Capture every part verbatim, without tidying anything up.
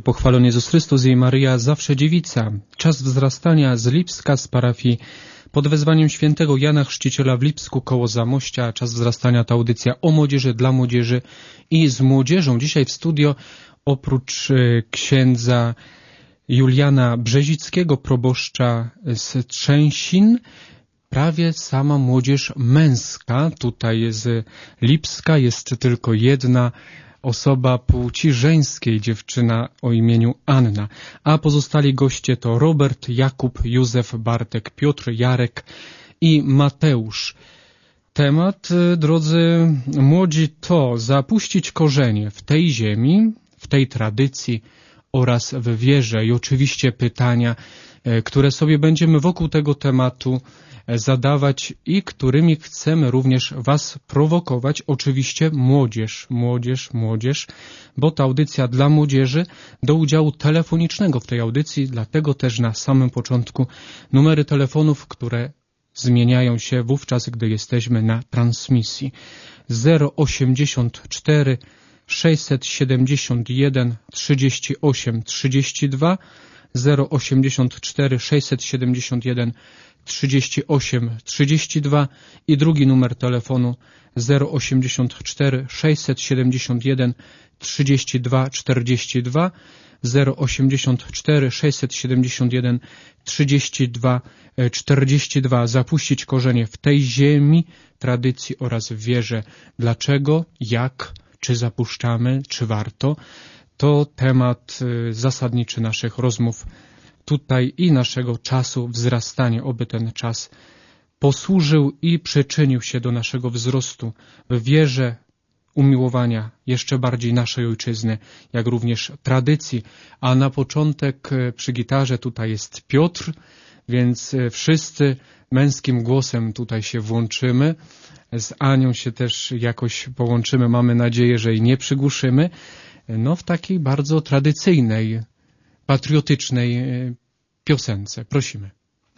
pochwalony Jezus Chrystus i Maryja zawsze dziewica. Czas wzrastania z Lipska, z parafii pod wezwaniem świętego Jana Chrzciciela w Lipsku koło Zamościa. Czas wzrastania to audycja o młodzieży, dla młodzieży i z młodzieżą. Dzisiaj w studio oprócz księdza Juliana Brzezickiego, proboszcza z Trzęsin, prawie sama młodzież męska. Tutaj z Lipska jest tylko jedna osoba płci żeńskiej, dziewczyna o imieniu Anna. A pozostali goście to Robert, Jakub, Józef, Bartek, Piotr, Jarek i Mateusz. Temat, drodzy młodzi, to zapuścić korzenie w tej ziemi, w tej tradycji oraz w wierze. I oczywiście pytania, które sobie będziemy wokół tego tematu zadawać i którymi chcemy również was prowokować. Oczywiście młodzież, młodzież, młodzież, bo ta audycja dla młodzieży, do udziału telefonicznego w tej audycji, dlatego też na samym początku numery telefonów, które zmieniają się wówczas, gdy jesteśmy na transmisji. zero osiemdziesiąt cztery sześćset siedemdziesiąt jeden trzydzieści osiem trzydzieści dwa, zero osiemdziesiąt cztery sześćset siedemdziesiąt jeden trzydzieści osiem trzydzieści dwa i drugi numer telefonu zero osiemdziesiąt cztery sześćset siedemdziesiąt jeden trzydzieści dwa czterdzieści dwa, zero osiemdziesiąt cztery sześćset siedemdziesiąt jeden trzydzieści dwa czterdzieści dwa. Zapuścić korzenie w tej ziemi, tradycji oraz w wierze. Dlaczego, jak, czy zapuszczamy, czy warto? To temat zasadniczy naszych rozmów tutaj i naszego czasu wzrastania. Oby ten czas posłużył i przyczynił się do naszego wzrostu w wierze, umiłowania jeszcze bardziej naszej ojczyzny, jak również tradycji. A na początek przy gitarze tutaj jest Piotr, więc wszyscy męskim głosem tutaj się włączymy. Z Anią się też jakoś połączymy. Mamy nadzieję, że jej nie przygłuszymy. No w takiej bardzo tradycyjnej, patriotycznej piosence. Prosimy.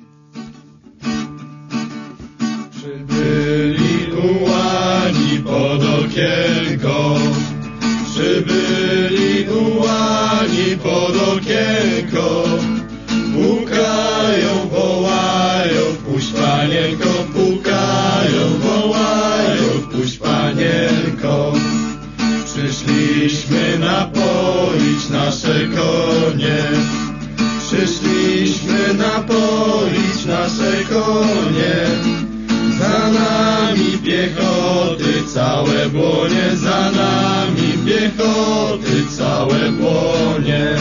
Przybyli ułani pod okienko, przybyli ułani pod okienko, pukają, wołają, wpuść panienko, pukają, wołają, wpuść panienko. Przyszliśmy napoić nasze konie, przyszliśmy napoić nasze konie. Za nami piechoty całe błonie, za nami piechoty całe błonie.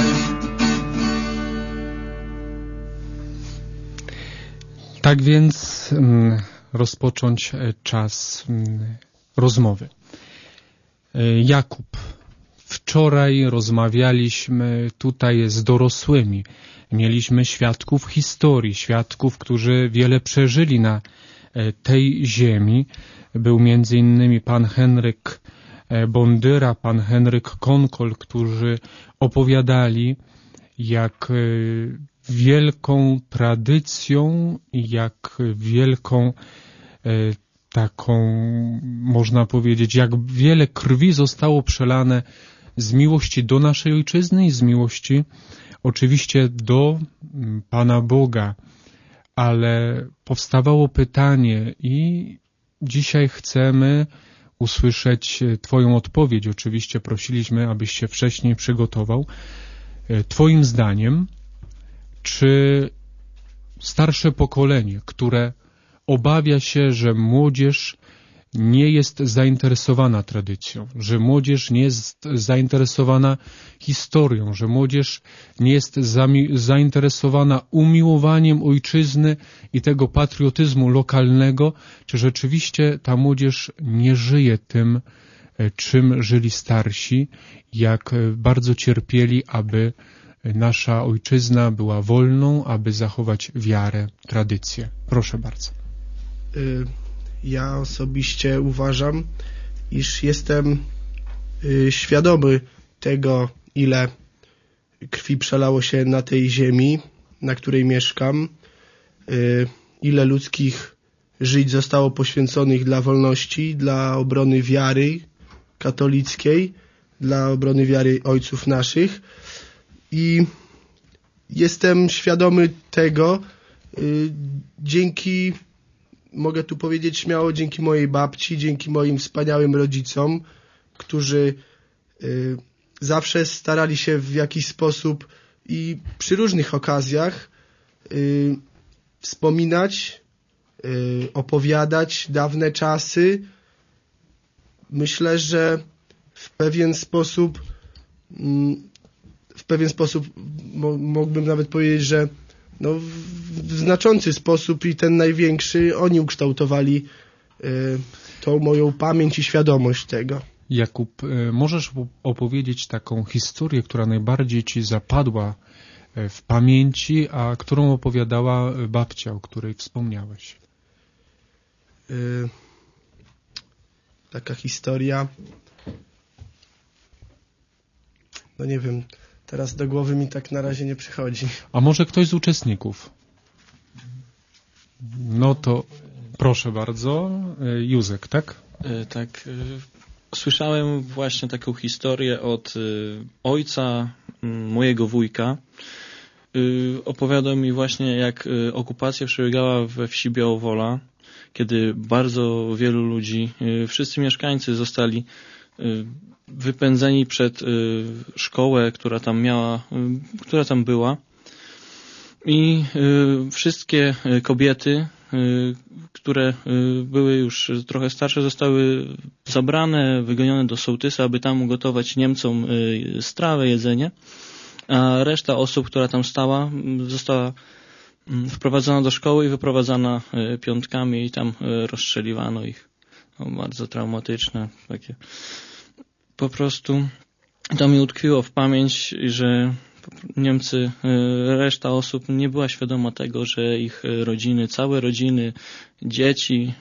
Tak więc mm, rozpocząć czas mm, rozmowy. Jakub, wczoraj rozmawialiśmy tutaj z dorosłymi. Mieliśmy świadków historii, świadków, którzy wiele przeżyli na tej ziemi. Był między innymi pan Henryk Bondyra, pan Henryk Konkol, którzy opowiadali, jak wielką tradycją i jak wielką taką, można powiedzieć, jak wiele krwi zostało przelane z miłości do naszej ojczyzny i z miłości oczywiście do Pana Boga. Ale powstawało pytanie i dzisiaj chcemy usłyszeć Twoją odpowiedź. Oczywiście prosiliśmy, abyś się wcześniej przygotował. Twoim zdaniem, czy starsze pokolenie, które obawia się, że młodzież nie jest zainteresowana tradycją, że młodzież nie jest zainteresowana historią, że młodzież nie jest zainteresowana umiłowaniem ojczyzny i tego patriotyzmu lokalnego, czy rzeczywiście ta młodzież nie żyje tym, czym żyli starsi, jak bardzo cierpieli, aby nasza ojczyzna była wolną, aby zachować wiarę, tradycję. Proszę bardzo. Y Ja osobiście uważam, iż jestem y, świadomy tego, ile krwi przelało się na tej ziemi, na której mieszkam, y, ile ludzkich żyć zostało poświęconych dla wolności, dla obrony wiary katolickiej, dla obrony wiary ojców naszych. I jestem świadomy tego, dzięki, mogę tu powiedzieć śmiało, dzięki mojej babci, dzięki moim wspaniałym rodzicom, którzy zawsze starali się w jakiś sposób i przy różnych okazjach wspominać, opowiadać dawne czasy. Myślę, że w pewien sposób w pewien sposób mógłbym nawet powiedzieć, że no w, w znaczący sposób i ten największy oni ukształtowali tą moją pamięć i świadomość tego. Jakub, możesz opowiedzieć taką historię, która najbardziej ci zapadła w pamięci, a którą opowiadała babcia, o której wspomniałeś? Yy, taka historia, no nie wiem, teraz do głowy mi tak na razie nie przychodzi. A może ktoś z uczestników? No to proszę bardzo, Józek, tak? Yy, tak, yy, słyszałem właśnie taką historię od yy, ojca yy, mojego wujka. Yy, opowiadał mi właśnie, jak yy, okupacja przebiegała we wsi Białowola, kiedy bardzo wielu ludzi, yy, wszyscy mieszkańcy zostali yy, wypędzeni przed yy, szkołę, która tam miała, yy, która tam była, i yy, wszystkie yy, kobiety, yy, które yy, były już trochę starsze, zostały zabrane, wygonione do sołtysa, aby tam ugotować Niemcom yy, strawę, jedzenie, a reszta osób, która tam stała, została wprowadzona do szkoły i wyprowadzana piątkami i tam rozstrzeliwano ich. No, bardzo traumatyczne takie. Po prostu to mi utkwiło w pamięć, że Niemcy, reszta osób nie była świadoma tego, że ich rodziny, całe rodziny, dzieci,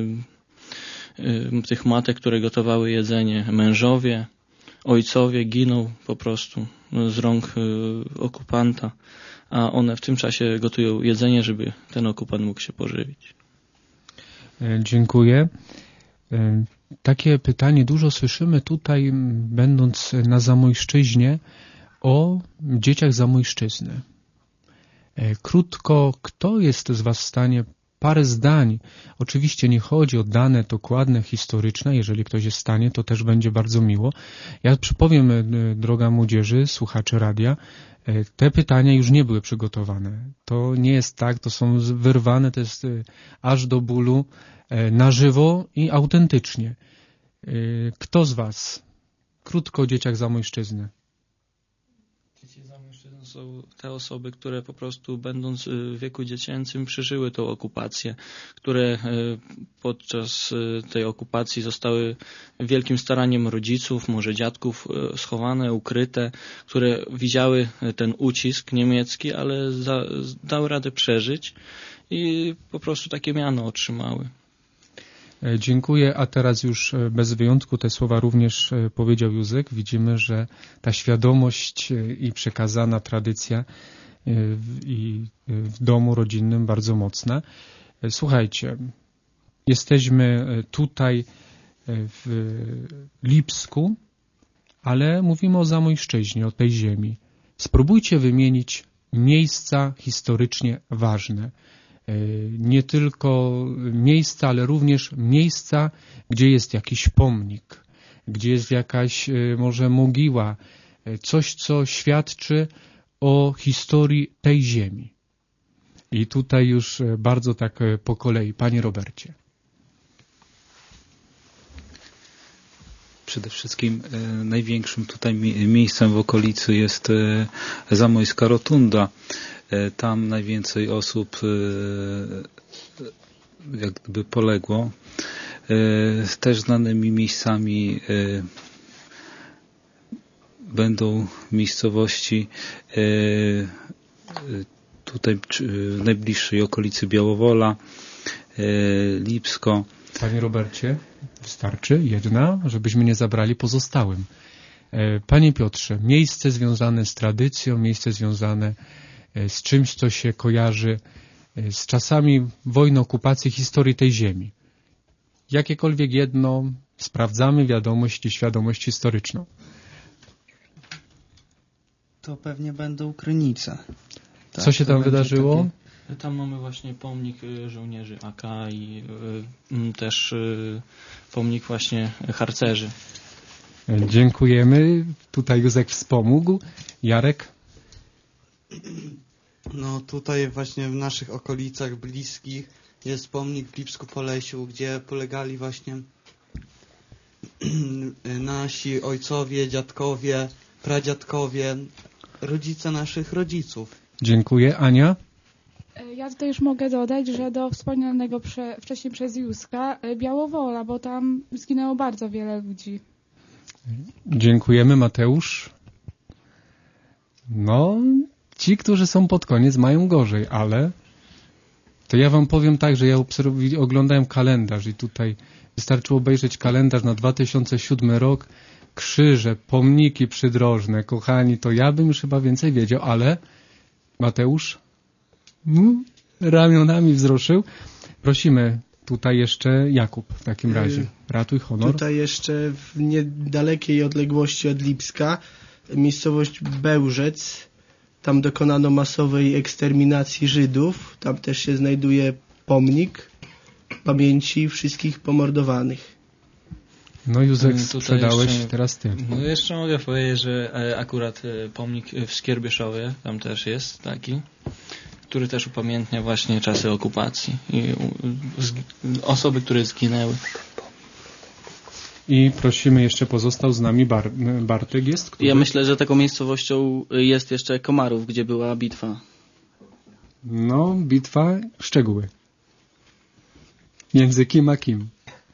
tych matek, które gotowały jedzenie, mężowie, ojcowie giną po prostu z rąk okupanta, a one w tym czasie gotują jedzenie, żeby ten okupant mógł się pożywić. Dziękuję. Takie pytanie dużo słyszymy tutaj, będąc na Zamojszczyźnie, o dzieciach Zamojszczyzny. Krótko, kto jest z Was w stanie parę zdań, oczywiście nie chodzi o dane dokładne, historyczne, jeżeli ktoś jest w stanie, to też będzie bardzo miło. Ja przypowiem, droga młodzieży, słuchacze radia, te pytania już nie były przygotowane. To nie jest tak, to są wyrwane, to jest aż do bólu, na żywo i autentycznie. Kto z Was? Krótko o dzieciach Zamojszczyzny. Dzieci Zamojszczyzny są te osoby, które po prostu będąc w wieku dziecięcym przeżyły tą okupację, które podczas tej okupacji zostały wielkim staraniem rodziców, może dziadków schowane, ukryte, które widziały ten ucisk niemiecki, ale za, dały radę przeżyć i po prostu takie miano otrzymały. Dziękuję, a teraz już bez wyjątku te słowa również powiedział Józek. Widzimy, że ta świadomość i przekazana tradycja i w domu rodzinnym bardzo mocna. Słuchajcie, jesteśmy tutaj w Lipsku, ale mówimy o Zamojszczyźnie, o tej ziemi. Spróbujcie wymienić miejsca historycznie ważne. Nie tylko miejsca, ale również miejsca, gdzie jest jakiś pomnik, gdzie jest jakaś może mogiła, coś, co świadczy o historii tej ziemi. I tutaj już bardzo tak po kolei. Panie Robercie. Przede wszystkim e, największym tutaj mi, miejscem w okolicy jest e, Zamojska Rotunda. E, tam najwięcej osób e, jak gdyby poległo. E, też znanymi miejscami e, będą miejscowości e, tutaj w najbliższej okolicy Białowola, e, Lipsko. Panie Robercie, wystarczy jedna, żebyśmy nie zabrali pozostałym. Panie Piotrze, miejsce związane z tradycją, miejsce związane z czymś, co się kojarzy z czasami wojny, okupacji, historii tej ziemi. Jakiekolwiek jedno, sprawdzamy wiadomość i świadomość historyczną. To pewnie będą Krynice. Tak, co się tam wydarzyło? Takie... Tam mamy właśnie pomnik żołnierzy A K i y, też y, pomnik właśnie harcerzy. Dziękujemy. Tutaj Józek wspomógł. Jarek? No tutaj właśnie w naszych okolicach bliskich jest pomnik w Lipsku-Polesiu, gdzie polegali właśnie nasi ojcowie, dziadkowie, pradziadkowie, rodzice naszych rodziców. Dziękuję. Ania? Ja tutaj już mogę dodać, że do wspomnianego prze, wcześniej przez Józka Białowola, bo tam zginęło bardzo wiele ludzi. Dziękujemy. Mateusz? No, ci, którzy są pod koniec, mają gorzej, ale to ja wam powiem tak, że ja obserw- oglądałem kalendarz i tutaj wystarczyło obejrzeć kalendarz na dwa tysiące siódmy rok, krzyże, pomniki przydrożne, kochani, to ja bym już chyba więcej wiedział, ale Mateusz hmm, ramionami wzruszył. Prosimy tutaj jeszcze Jakub w takim razie. Ratuj honor. Tutaj jeszcze w niedalekiej odległości od Lipska miejscowość Bełżec. Tam dokonano masowej eksterminacji Żydów. Tam też się znajduje pomnik pamięci wszystkich pomordowanych. No Józek, sprzedałeś jeszcze, teraz ty. No jeszcze mogę powiedzieć, że akurat pomnik w Skierbieszowie, tam też jest taki, który też upamiętnia właśnie czasy okupacji i osoby, które zginęły. I prosimy, jeszcze pozostał z nami Bar Bartek jest? Który... Ja myślę, że taką miejscowością jest jeszcze Komarów, gdzie była bitwa. No, bitwa, szczegóły. Między kim a kim?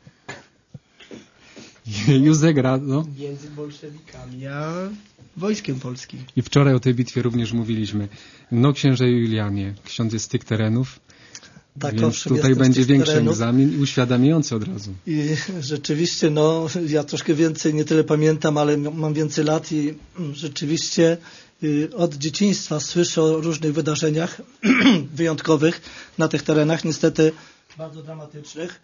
Józek Rad, no. Między bolszewikami a wojskiem polskim. I wczoraj o tej bitwie również mówiliśmy. No, księże Julianie, ksiądz jest z tych terenów. Tak, więc owszem, tutaj będzie większy terenów. Egzamin i uświadamiający od razu. I rzeczywiście, no, ja troszkę więcej, nie tyle pamiętam, ale mam więcej lat i rzeczywiście y, od dzieciństwa słyszę o różnych wydarzeniach wyjątkowych na tych terenach, niestety bardzo dramatycznych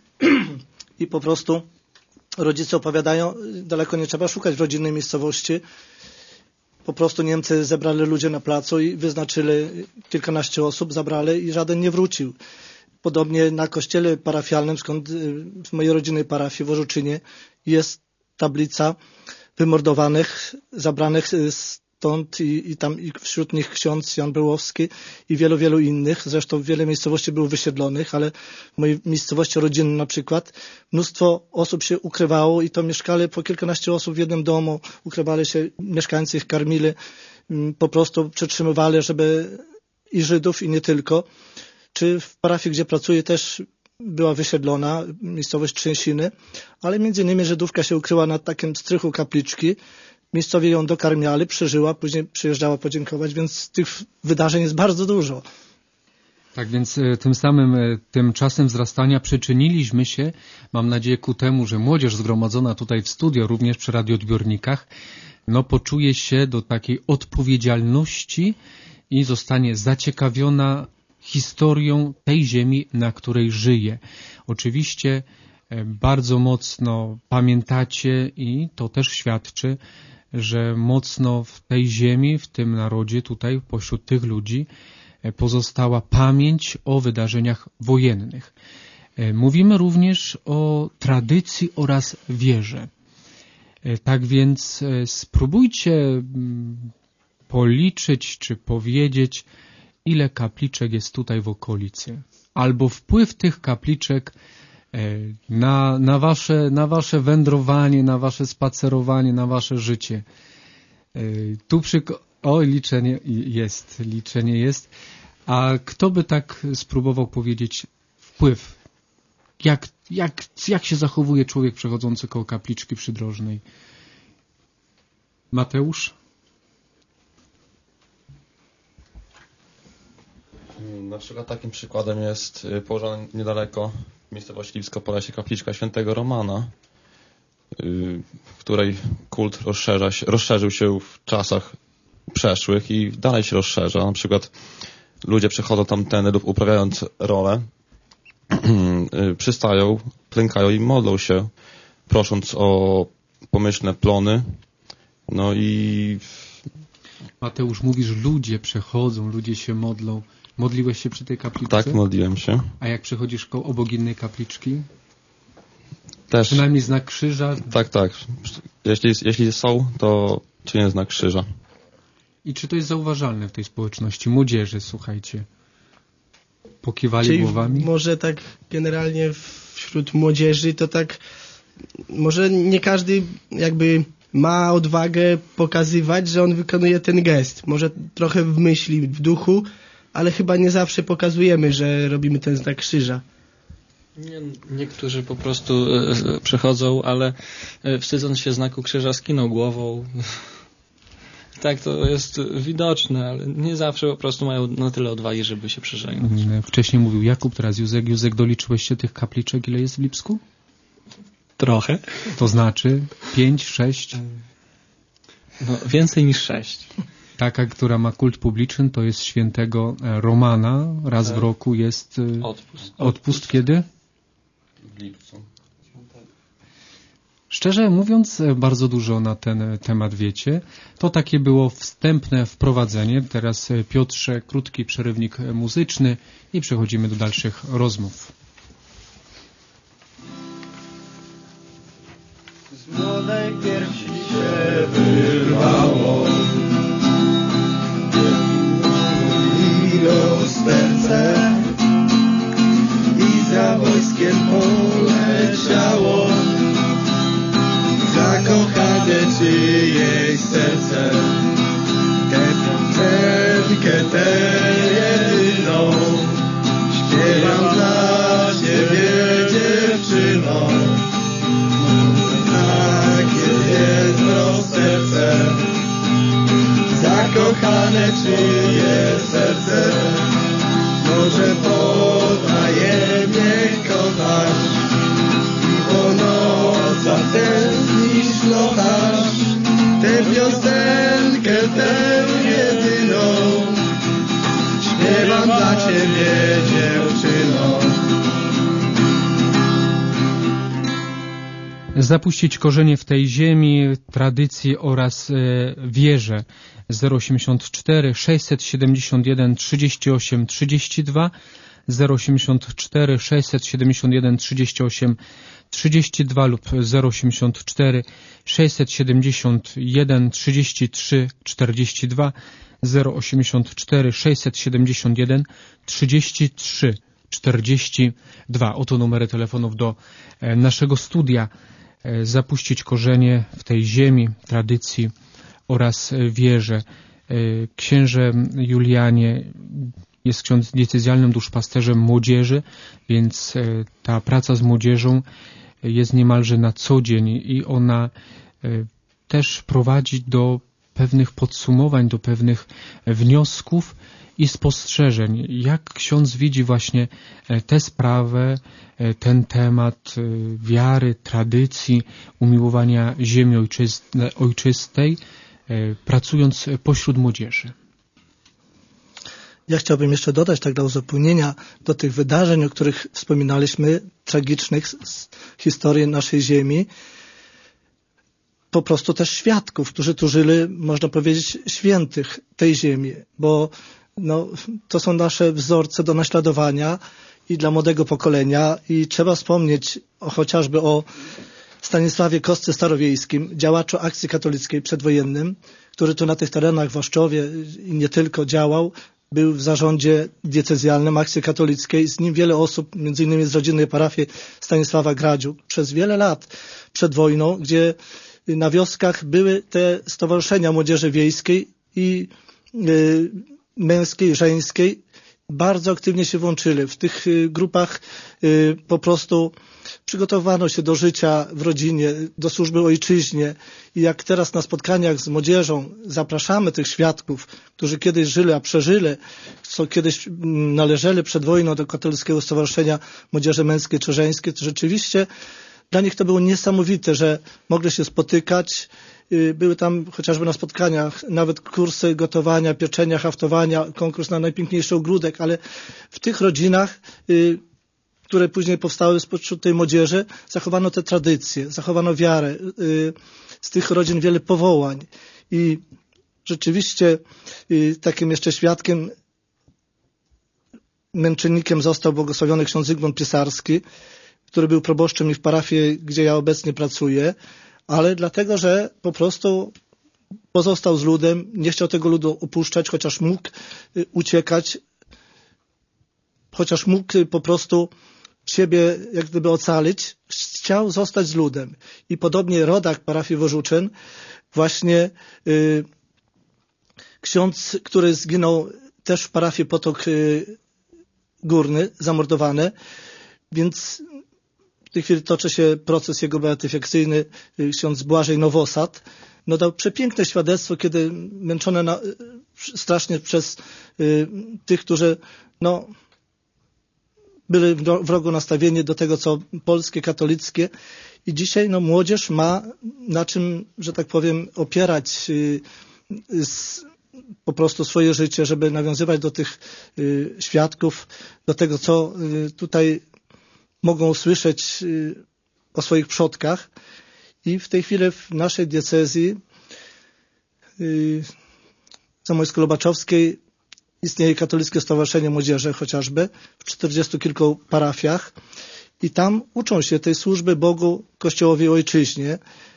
i po prostu rodzice opowiadają, daleko nie trzeba szukać w rodzinnej miejscowości. Po prostu Niemcy zebrali ludzi na placu i wyznaczyli kilkanaście osób, zabrali i żaden nie wrócił. Podobnie na kościele parafialnym, skąd w mojej rodzinnej parafii w Orzuczynie jest tablica wymordowanych, zabranych stąd i, i tam i wśród nich ksiądz Jan Bełowski i wielu, wielu innych. Zresztą wiele miejscowości było wysiedlonych, ale w mojej miejscowości rodzinnej na przykład mnóstwo osób się ukrywało i to mieszkali po kilkanaście osób w jednym domu, ukrywali się, mieszkańcy ich karmili, po prostu przetrzymywali, żeby i Żydów i nie tylko. Czy w parafii, gdzie pracuję, też była wysiedlona miejscowość Trzęsiny, ale między innymi Żydówka się ukryła na takim strychu kapliczki. Miejscowi ją dokarmiali, przeżyła, później przyjeżdżała podziękować, więc tych wydarzeń jest bardzo dużo. Tak więc tym samym tym czasem wzrastania przyczyniliśmy się, mam nadzieję, ku temu, że młodzież zgromadzona tutaj w studio, również przy radioodbiornikach, no poczuje się do takiej odpowiedzialności i zostanie zaciekawiona historią tej ziemi, na której żyje. Oczywiście bardzo mocno pamiętacie i to też świadczy, że mocno w tej ziemi, w tym narodzie, tutaj pośród tych ludzi pozostała pamięć o wydarzeniach wojennych. Mówimy również o tradycji oraz wierze. Tak więc spróbujcie policzyć czy powiedzieć, ile kapliczek jest tutaj w okolicy, albo wpływ tych kapliczek na, na, wasze, na wasze wędrowanie, na wasze spacerowanie, na wasze życie. Tu przy... O, liczenie jest, liczenie jest. A kto by tak spróbował powiedzieć wpływ? Jak, jak, jak się zachowuje człowiek przechodzący koło kapliczki przydrożnej? Mateusz? Na przykład takim przykładem jest położona niedaleko miejscowości Lipsko-Polesie kapliczka świętego Romana, w której kult rozszerza się, rozszerzył się w czasach przeszłych i dalej się rozszerza. Na przykład ludzie przechodzą tamtędy, uprawiając rolę, przystają, klękają i modlą się, prosząc o pomyślne plony. No i Mateusz, mówisz, ludzie przechodzą, ludzie się modlą. Modliłeś się przy tej kapliczce? Tak, modliłem się. A jak przechodzisz koło obok innej kapliczki? Też. Przynajmniej znak krzyża? Tak, tak. Jeśli, jeśli są, to czynię znak krzyża. I czy to jest zauważalne w tej społeczności młodzieży, słuchajcie? Pokiwali Czyli głowami? Może tak generalnie wśród młodzieży to tak, może nie każdy jakby ma odwagę pokazywać, że on wykonuje ten gest. Może trochę w myśli, w duchu, ale chyba nie zawsze pokazujemy, że robimy ten znak krzyża. Nie, niektórzy po prostu e, przechodzą, ale e, wstydząc się znaku krzyża skinął głową. Tak, to jest widoczne, ale nie zawsze po prostu mają na tyle odwagi, żeby się przeżegnać. Wcześniej mówił Jakub, teraz Józek. Józek, doliczyłeś się tych kapliczek, ile jest w Lipsku? Trochę. To znaczy pięć, sześć? No, więcej niż sześć. Taka, która ma kult publiczny, to jest świętego Romana. Raz w roku jest odpust. Odpust kiedy? W lipcu. Szczerze mówiąc, bardzo dużo na ten temat wiecie. To takie było wstępne wprowadzenie. Teraz, Piotrze, krótki przerywnik muzyczny i przechodzimy do dalszych rozmów. Z młodej piersi się wyrwało serce i za wojskiem poleciało zakochane czyjeś serce. Tę piosenkę, tę jedyną śpiewam dla ciebie, dziewczyno. Takie jest mroz serce, zakochane czyje serce. Może potajemnie kochasz i po nocach tęsknisz, kochasz tę piosenkę, tę jedyną. Śpiewam dla ciebie, dziewczyno. Zapuścić korzenie w tej ziemi, tradycji oraz e, wierze. zero osiemdziesiąt cztery sześćset siedemdziesiąt jeden trzydzieści osiem trzydzieści dwa, zero osiemdziesiąt cztery sześćset siedemdziesiąt jeden trzydzieści osiem trzydzieści dwa lub zero osiemdziesiąt cztery sześćset siedemdziesiąt jeden trzydzieści trzy czterdzieści dwa, zero osiemdziesiąt cztery sześćset siedemdziesiąt jeden trzydzieści trzy czterdzieści dwa. Oto numery telefonów do e, naszego studia. E, zapuścić korzenie w tej ziemi, tradycji oraz wierze. Księże Julianie, jest ksiądz diecezjalnym duszpasterzem młodzieży, więc ta praca z młodzieżą jest niemalże na co dzień i ona też prowadzi do pewnych podsumowań, do pewnych wniosków i spostrzeżeń. Jak ksiądz widzi właśnie tę sprawę, ten temat wiary, tradycji, umiłowania ziemi ojczystej, pracując pośród młodzieży? Ja chciałbym jeszcze dodać, tak dla uzupełnienia, do tych wydarzeń, o których wspominaliśmy, tragicznych z historii naszej ziemi, po prostu też świadków, którzy tu żyli, można powiedzieć, świętych tej ziemi, bo no, to są nasze wzorce do naśladowania i dla młodego pokolenia i trzeba wspomnieć o, chociażby o Stanisławie Kostce Starowiejskim, działaczu akcji katolickiej przedwojennym, który tu na tych terenach w Waszczowie i nie tylko działał, był w zarządzie diecezjalnym akcji katolickiej, z nim wiele osób, między innymi z rodzinnej parafii Stanisława Gradziu, przez wiele lat przed wojną, gdzie na wioskach były te stowarzyszenia młodzieży wiejskiej i y, męskiej, żeńskiej, bardzo aktywnie się włączyli. W tych y, grupach y, po prostu przygotowano się do życia w rodzinie, do służby ojczyźnie i jak teraz na spotkaniach z młodzieżą zapraszamy tych świadków, którzy kiedyś żyli, a przeżyli, co kiedyś należeli przed wojną do Katolickiego Stowarzyszenia Młodzieży Męskiej czy Żeńskiej, to rzeczywiście dla nich to było niesamowite, że mogli się spotykać. Były tam chociażby na spotkaniach nawet kursy gotowania, pieczenia, haftowania, konkurs na najpiękniejszy ogródek, ale w tych rodzinach, które później powstały spośród tej młodzieży, zachowano te tradycje, zachowano wiarę. Z tych rodzin wiele powołań. I rzeczywiście takim jeszcze świadkiem, męczennikiem został błogosławiony ksiądz Zygmunt Piesarski, który był proboszczem i w parafii, gdzie ja obecnie pracuję, ale dlatego, że po prostu pozostał z ludem, nie chciał tego ludu opuszczać, chociaż mógł uciekać, chociaż mógł po prostu siebie jak gdyby ocalić, chciał zostać z ludem. I podobnie rodak parafii Wożuczyn, właśnie y, ksiądz, który zginął też w parafii Potok y, Górny, zamordowany, więc w tej chwili toczy się proces jego beatyfikacyjny, y, ksiądz Błażej Nowosad, no dał przepiękne świadectwo, kiedy męczone na, strasznie przez y, tych, którzy no byli wrogo nastawieni do tego, co polskie, katolickie. I dzisiaj no, młodzież ma na czym, że tak powiem, opierać y, y, po prostu swoje życie, żeby nawiązywać do tych y, świadków, do tego, co y, tutaj mogą usłyszeć y, o swoich przodkach. I w tej chwili w naszej diecezji y, zamojsko-lubaczowskiej istnieje Katolickie Stowarzyszenie Młodzieży chociażby w czterdziestu kilku parafiach i tam uczą się tej służby Bogu, Kościołowi, Ojczyźnie.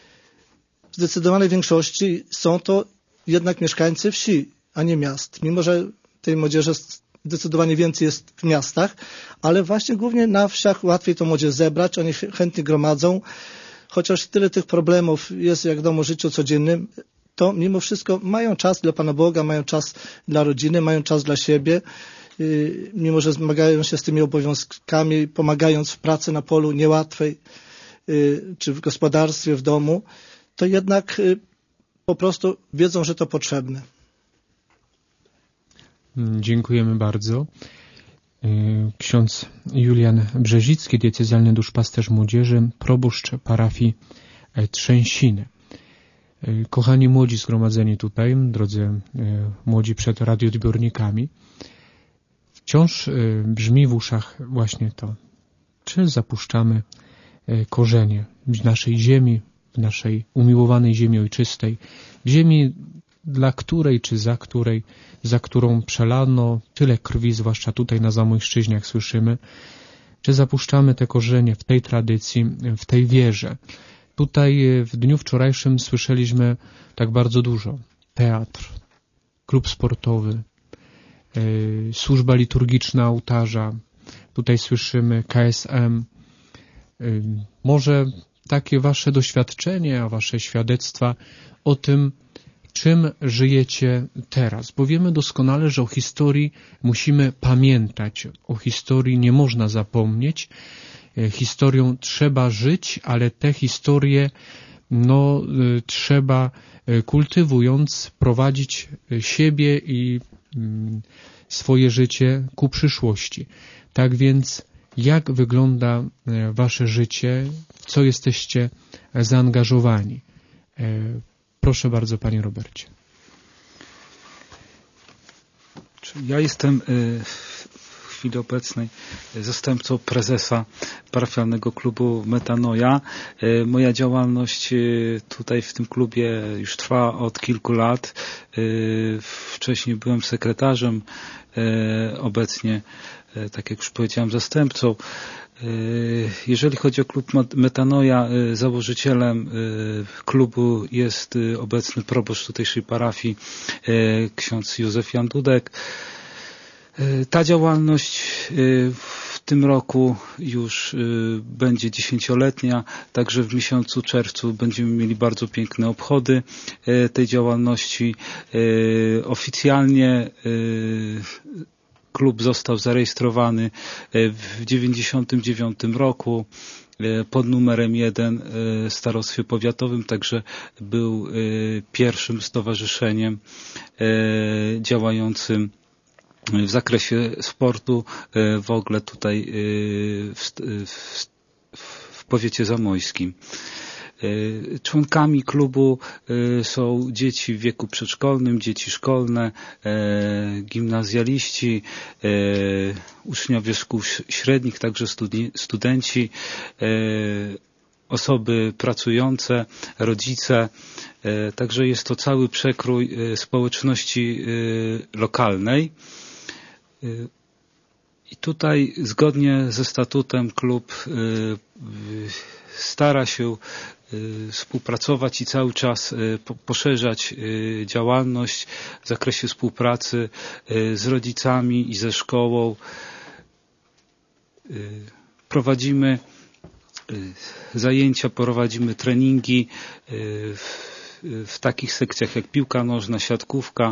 W zdecydowanej większości są to jednak mieszkańcy wsi, a nie miast. Mimo że tej młodzieży zdecydowanie więcej jest w miastach, ale właśnie głównie na wsiach łatwiej to młodzież zebrać, oni chętnie gromadzą. Chociaż tyle tych problemów jest, jak wiadomo, w życiu codziennym, to mimo wszystko mają czas dla Pana Boga, mają czas dla rodziny, mają czas dla siebie, yy, mimo że zmagają się z tymi obowiązkami, pomagając w pracy na polu niełatwej, yy, czy w gospodarstwie, w domu, to jednak yy, po prostu wiedzą, że to potrzebne. Dziękujemy bardzo. Ksiądz Julian Brzezicki, diecezjalny duszpasterz młodzieży, proboszcz parafii Trzęsiny. Kochani młodzi zgromadzeni tutaj, drodzy młodzi przed radioodbiornikami, wciąż brzmi w uszach właśnie to, czy zapuszczamy korzenie w naszej ziemi, w naszej umiłowanej ziemi ojczystej, w ziemi, dla której czy za której, za którą przelano tyle krwi, zwłaszcza tutaj na Zamojszczyźnie, jak słyszymy, czy zapuszczamy te korzenie w tej tradycji, w tej wierze. Tutaj w dniu wczorajszym słyszeliśmy tak bardzo dużo. Teatr, klub sportowy, yy, służba liturgiczna ołtarza, tutaj słyszymy K S M. Yy, może takie wasze doświadczenie, a wasze świadectwa o tym, czym żyjecie teraz, bo wiemy doskonale, że o historii musimy pamiętać, o historii nie można zapomnieć, historią trzeba żyć, ale te historie no, trzeba kultywując prowadzić siebie i swoje życie ku przyszłości. Tak więc jak wygląda wasze życie, w co jesteście zaangażowani? Proszę bardzo, panie Robercie. Ja jestem w chwili obecnej zastępcą prezesa parafialnego klubu Metanoja. Moja działalność tutaj w tym klubie już trwa od kilku lat. Wcześniej byłem sekretarzem, obecnie, tak jak już powiedziałem, zastępcą. Jeżeli chodzi o klub Metanoja, założycielem klubu jest obecny proboszcz tutejszej parafii, ksiądz Józef Jan Dudek. Ta działalność w tym roku już będzie dziesięcioletnia, także w miesiącu czerwcu będziemy mieli bardzo piękne obchody tej działalności. Oficjalnie klub został zarejestrowany w dziewięćdziesiątym dziewiątym roku pod numerem jeden w starostwie powiatowym, także był pierwszym stowarzyszeniem działającym w zakresie sportu w ogóle tutaj w, w, w powiecie zamojskim. Członkami klubu są dzieci w wieku przedszkolnym, dzieci szkolne, gimnazjaliści, uczniowie szkół średnich, także studenci, osoby pracujące, rodzice. Także jest to cały przekrój społeczności lokalnej. I tutaj zgodnie ze statutem klub stara się współpracować i cały czas poszerzać działalność w zakresie współpracy z rodzicami i ze szkołą. Prowadzimy zajęcia, prowadzimy treningi w, w takich sekcjach jak piłka nożna, siatkówka,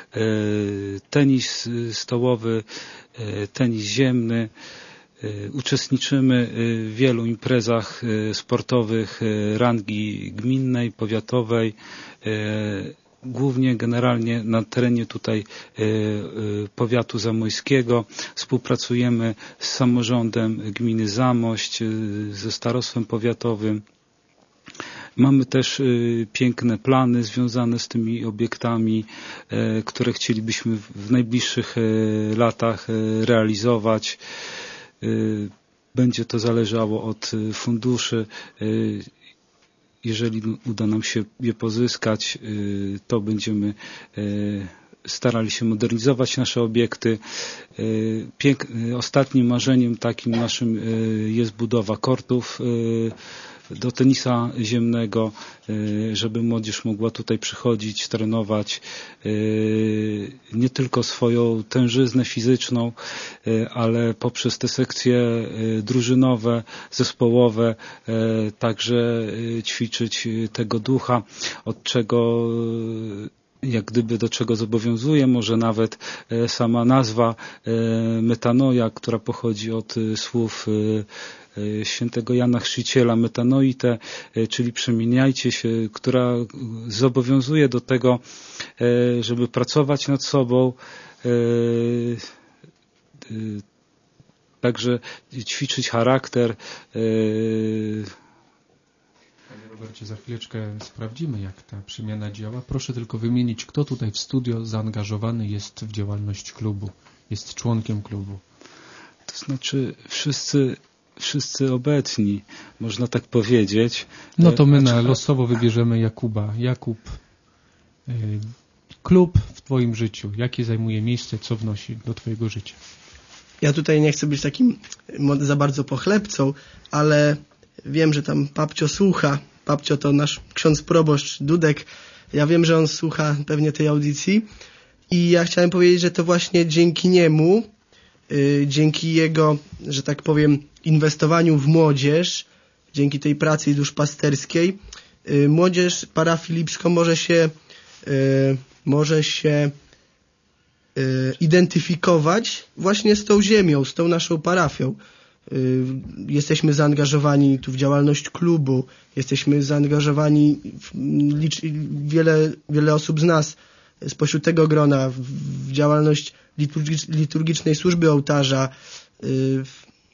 tenis stołowy, tenis ziemny. Uczestniczymy w wielu imprezach sportowych rangi gminnej, powiatowej, głównie generalnie na terenie tutaj powiatu zamojskiego. Współpracujemy z samorządem gminy Zamość, ze starostwem powiatowym. Mamy też piękne plany związane z tymi obiektami, które chcielibyśmy w najbliższych latach realizować. Będzie to zależało od funduszy. Jeżeli uda nam się je pozyskać, to będziemy starali się modernizować nasze obiekty. Pięk... Ostatnim marzeniem takim naszym jest budowa kortów do tenisa ziemnego, żeby młodzież mogła tutaj przychodzić, trenować nie tylko swoją tężyznę fizyczną, ale poprzez te sekcje drużynowe, zespołowe także ćwiczyć tego ducha, od czego jak gdyby do czego zobowiązuje, może nawet sama nazwa metanoja, która pochodzi od słów świętego Jana Chrzciciela, metanoite, czyli przemieniajcie się, która zobowiązuje do tego, żeby pracować nad sobą, także ćwiczyć charakter. Panie Robercie, za chwileczkę sprawdzimy, jak ta przemiana działa. Proszę tylko wymienić, kto tutaj w studio zaangażowany jest w działalność klubu, jest członkiem klubu. To znaczy wszyscy Wszyscy obecni, można tak powiedzieć. No to my na losowo wybierzemy Jakuba. Jakub, yy, klub w Twoim życiu. Jakie zajmuje miejsce, co wnosi do Twojego życia? Ja tutaj nie chcę być takim za bardzo pochlebcą, ale wiem, że tam Papcio słucha. Papcio to nasz ksiądz proboszcz Dudek. Ja wiem, że on słucha pewnie tej audycji i ja chciałem powiedzieć, że to właśnie dzięki niemu, yy, dzięki jego, że tak powiem, inwestowaniu w młodzież, dzięki tej pracy duszpasterskiej, yy, młodzież parafii Lipsko może się, yy, może się yy, identyfikować właśnie z tą ziemią, z tą naszą parafią. Yy, jesteśmy zaangażowani tu w działalność klubu, jesteśmy zaangażowani w licz, wiele, wiele osób z nas spośród tego grona w, w działalność liturgicz, liturgicznej służby ołtarza, yy,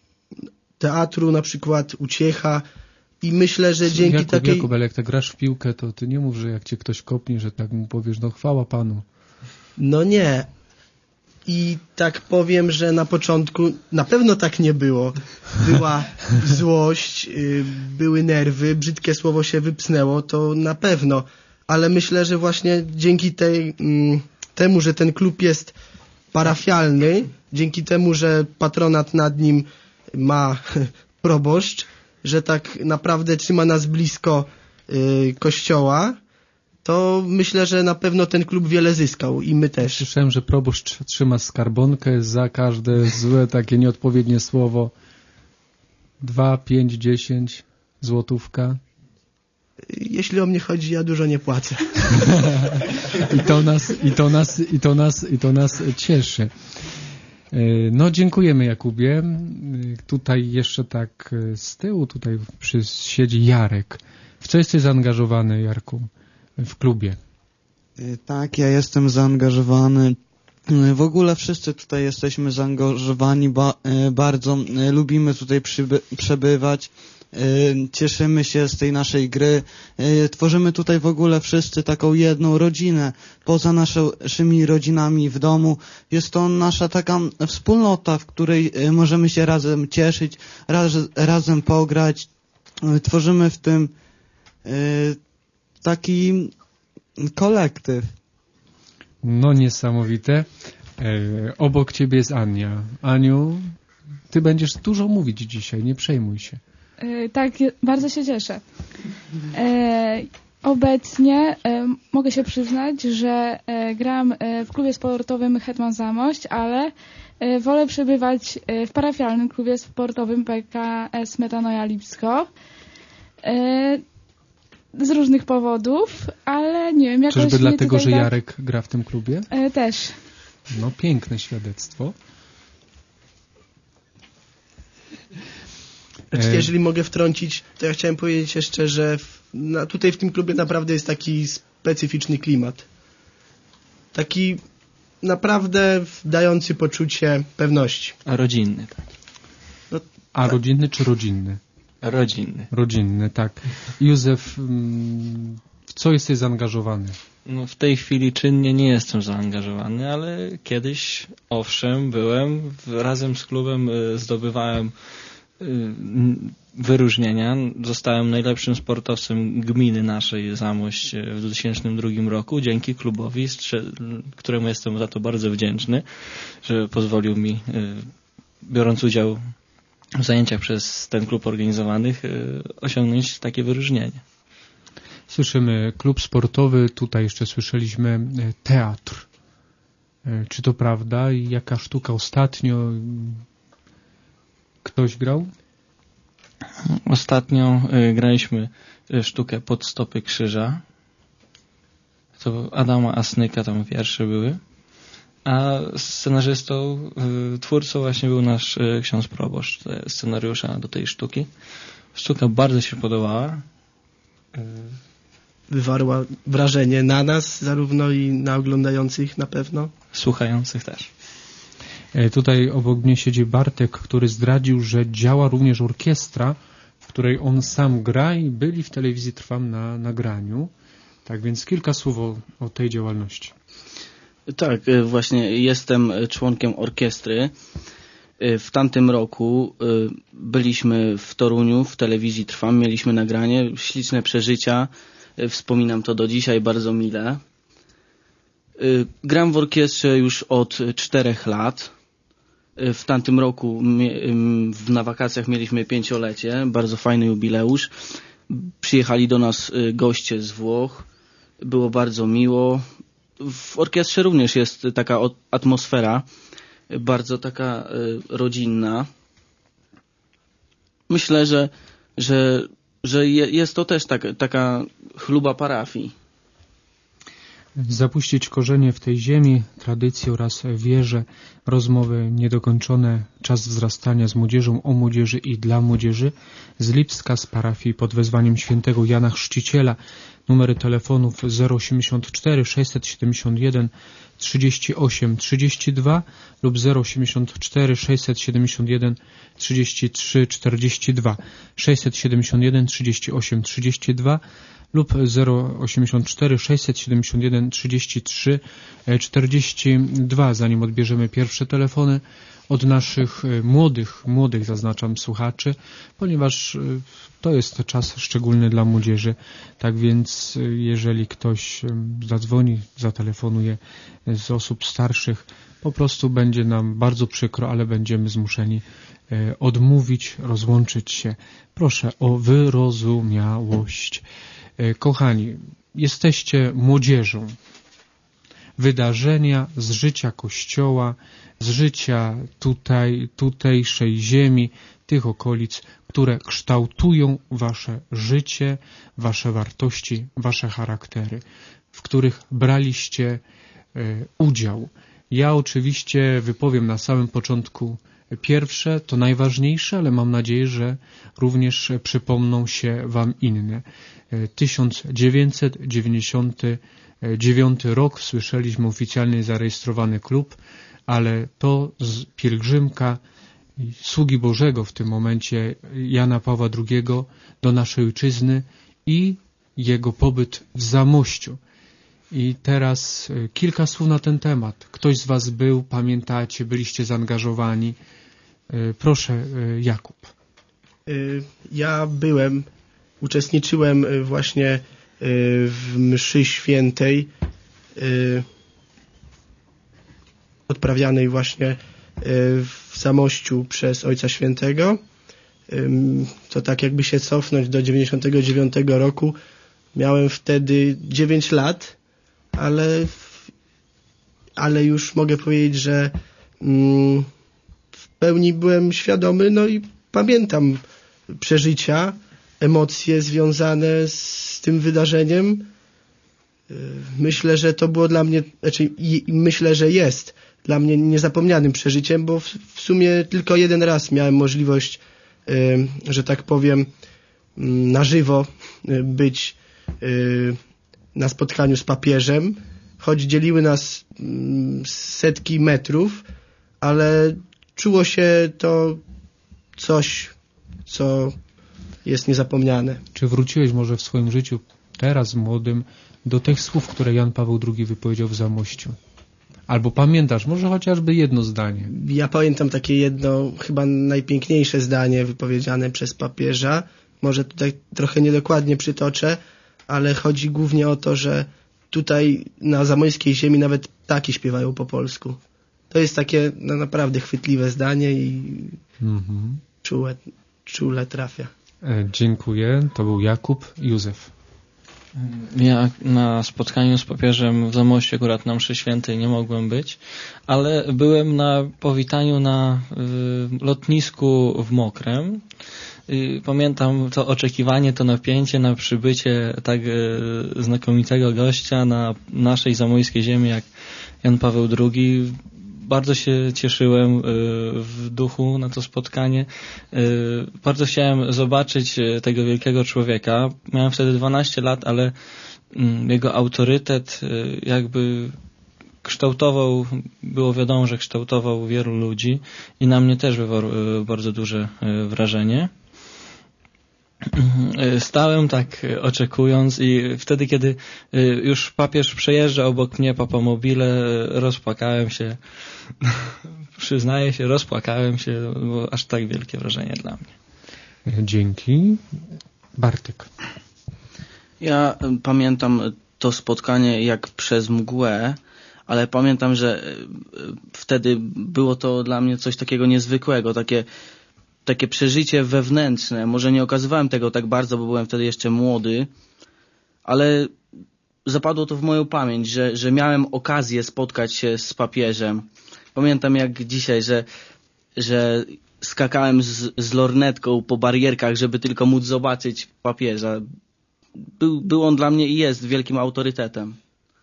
teatru na przykład, Uciecha i myślę, że dzięki Jakub, takiej... Jakub, ale jak tak grasz w piłkę, to ty nie mów, że jak cię ktoś kopnie, że tak mu powiesz, no chwała Panu. No nie. I tak powiem, że na początku na pewno tak nie było. Była złość, yy, były nerwy, brzydkie słowo się wypsnęło, to na pewno. Ale myślę, że właśnie dzięki tej, yy, temu, że ten klub jest parafialny, dzięki temu, że patronat nad nim ma proboszcz, że tak naprawdę trzyma nas blisko y, kościoła, to myślę, że na pewno ten klub wiele zyskał i my też. Słyszałem, że proboszcz trzyma skarbonkę za każde złe, takie nieodpowiednie słowo. Dwa, pięć, dziesięć, złotówka. Jeśli o mnie chodzi, ja dużo nie płacę. I to nas, i to nas, i to nas, i to nas cieszy. No dziękujemy, Jakubie. Tutaj jeszcze tak z tyłu tutaj przy, siedzi Jarek. W co jesteś zaangażowany, Jarku, w klubie? Tak, ja jestem zaangażowany. W ogóle wszyscy tutaj jesteśmy zaangażowani, ba, bardzo lubimy tutaj przyby, przebywać. Cieszymy się z tej naszej gry. Tworzymy tutaj w ogóle wszyscy taką jedną rodzinę. Poza naszymi rodzinami w domu jest to nasza taka wspólnota, w której możemy się razem cieszyć, raz, razem pograć. Tworzymy w tym taki kolektyw. No niesamowite. E, obok ciebie jest Ania. Aniu, ty będziesz dużo mówić dzisiaj, nie przejmuj się. E, tak, je- bardzo się cieszę. E, obecnie e, mogę się przyznać, że e, gram e, w klubie sportowym Hetman Zamość, ale e, wolę przebywać e, w parafialnym klubie sportowym P K S Metanoja Lipsko. E, z różnych powodów, ale nie wiem, jakoś Czyżby mnie dlatego, tutaj że tak- Jarek gra w tym klubie? E, też. No piękne świadectwo. Znaczy, E, jeżeli mogę wtrącić, to ja chciałem powiedzieć jeszcze, że w, na, tutaj w tym klubie naprawdę jest taki specyficzny klimat. Taki naprawdę dający poczucie pewności. Rodzinny, tak. A rodzinny czy rodzinny? Rodzinny. Rodzinny, tak. Józef, mm, w co jesteś zaangażowany? No, w tej chwili czynnie nie jestem zaangażowany, ale kiedyś, owszem, byłem. W, razem z klubem y, zdobywałem y, n- wyróżnienia. Zostałem najlepszym sportowcem gminy naszej Zamość y, w dwa tysiące drugim roku dzięki klubowi, strze- któremu jestem za to bardzo wdzięczny, że pozwolił mi, y, biorąc udział w zajęciach przez ten klub organizowanych, y, osiągnąć takie wyróżnienie. Słyszymy klub sportowy, tutaj jeszcze słyszeliśmy e, teatr. E, Czy to prawda? I jaka sztuka ostatnio? mm, Ktoś grał? Ostatnio y, graliśmy y, sztukę Pod stopy krzyża. To Adama Asnyka, tam wiersze były. A scenarzystą, y, twórcą właśnie był nasz y, ksiądz proboszcz te scenariusza do tej sztuki. Sztuka bardzo się podobała. Y, Wywarła wrażenie na nas, zarówno i na oglądających na pewno. słuchających też. E, Tutaj obok mnie siedzi Bartek, który zdradził, że działa również orkiestra, w której on sam gra i byli w telewizji Trwam na nagraniu. Tak więc kilka słów o, o tej działalności. Tak, y, właśnie jestem członkiem orkiestry. Y, W tamtym roku y, byliśmy w Toruniu, w telewizji Trwam, mieliśmy nagranie, śliczne przeżycia, y, wspominam to do dzisiaj bardzo mile. Y, Gram w orkiestrze już od czterech lat. Y, W tamtym roku mie- ym, w- na wakacjach mieliśmy pięciolecie, bardzo fajny jubileusz. Przyjechali do nas y, goście z Włoch, było bardzo miło. W orkiestrze również jest taka o- atmosfera, y, bardzo taka y, rodzinna. Myślę, że, że, że je, jest to też tak, taka chluba parafii. Zapuścić korzenie w tej ziemi, tradycje oraz wierze, rozmowy niedokończone, czas wzrastania z młodzieżą, o młodzieży i dla młodzieży, z Lipska, z parafii pod wezwaniem świętego Jana Chrzciciela, numery telefonów zero osiemdziesiąt cztery sześćset siedemdziesiąt jeden trzydzieści osiem trzydzieści dwa lub zero osiemdziesiąt cztery sześćset siedemdziesiąt jeden trzydzieści trzy czterdzieści dwa, sześćset siedemdziesiąt jeden trzydzieści osiem trzydzieści dwa lub zero osiemdziesiąt cztery sześćset siedemdziesiąt jeden trzydzieści trzy czterdzieści dwa. Zanim odbierzemy pierwsze telefony od naszych e, młodych, młodych zaznaczam słuchaczy, ponieważ e, to jest czas szczególny dla młodzieży. Tak więc e, jeżeli ktoś e, zadzwoni, zatelefonuje e, z osób starszych, po prostu będzie nam bardzo przykro, ale będziemy zmuszeni e, odmówić, rozłączyć się. Proszę o wyrozumiałość. E, Kochani, jesteście młodzieżą. Wydarzenia z życia Kościoła, z życia tutaj, tutejszej ziemi, tych okolic, które kształtują wasze życie, wasze wartości, wasze charaktery, w których braliście e, udział. Ja oczywiście wypowiem na samym początku pierwsze, to najważniejsze, ale mam nadzieję, że również przypomną się wam inne. tysiąc dziewięćset dziewięćdziesiąty dziewiąty rok, słyszeliśmy oficjalnie zarejestrowany klub, ale to z pielgrzymka sługi Bożego w tym momencie Jana Pawła drugiego do naszej ojczyzny i jego pobyt w Zamościu. I teraz kilka słów na ten temat. Ktoś z was był, pamiętacie, byliście zaangażowani. Proszę, Jakub. Ja byłem, uczestniczyłem właśnie w mszy świętej odprawianej właśnie w Zamościu przez Ojca Świętego. To tak jakby się cofnąć do dziewięćdziesiątego dziewiątego roku. Miałem wtedy dziewięć lat, ale, ale już mogę powiedzieć, że w pełni byłem świadomy, no i pamiętam przeżycia, emocje związane z tym wydarzeniem. Myślę, że to było dla mnie, znaczy myślę, że jest dla mnie niezapomnianym przeżyciem, bo w, w sumie tylko jeden raz miałem możliwość, że tak powiem, na żywo być na spotkaniu z papieżem, choć dzieliły nas setki metrów, ale czuło się to coś, co jest niezapomniane. Czy wróciłeś może w swoim życiu, teraz młodym, do tych słów, które Jan Paweł drugi wypowiedział w Zamościu? Albo pamiętasz, może chociażby jedno zdanie? Ja pamiętam takie jedno, chyba najpiękniejsze zdanie wypowiedziane przez papieża. Może tutaj trochę niedokładnie przytoczę, ale chodzi głównie o to, że tutaj na zamojskiej ziemi nawet ptaki śpiewają po polsku. To jest takie no, naprawdę chwytliwe zdanie i mhm. czule, czule trafia. E, dziękuję. To był Jakub. Józef. Ja na spotkaniu z papieżem w Zamościu akurat na mszy świętej nie mogłem być, ale byłem na powitaniu na y, lotnisku w Mokrem. Y, pamiętam to oczekiwanie, to napięcie na przybycie tak y, znakomitego gościa na naszej zamojskiej ziemi jak Jan Paweł drugi. Bardzo się cieszyłem y, w duchu na to spotkanie. Y, bardzo chciałem zobaczyć tego wielkiego człowieka. Miałem wtedy dwanaście lat, ale y, jego autorytet y, jakby kształtował, było wiadomo, że kształtował wielu ludzi i na mnie też wywarł y, bardzo duże y, wrażenie. Stałem tak oczekując i wtedy, kiedy już papież przejeżdża obok mnie papamobile, rozpłakałem się. Przyznaję się, rozpłakałem się, bo aż tak wielkie wrażenie dla mnie. Dzięki. Bartek. Ja pamiętam to spotkanie jak przez mgłę, ale pamiętam, że wtedy było to dla mnie coś takiego niezwykłego, takie takie przeżycie wewnętrzne. Może nie okazywałem tego tak bardzo, bo byłem wtedy jeszcze młody, ale zapadło to w moją pamięć, że, że miałem okazję spotkać się z papieżem. Pamiętam jak dzisiaj, że, że skakałem z, z lornetką po barierkach, żeby tylko móc zobaczyć papieża. Był, był on dla mnie i jest wielkim autorytetem.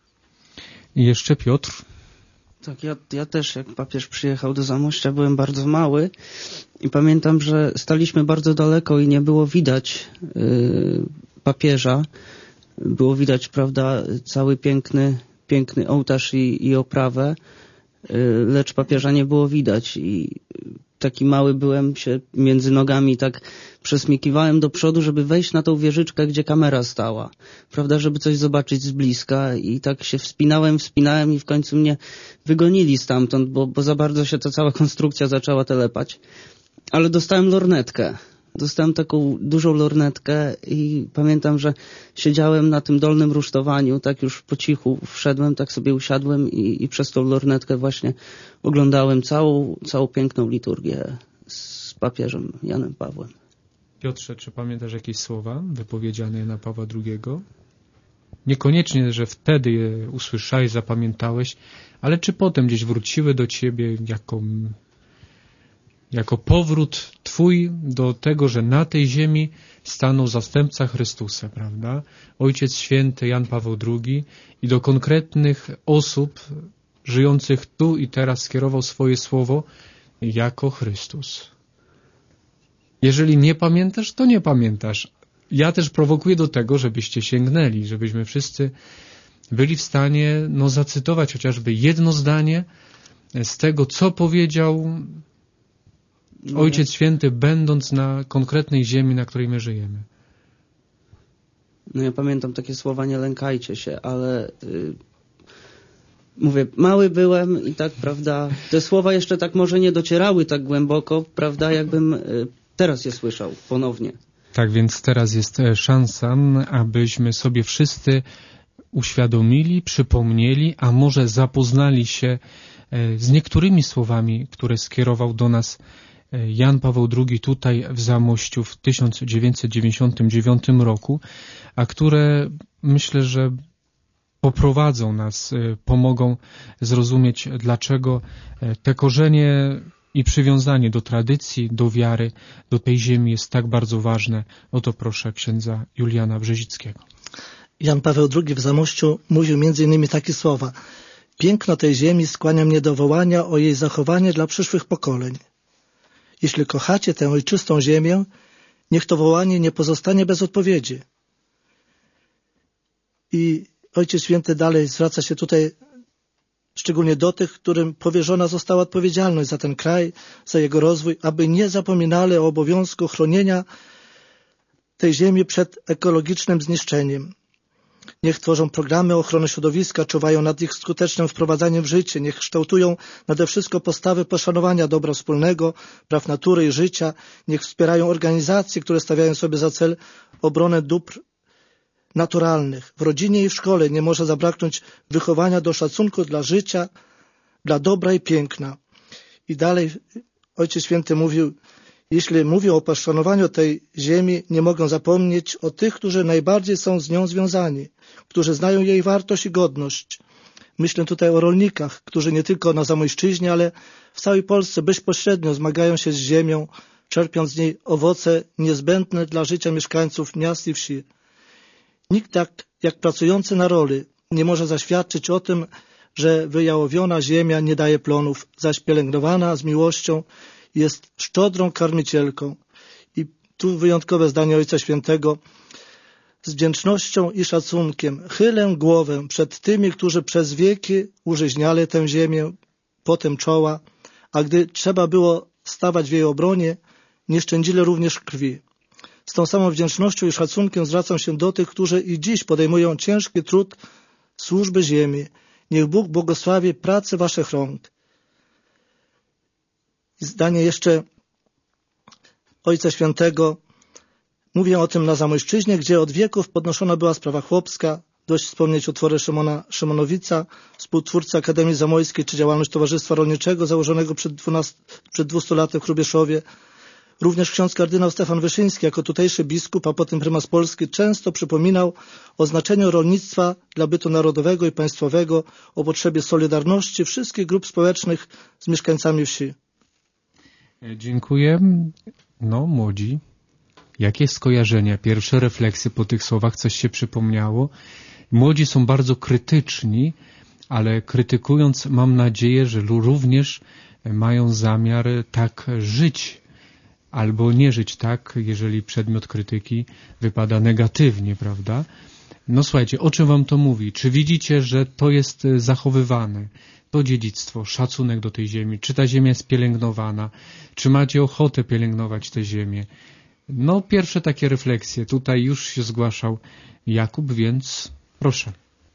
I jeszcze Piotr. Tak, ja, ja też jak papież przyjechał do Zamościa byłem bardzo mały i pamiętam, że staliśmy bardzo daleko i nie było widać y, papieża. Było widać, prawda, cały piękny, piękny ołtarz i, i oprawę, y, lecz papieża nie było widać i taki mały byłem, się między nogami tak przesmikiwałem do przodu, żeby wejść na tą wieżyczkę, gdzie kamera stała, prawda, żeby coś zobaczyć z bliska i tak się wspinałem, wspinałem i w końcu mnie wygonili stamtąd, bo, bo za bardzo się ta cała konstrukcja zaczęła telepać. Ale dostałem lornetkę. Dostałem taką dużą lornetkę i pamiętam, że siedziałem na tym dolnym rusztowaniu, tak już po cichu wszedłem, tak sobie usiadłem i, i przez tą lornetkę właśnie oglądałem całą, całą piękną liturgię z papieżem Janem Pawłem. Piotrze, czy pamiętasz jakieś słowa wypowiedziane Jana Pawła drugiego? Niekoniecznie, że wtedy je usłyszałeś, zapamiętałeś, ale czy potem gdzieś wróciły do ciebie jako, jako powrót twój do tego, że na tej ziemi stanął zastępca Chrystusa, prawda? Ojciec Święty Jan Paweł drugi i do konkretnych osób żyjących tu i teraz skierował swoje słowo jako Chrystus. Jeżeli nie pamiętasz, to nie pamiętasz. Ja też prowokuję do tego, żebyście sięgnęli, żebyśmy wszyscy byli w stanie no, zacytować chociażby jedno zdanie z tego, co powiedział Ojciec Święty, będąc na konkretnej ziemi, na której my żyjemy. No ja pamiętam takie słowa, nie lękajcie się, ale yy, mówię, mały byłem i tak, prawda, te słowa jeszcze tak może nie docierały tak głęboko, prawda, jakbym yy, teraz je słyszał ponownie. Tak więc teraz jest szansa, abyśmy sobie wszyscy uświadomili, przypomnieli, a może zapoznali się z niektórymi słowami, które skierował do nas Jan Paweł drugi tutaj w Zamościu w tysiąc dziewięćset dziewięćdziesiątym dziewiątym roku, a które myślę, że poprowadzą nas, pomogą zrozumieć, dlaczego te korzenie i przywiązanie do tradycji, do wiary, do tej ziemi jest tak bardzo ważne. Oto proszę księdza Juliana Brzezickiego. Jan Paweł drugi w Zamościu mówił między innymi takie słowa: piękno tej ziemi skłania mnie do wołania o jej zachowanie dla przyszłych pokoleń. Jeśli kochacie tę ojczystą ziemię, niech to wołanie nie pozostanie bez odpowiedzi. I Ojciec Święty dalej zwraca się tutaj szczególnie do tych, którym powierzona została odpowiedzialność za ten kraj, za jego rozwój, aby nie zapominali o obowiązku chronienia tej ziemi przed ekologicznym zniszczeniem. Niech tworzą programy ochrony środowiska, czuwają nad ich skutecznym wprowadzaniem w życie, niech kształtują nade wszystko postawy poszanowania dobra wspólnego, praw natury i życia, niech wspierają organizacje, które stawiają sobie za cel obronę dóbr naturalnych. W rodzinie i w szkole nie może zabraknąć wychowania do szacunku dla życia, dla dobra i piękna. I dalej Ojciec Święty mówił: jeśli mówią o poszanowaniu tej ziemi, nie mogą zapomnieć o tych, którzy najbardziej są z nią związani, którzy znają jej wartość i godność. Myślę tutaj o rolnikach, którzy nie tylko na Zamojszczyźnie, ale w całej Polsce bezpośrednio zmagają się z ziemią, czerpiąc z niej owoce niezbędne dla życia mieszkańców miast i wsi. Nikt tak jak pracujący na roli nie może zaświadczyć o tym, że wyjałowiona ziemia nie daje plonów, zaś pielęgnowana z miłością jest szczodrą karmicielką. I tu wyjątkowe zdanie Ojca Świętego: z wdzięcznością i szacunkiem chylę głowę przed tymi, którzy przez wieki użyźniali tę ziemię, potem czoła, a gdy trzeba było stawać w jej obronie, nie szczędzili również krwi. Z tą samą wdzięcznością i szacunkiem zwracam się do tych, którzy i dziś podejmują ciężki trud służby ziemi. Niech Bóg błogosławi pracę waszych rąk. I zdanie jeszcze Ojca Świętego. Mówię o tym na Zamojszczyźnie, gdzie od wieków podnoszona była sprawa chłopska. Dość wspomnieć utwory Szymona Szymonowica, współtwórcy Akademii Zamojskiej, czy działalność Towarzystwa Rolniczego założonego przed, dwunastu, przed dwustu laty w Hrubieszowie. Również ksiądz kardynał Stefan Wyszyński, jako tutejszy biskup, a potem prymas Polski, często przypominał o znaczeniu rolnictwa dla bytu narodowego i państwowego, o potrzebie solidarności wszystkich grup społecznych z mieszkańcami wsi. Dziękuję. No, młodzi, jakie skojarzenia, pierwsze refleksje po tych słowach, coś się przypomniało? Młodzi są bardzo krytyczni, ale krytykując, mam nadzieję, że również mają zamiar tak żyć, albo nie żyć tak, jeżeli przedmiot krytyki wypada negatywnie, prawda? No słuchajcie, o czym wam to mówi? Czy widzicie, że to jest zachowywane? To dziedzictwo, szacunek do tej ziemi. Czy ta ziemia jest pielęgnowana? Czy macie ochotę pielęgnować tę ziemię? No, pierwsze takie refleksje. Tutaj już się zgłaszał Jakub, więc proszę.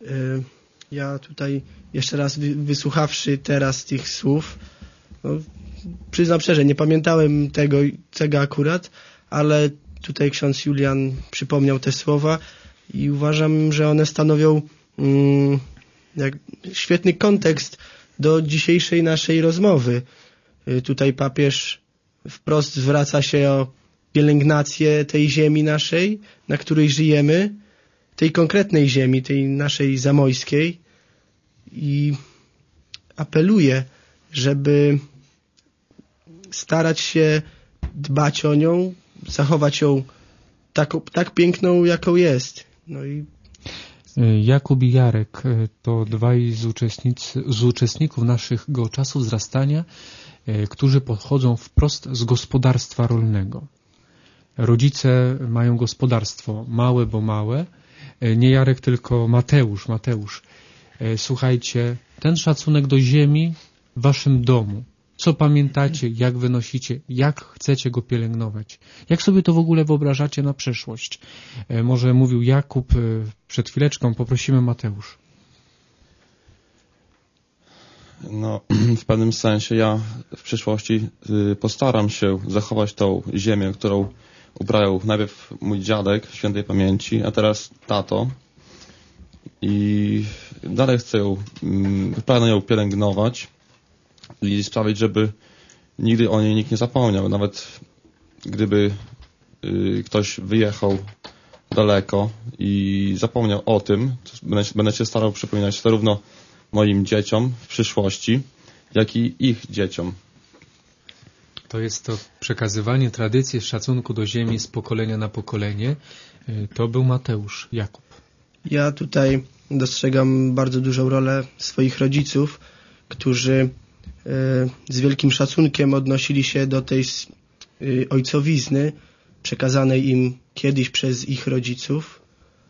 Ja tutaj jeszcze raz wysłuchawszy teraz tych słów, no, przyznam szczerze, nie pamiętałem tego, tego akurat, ale tutaj ksiądz Julian przypomniał te słowa i uważam, że one stanowią mm, jak świetny kontekst do dzisiejszej naszej rozmowy. Tutaj papież wprost zwraca się o pielęgnację tej ziemi naszej, na której żyjemy, tej konkretnej ziemi, tej naszej zamojskiej, i apeluje, żeby starać się dbać o nią, zachować ją tak, tak piękną, jaką jest. No i Jakub i Jarek to dwaj z, uczestnicy, z uczestników naszego czasu wzrastania, którzy pochodzą wprost z gospodarstwa rolnego. Rodzice mają gospodarstwo małe, bo małe. Nie Jarek, tylko Mateusz. Mateusz, słuchajcie, ten szacunek do ziemi w waszym domu. Co pamiętacie, jak wynosicie, jak chcecie go pielęgnować? Jak sobie to w ogóle wyobrażacie na przyszłość? Może mówił Jakub przed chwileczką, poprosimy Mateusz. No, w pewnym sensie ja w przyszłości postaram się zachować tą ziemię, którą uprawiał najpierw mój dziadek świętej pamięci, a teraz tato. I dalej chcę ją, pragnę ją pielęgnować i sprawić, żeby nigdy o niej nikt nie zapomniał. Nawet gdyby y, ktoś wyjechał daleko i zapomniał o tym, będę, będę się starał przypominać zarówno moim dzieciom w przyszłości, jak i ich dzieciom. To jest to przekazywanie tradycji, szacunku do ziemi z pokolenia na pokolenie. To był Mateusz. Jakub. Ja tutaj dostrzegam bardzo dużą rolę swoich rodziców, którzy z wielkim szacunkiem odnosili się do tej ojcowizny przekazanej im kiedyś przez ich rodziców.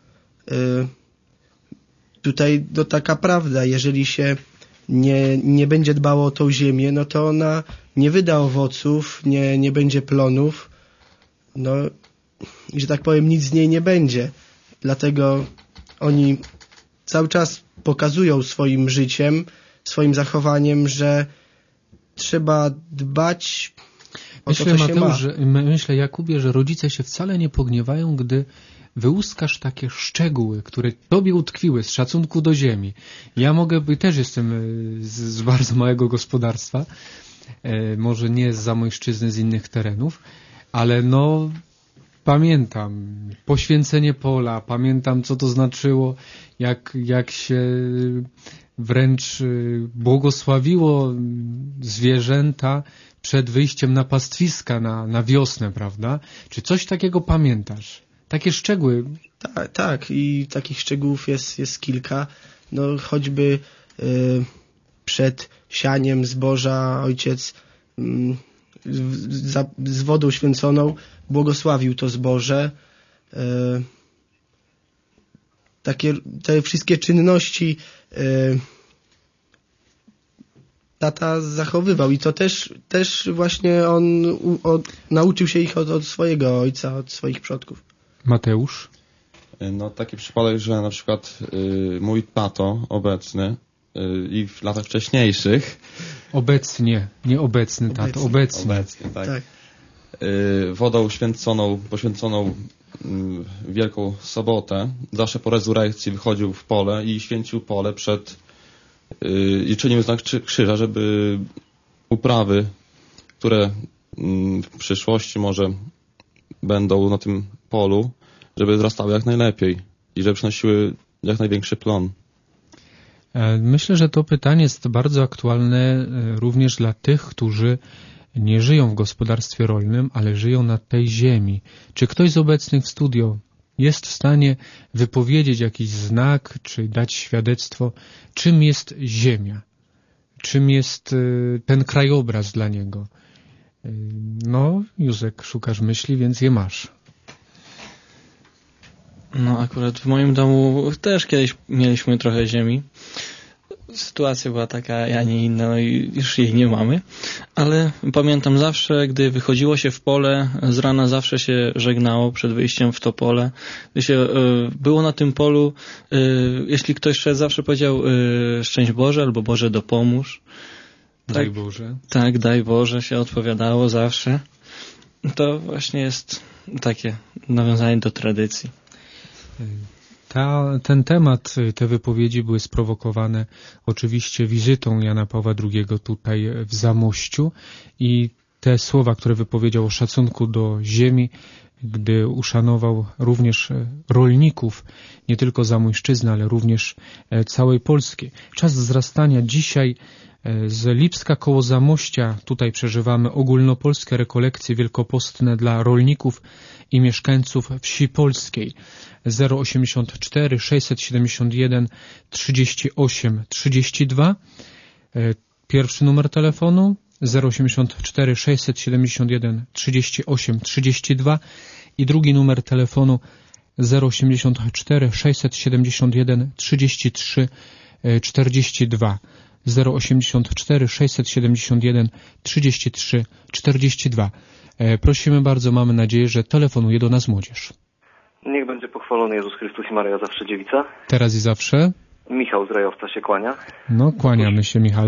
Tutaj no, taka prawda, jeżeli się nie, nie będzie dbało o tą ziemię, no to ona nie wyda owoców, nie, nie będzie plonów, no i że tak powiem nic z niej nie będzie. Dlatego oni cały czas pokazują swoim życiem, swoim zachowaniem, że trzeba dbać o myślę, to, co Mateusz, się ma. Że, myślę, Jakubie, że rodzice się wcale nie pogniewają, gdy wyłuskasz takie szczegóły, które tobie utkwiły z szacunku do ziemi. Ja mogę, też jestem z, z bardzo małego gospodarstwa, e, może nie z Zamojszczyzny, z innych terenów, ale no pamiętam poświęcenie pola, pamiętam co to znaczyło, jak, jak się wręcz błogosławiło zwierzęta przed wyjściem na pastwiska na, na wiosnę, prawda? Czy coś takiego pamiętasz? Takie szczegóły. Tak, tak. I takich szczegółów jest, jest kilka. No choćby y, przed sianiem zboża ojciec y, z, z wodą święconą błogosławił to zboże. Y, takie te wszystkie czynności y, tata zachowywał i to też, też właśnie on u, od, nauczył się ich od, od swojego ojca, od swoich przodków. Mateusz? No taki przypadek, że na przykład y, mój tato obecny y, i w latach wcześniejszych obecnie, nie obecny tato, obecnie. Obecnie, tak. tak. Y, wodą święconą, poświęconą y, Wielką Sobotę, zawsze po rezurekcji wychodził w pole i święcił pole przed y, i czynił znak krzyża, żeby uprawy, które y, w przyszłości może będą na tym polu, żeby wzrastały jak najlepiej i żeby przynosiły jak największy plon. Myślę, że to pytanie jest bardzo aktualne również dla tych, którzy nie żyją w gospodarstwie rolnym, ale żyją na tej ziemi. Czy ktoś z obecnych w studio jest w stanie wypowiedzieć jakiś znak, czy dać świadectwo, czym jest ziemia? Czym jest ten krajobraz dla niego? No, Józek, szukasz myśli, więc je masz. No, akurat w moim domu też kiedyś mieliśmy trochę ziemi. Sytuacja była taka, ja nie inna, no i już jej nie mamy. Ale pamiętam zawsze, gdy wychodziło się w pole, z rana zawsze się żegnało przed wyjściem w to pole. Gdy się y, było na tym polu, y, jeśli ktoś szedł, zawsze powiedział y, szczęść Boże albo Boże dopomóż. Daj tak, Boże. Tak, daj Boże się odpowiadało zawsze. To właśnie jest takie nawiązanie do tradycji. Ta, ten temat, te wypowiedzi były sprowokowane oczywiście wizytą Jana Pawła drugiego tutaj w Zamościu i te słowa, które wypowiedział o szacunku do ziemi, gdy uszanował również rolników, nie tylko Zamojszczyzny, ale również całej Polski. Czas wzrastania dzisiaj z Lipska koło Zamościa. Tutaj przeżywamy ogólnopolskie rekolekcje wielkopostne dla rolników i mieszkańców wsi polskiej. zero osiemdziesiąt cztery sześćset siedemdziesiąt jeden trzydzieści osiem trzydzieści dwa. Pierwszy numer telefonu zero osiemdziesiąt cztery sześćset siedemdziesiąt jeden trzydzieści osiem trzydzieści dwa i drugi numer telefonu zero osiemdziesiąt cztery sześćset siedemdziesiąt jeden trzydzieści trzy czterdzieści dwa. zero osiemdziesiąt cztery sześćset siedemdziesiąt jeden trzydzieści trzy czterdzieści dwa. Prosimy bardzo, mamy nadzieję, że telefonuje do nas młodzież. Niech będzie pochwalony Jezus Chrystus i Maryja Zawsze Dziewica. Teraz i zawsze. Michał z Rajowca się kłania. No, kłaniamy się, Michale.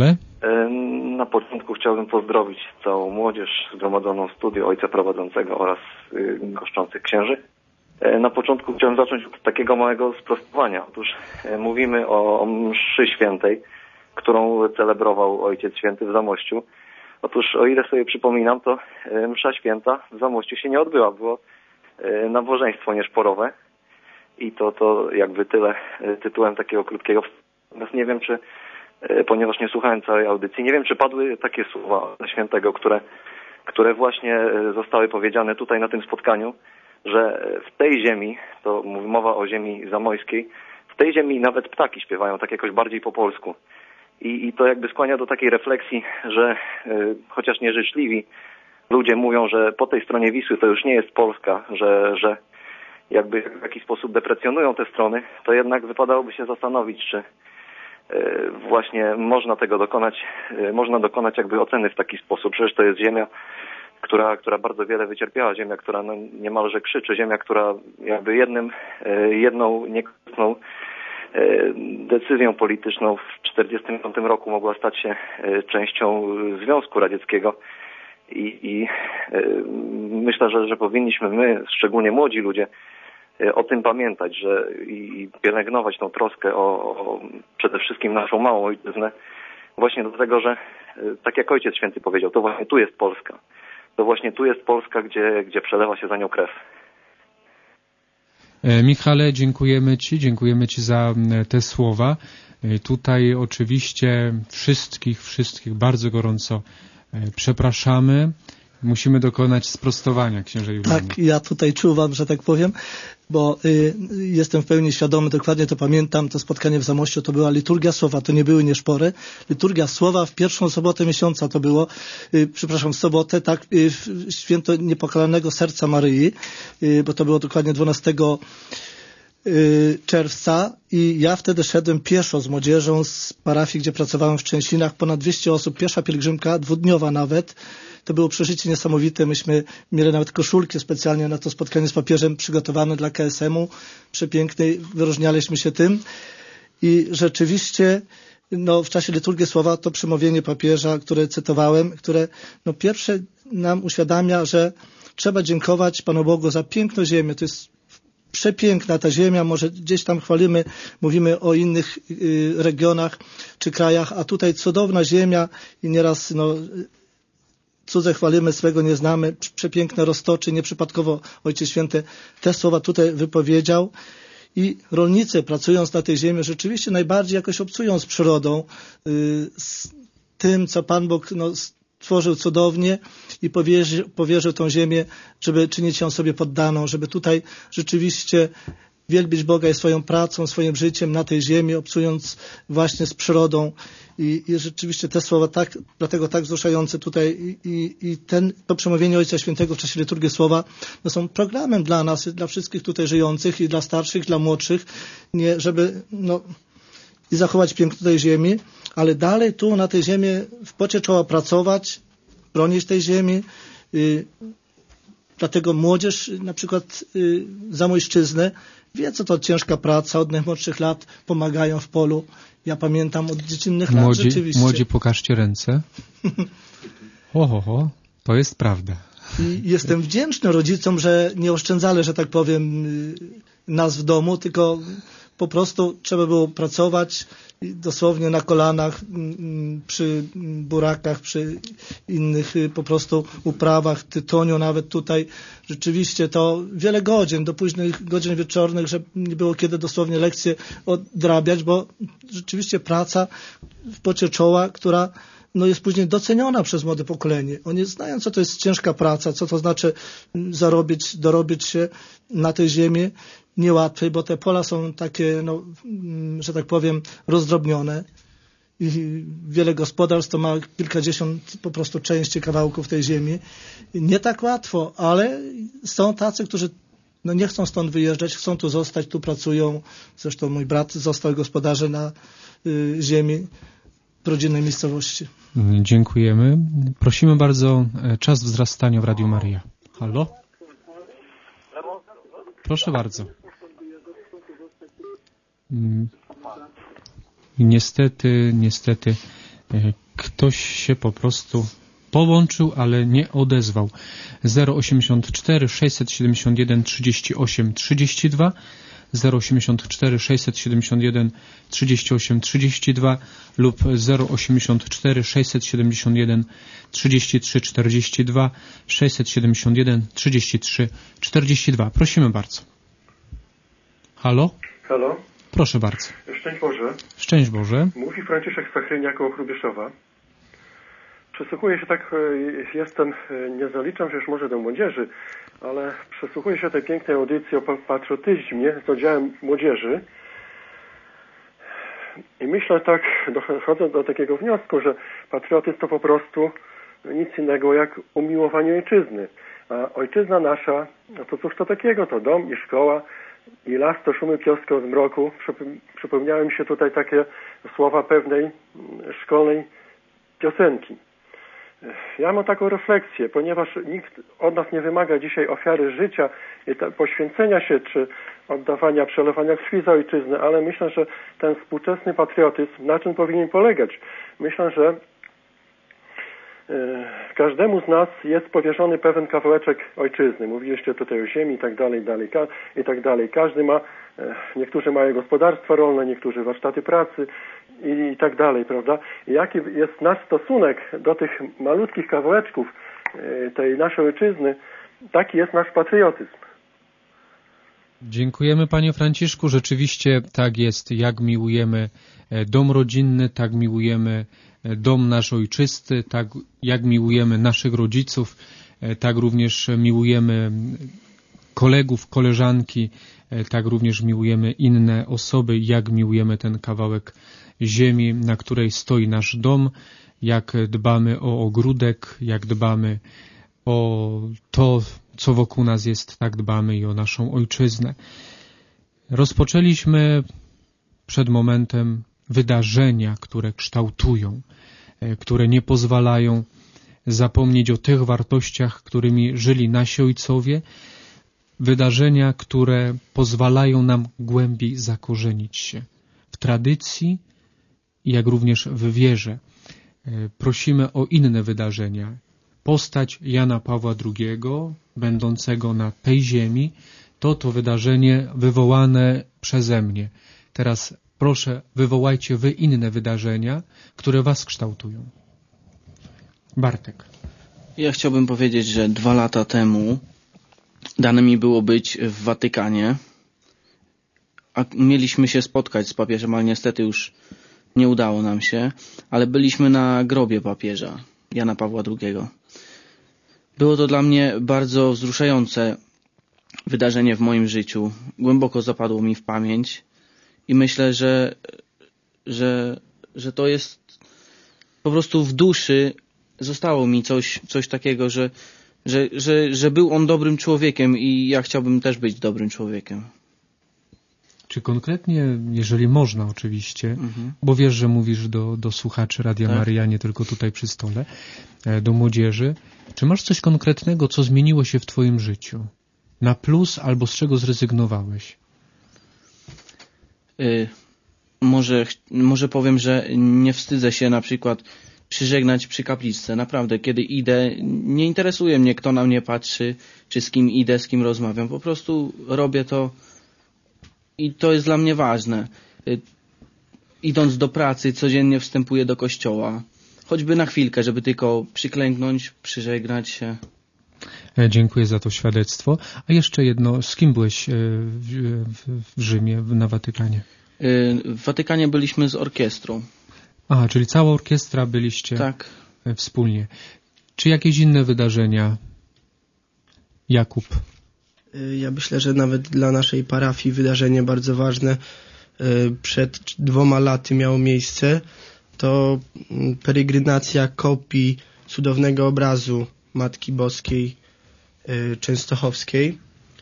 Na początku chciałbym pozdrowić całą młodzież zgromadzoną w studiu ojca prowadzącego oraz goszczących księży. Na początku chciałem zacząć od takiego małego sprostowania. Otóż mówimy o mszy świętej, którą celebrował Ojciec Święty w Zamościu. Otóż o ile sobie przypominam, to msza święta w Zamościu się nie odbyła. Było nabożeństwo nieszporowe i to, to jakby tyle tytułem takiego krótkiego. Natomiast nie wiem, czy, ponieważ nie słuchałem całej audycji, nie wiem, czy padły takie słowa Świętego, które, które właśnie zostały powiedziane tutaj na tym spotkaniu, że w tej ziemi, to mowa o ziemi zamojskiej, w tej ziemi nawet ptaki śpiewają tak jakoś bardziej po polsku. I, i to jakby skłania do takiej refleksji, że y, chociaż nieżyczliwi ludzie mówią, że po tej stronie Wisły to już nie jest Polska, że, że jakby w jakiś sposób deprecjonują te strony, to jednak wypadałoby się zastanowić, czy y, właśnie można tego dokonać, y, można dokonać jakby oceny w taki sposób. Przecież to jest ziemia, która, która bardzo wiele wycierpiała, ziemia, która no, niemalże krzyczy, ziemia, która jakby jednym, y, jedną niekorzystną decyzją polityczną w tysiąc dziewięćset czterdziestym piątym roku mogła stać się częścią Związku Radzieckiego i, i myślę, że, że powinniśmy my, szczególnie młodzi ludzie, o tym pamiętać, że i pielęgnować tą troskę o, o przede wszystkim naszą małą ojczyznę, właśnie do tego, że tak jak Ojciec Święty powiedział, to właśnie tu jest Polska. To właśnie tu jest Polska, gdzie, gdzie przelewa się za nią krew. Michale, dziękujemy Ci, dziękujemy Ci za te słowa. Tutaj oczywiście wszystkich, wszystkich bardzo gorąco przepraszamy. Musimy dokonać sprostowania, księże Julianie. Tak, ja tutaj czuwam, że tak powiem, bo y, jestem w pełni świadomy, dokładnie to pamiętam, to spotkanie w Zamościu to była liturgia słowa, to nie były nieszpory. Liturgia słowa w pierwszą sobotę miesiąca to było, y, przepraszam, w sobotę, tak, y, w święto Niepokalanego Serca Maryi, y, bo to było dokładnie dwunastego czerwca i ja wtedy szedłem pieszo z młodzieżą z parafii, gdzie pracowałem w Trzęsinach, ponad dwieście osób, piesza pielgrzymka, dwudniowa nawet. To było przeżycie niesamowite. Myśmy mieli nawet koszulki specjalnie na to spotkanie z papieżem przygotowane dla K S M-u. Przepięknej, wyróżnialiśmy się tym. I rzeczywiście no, w czasie liturgii słowa to przemówienie papieża, które cytowałem, które no, pierwsze nam uświadamia, że trzeba dziękować Panu Bogu za piękną ziemię. To jest przepiękna ta ziemia, może gdzieś tam chwalimy, mówimy o innych y, regionach czy krajach, a tutaj cudowna ziemia i nieraz no, cudze chwalimy, swego nie znamy, przepiękne roztoczy, nieprzypadkowo Ojciec Święty te słowa tutaj wypowiedział i rolnicy pracując na tej ziemi rzeczywiście najbardziej jakoś obcują z przyrodą, y, z tym, co Pan Bóg no, stworzył cudownie i powierzył, powierzył tą ziemię, żeby czynić ją sobie poddaną, żeby tutaj rzeczywiście wielbić Boga i swoją pracą, swoim życiem na tej ziemi, obcując właśnie z przyrodą. I, i rzeczywiście te słowa tak, dlatego tak wzruszające tutaj i, i, i ten, to przemówienie Ojca Świętego w czasie liturgii słowa no są programem dla nas, dla wszystkich tutaj żyjących i dla starszych, dla młodszych, nie, żeby no, i zachować piękno tej ziemi, ale dalej tu na tej ziemi w pocie czoła pracować, bronić tej ziemi. Yy, dlatego młodzież, na przykład yy, Zamojszczyzny, wie, co to ciężka praca, od najmłodszych lat pomagają w polu. Ja pamiętam od dziecinnych lat młodzi, rzeczywiście. Młodzi, pokażcie ręce. Ho, ho, ho, to jest prawda. I jestem wdzięczny rodzicom, że nie oszczędzali, że tak powiem, nas w domu, tylko po prostu trzeba było pracować dosłownie na kolanach, przy burakach, przy innych po prostu uprawach, tytoniu nawet tutaj. Rzeczywiście to wiele godzin, do późnych godzin wieczornych, że nie było kiedy dosłownie lekcje odrabiać, bo rzeczywiście praca w pocie czoła, która no jest później doceniona przez młode pokolenie. Oni znają, co to jest ciężka praca, co to znaczy zarobić, dorobić się na tej ziemi niełatwej, bo te pola są takie, no, że tak powiem, rozdrobnione i wiele gospodarstw to ma kilkadziesiąt po prostu części kawałków tej ziemi. Nie tak łatwo, ale są tacy, którzy no nie chcą stąd wyjeżdżać, chcą tu zostać, tu pracują. Zresztą mój brat został gospodarzem na y, ziemi w rodzinnej miejscowości. Dziękujemy. Prosimy bardzo, czas wzrastania w Radiu Maryja. Halo? Proszę bardzo. Niestety, niestety Ktoś się po prostu połączył, ale nie odezwał. zero osiemdziesiąt cztery sześćset siedemdziesiąt jeden trzydzieści osiem trzydzieści dwa, zero osiemdziesiąt cztery sześćset siedemdziesiąt jeden trzydzieści osiem trzydzieści dwa lub zero osiemdziesiąt cztery sześćset siedemdziesiąt jeden trzydzieści trzy czterdzieści dwa, sześćset siedemdziesiąt jeden trzydzieści trzy czterdzieści dwa. Prosimy bardzo. Halo? Halo? Proszę bardzo. Szczęść Boże. Szczęść Boże. Mówi Franciszek Stachrynia koło Hrubieszowa. Przysłuchuję się tak, jestem, nie zaliczam się już może do młodzieży, ale przysłuchuję się tej pięknej audycji o patriotyzmie z udziałem młodzieży i myślę tak, dochodzę do takiego wniosku, że patriotyzm to po prostu nic innego jak umiłowanie ojczyzny. A ojczyzna nasza, no to cóż to takiego, to dom i szkoła i las to szumy pioską z mroku. Przypomniały mi się tutaj takie słowa pewnej szkolnej piosenki. Ja mam taką refleksję, ponieważ nikt od nas nie wymaga dzisiaj ofiary życia i poświęcenia się, czy oddawania, przelewania krwi za ojczyznę, ale myślę, że ten współczesny patriotyzm na czym powinien polegać? Myślę, że każdemu z nas jest powierzony pewien kawałeczek ojczyzny. Mówiliście tutaj o ziemi i tak dalej, dalej, i tak dalej. Każdy ma, niektórzy mają gospodarstwa rolne, niektórzy warsztaty pracy i, i tak dalej, prawda? I jaki jest nasz stosunek do tych malutkich kawałeczków tej naszej ojczyzny, taki jest nasz patriotyzm. Dziękujemy Panie Franciszku. Rzeczywiście tak jest, jak miłujemy dom rodzinny, tak miłujemy dom nasz ojczysty, tak jak miłujemy naszych rodziców, tak również miłujemy kolegów, koleżanki, tak również miłujemy inne osoby, jak miłujemy ten kawałek ziemi, na której stoi nasz dom, jak dbamy o ogródek, jak dbamy o to, co wokół nas jest, tak dbamy i o naszą ojczyznę. Rozpoczęliśmy przed momentem wydarzenia, które kształtują, które nie pozwalają zapomnieć o tych wartościach, którymi żyli nasi ojcowie, wydarzenia, które pozwalają nam głębiej zakorzenić się w tradycji, jak również w wierze. Prosimy o inne wydarzenia. Postać Jana Pawła drugiego, będącego na tej ziemi, to to wydarzenie wywołane przeze mnie. Teraz proszę, wywołajcie wy inne wydarzenia, które was kształtują. Bartek. Ja chciałbym powiedzieć, że dwa lata temu dane mi było być w Watykanie, a mieliśmy się spotkać z papieżem, ale niestety już nie udało nam się, ale byliśmy na grobie papieża Jana Pawła drugiego. Było to dla mnie bardzo wzruszające wydarzenie w moim życiu. Głęboko zapadło mi w pamięć i myślę, że, że, że to jest po prostu w duszy zostało mi coś, coś takiego, że, że, że, że był on dobrym człowiekiem i ja chciałbym też być dobrym człowiekiem. Czy konkretnie, jeżeli można oczywiście, mhm. bo wiesz, że mówisz do, do słuchaczy Radia tak. Maryja, nie tylko tutaj przy stole, do młodzieży, czy masz coś konkretnego, co zmieniło się w twoim życiu? Na plus albo z czego zrezygnowałeś? Y, może, może powiem, że nie wstydzę się na przykład przyżegnać przy kapliczce. Naprawdę, kiedy idę, nie interesuje mnie, kto na mnie patrzy, czy z kim idę, z kim rozmawiam. Po prostu robię to i to jest dla mnie ważne. Y, idąc do pracy, codziennie wstępuję do kościoła. Choćby na chwilkę, żeby tylko przyklęknąć, przyżegnać się. Dziękuję za to świadectwo. A jeszcze jedno, z kim byłeś w, w, w Rzymie, na Watykanie? W Watykanie byliśmy z orkiestrą. A, czyli cała orkiestra byliście tak. wspólnie. Czy jakieś inne wydarzenia? Jakub? Ja myślę, że nawet dla naszej parafii wydarzenie bardzo ważne przed dwoma laty miało miejsce. To peregrinacja kopii cudownego obrazu Matki Boskiej Częstochowskiej.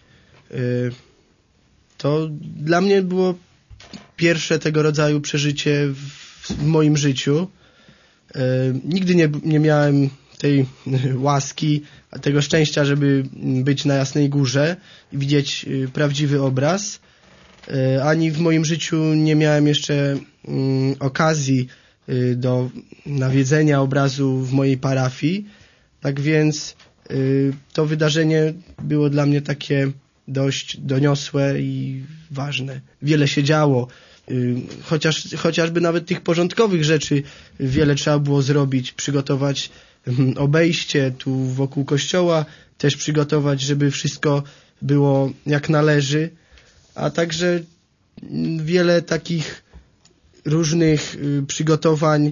To dla mnie było pierwsze tego rodzaju przeżycie w moim życiu. Nigdy nie, nie miałem tej łaski, tego szczęścia, żeby być na Jasnej Górze i widzieć prawdziwy obraz. Ani w moim życiu nie miałem jeszcze okazji y, do nawiedzenia obrazu w mojej parafii. Tak więc y, to wydarzenie było dla mnie takie dość doniosłe i ważne. Wiele się działo. Y, chociaż, chociażby nawet tych porządkowych rzeczy wiele trzeba było zrobić, przygotować y, obejście tu wokół kościoła, też przygotować, żeby wszystko było jak należy, a także wiele takich różnych y, przygotowań y,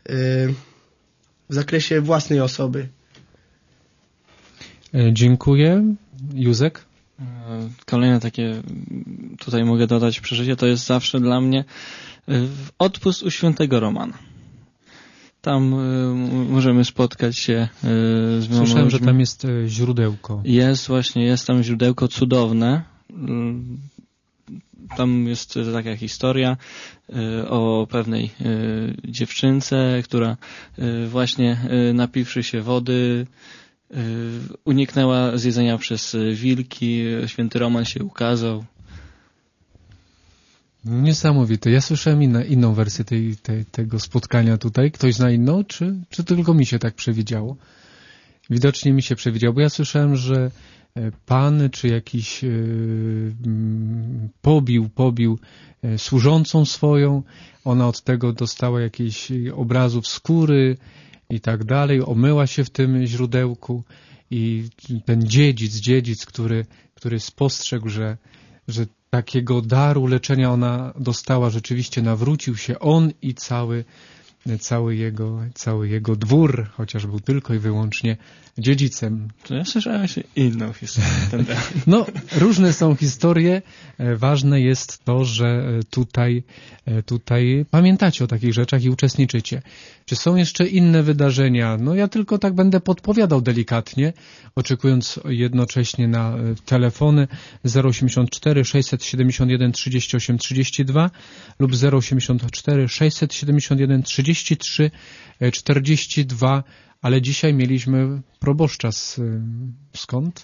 w zakresie własnej osoby. Dziękuję. Józek? Kolejne takie, tutaj mogę dodać przeżycie, to jest zawsze dla mnie odpust u świętego Romana. Tam y, możemy spotkać się y, z wieloma Słyszałem, ludźmi. że tam jest y, źródełko. Jest właśnie, jest tam źródełko cudowne. Y, tam jest y, taka historia y, o pewnej y, dziewczynce, która y, właśnie y, napiwszy się wody y, uniknęła zjedzenia przez wilki. Święty Roman się ukazał. Niesamowite. Ja słyszałem inna, inną wersję tej, tej, tego spotkania tutaj. Ktoś zna inną, czy, czy tylko mi się tak przewidziało? Widocznie mi się przewidziało, bo ja słyszałem, że pan czy jakiś yy, pobił, pobił yy, służącą swoją. Ona od tego dostała jakichś obrazów skóry i tak dalej. Omyła się w tym źródełku i ten dziedzic, dziedzic, który, który spostrzegł, że, że takiego daru leczenia ona dostała, rzeczywiście nawrócił się on i cały, cały, jego, cały jego dwór, chociaż był tylko i wyłącznie dziedzicem. To ja słyszałem jeszcze inną historię. No, różne są historie. Ważne jest to, że tutaj, tutaj pamiętacie o takich rzeczach i uczestniczycie. Czy są jeszcze inne wydarzenia? No ja tylko tak będę podpowiadał delikatnie, oczekując jednocześnie na telefony zero osiemdziesiąt cztery sześćset siedemdziesiąt jeden trzydzieści osiem trzydzieści dwa lub zero osiemdziesiąt cztery sześćset siedemdziesiąt jeden trzydzieści trzy czterdzieści dwa. Ale dzisiaj mieliśmy proboszcza z, skąd?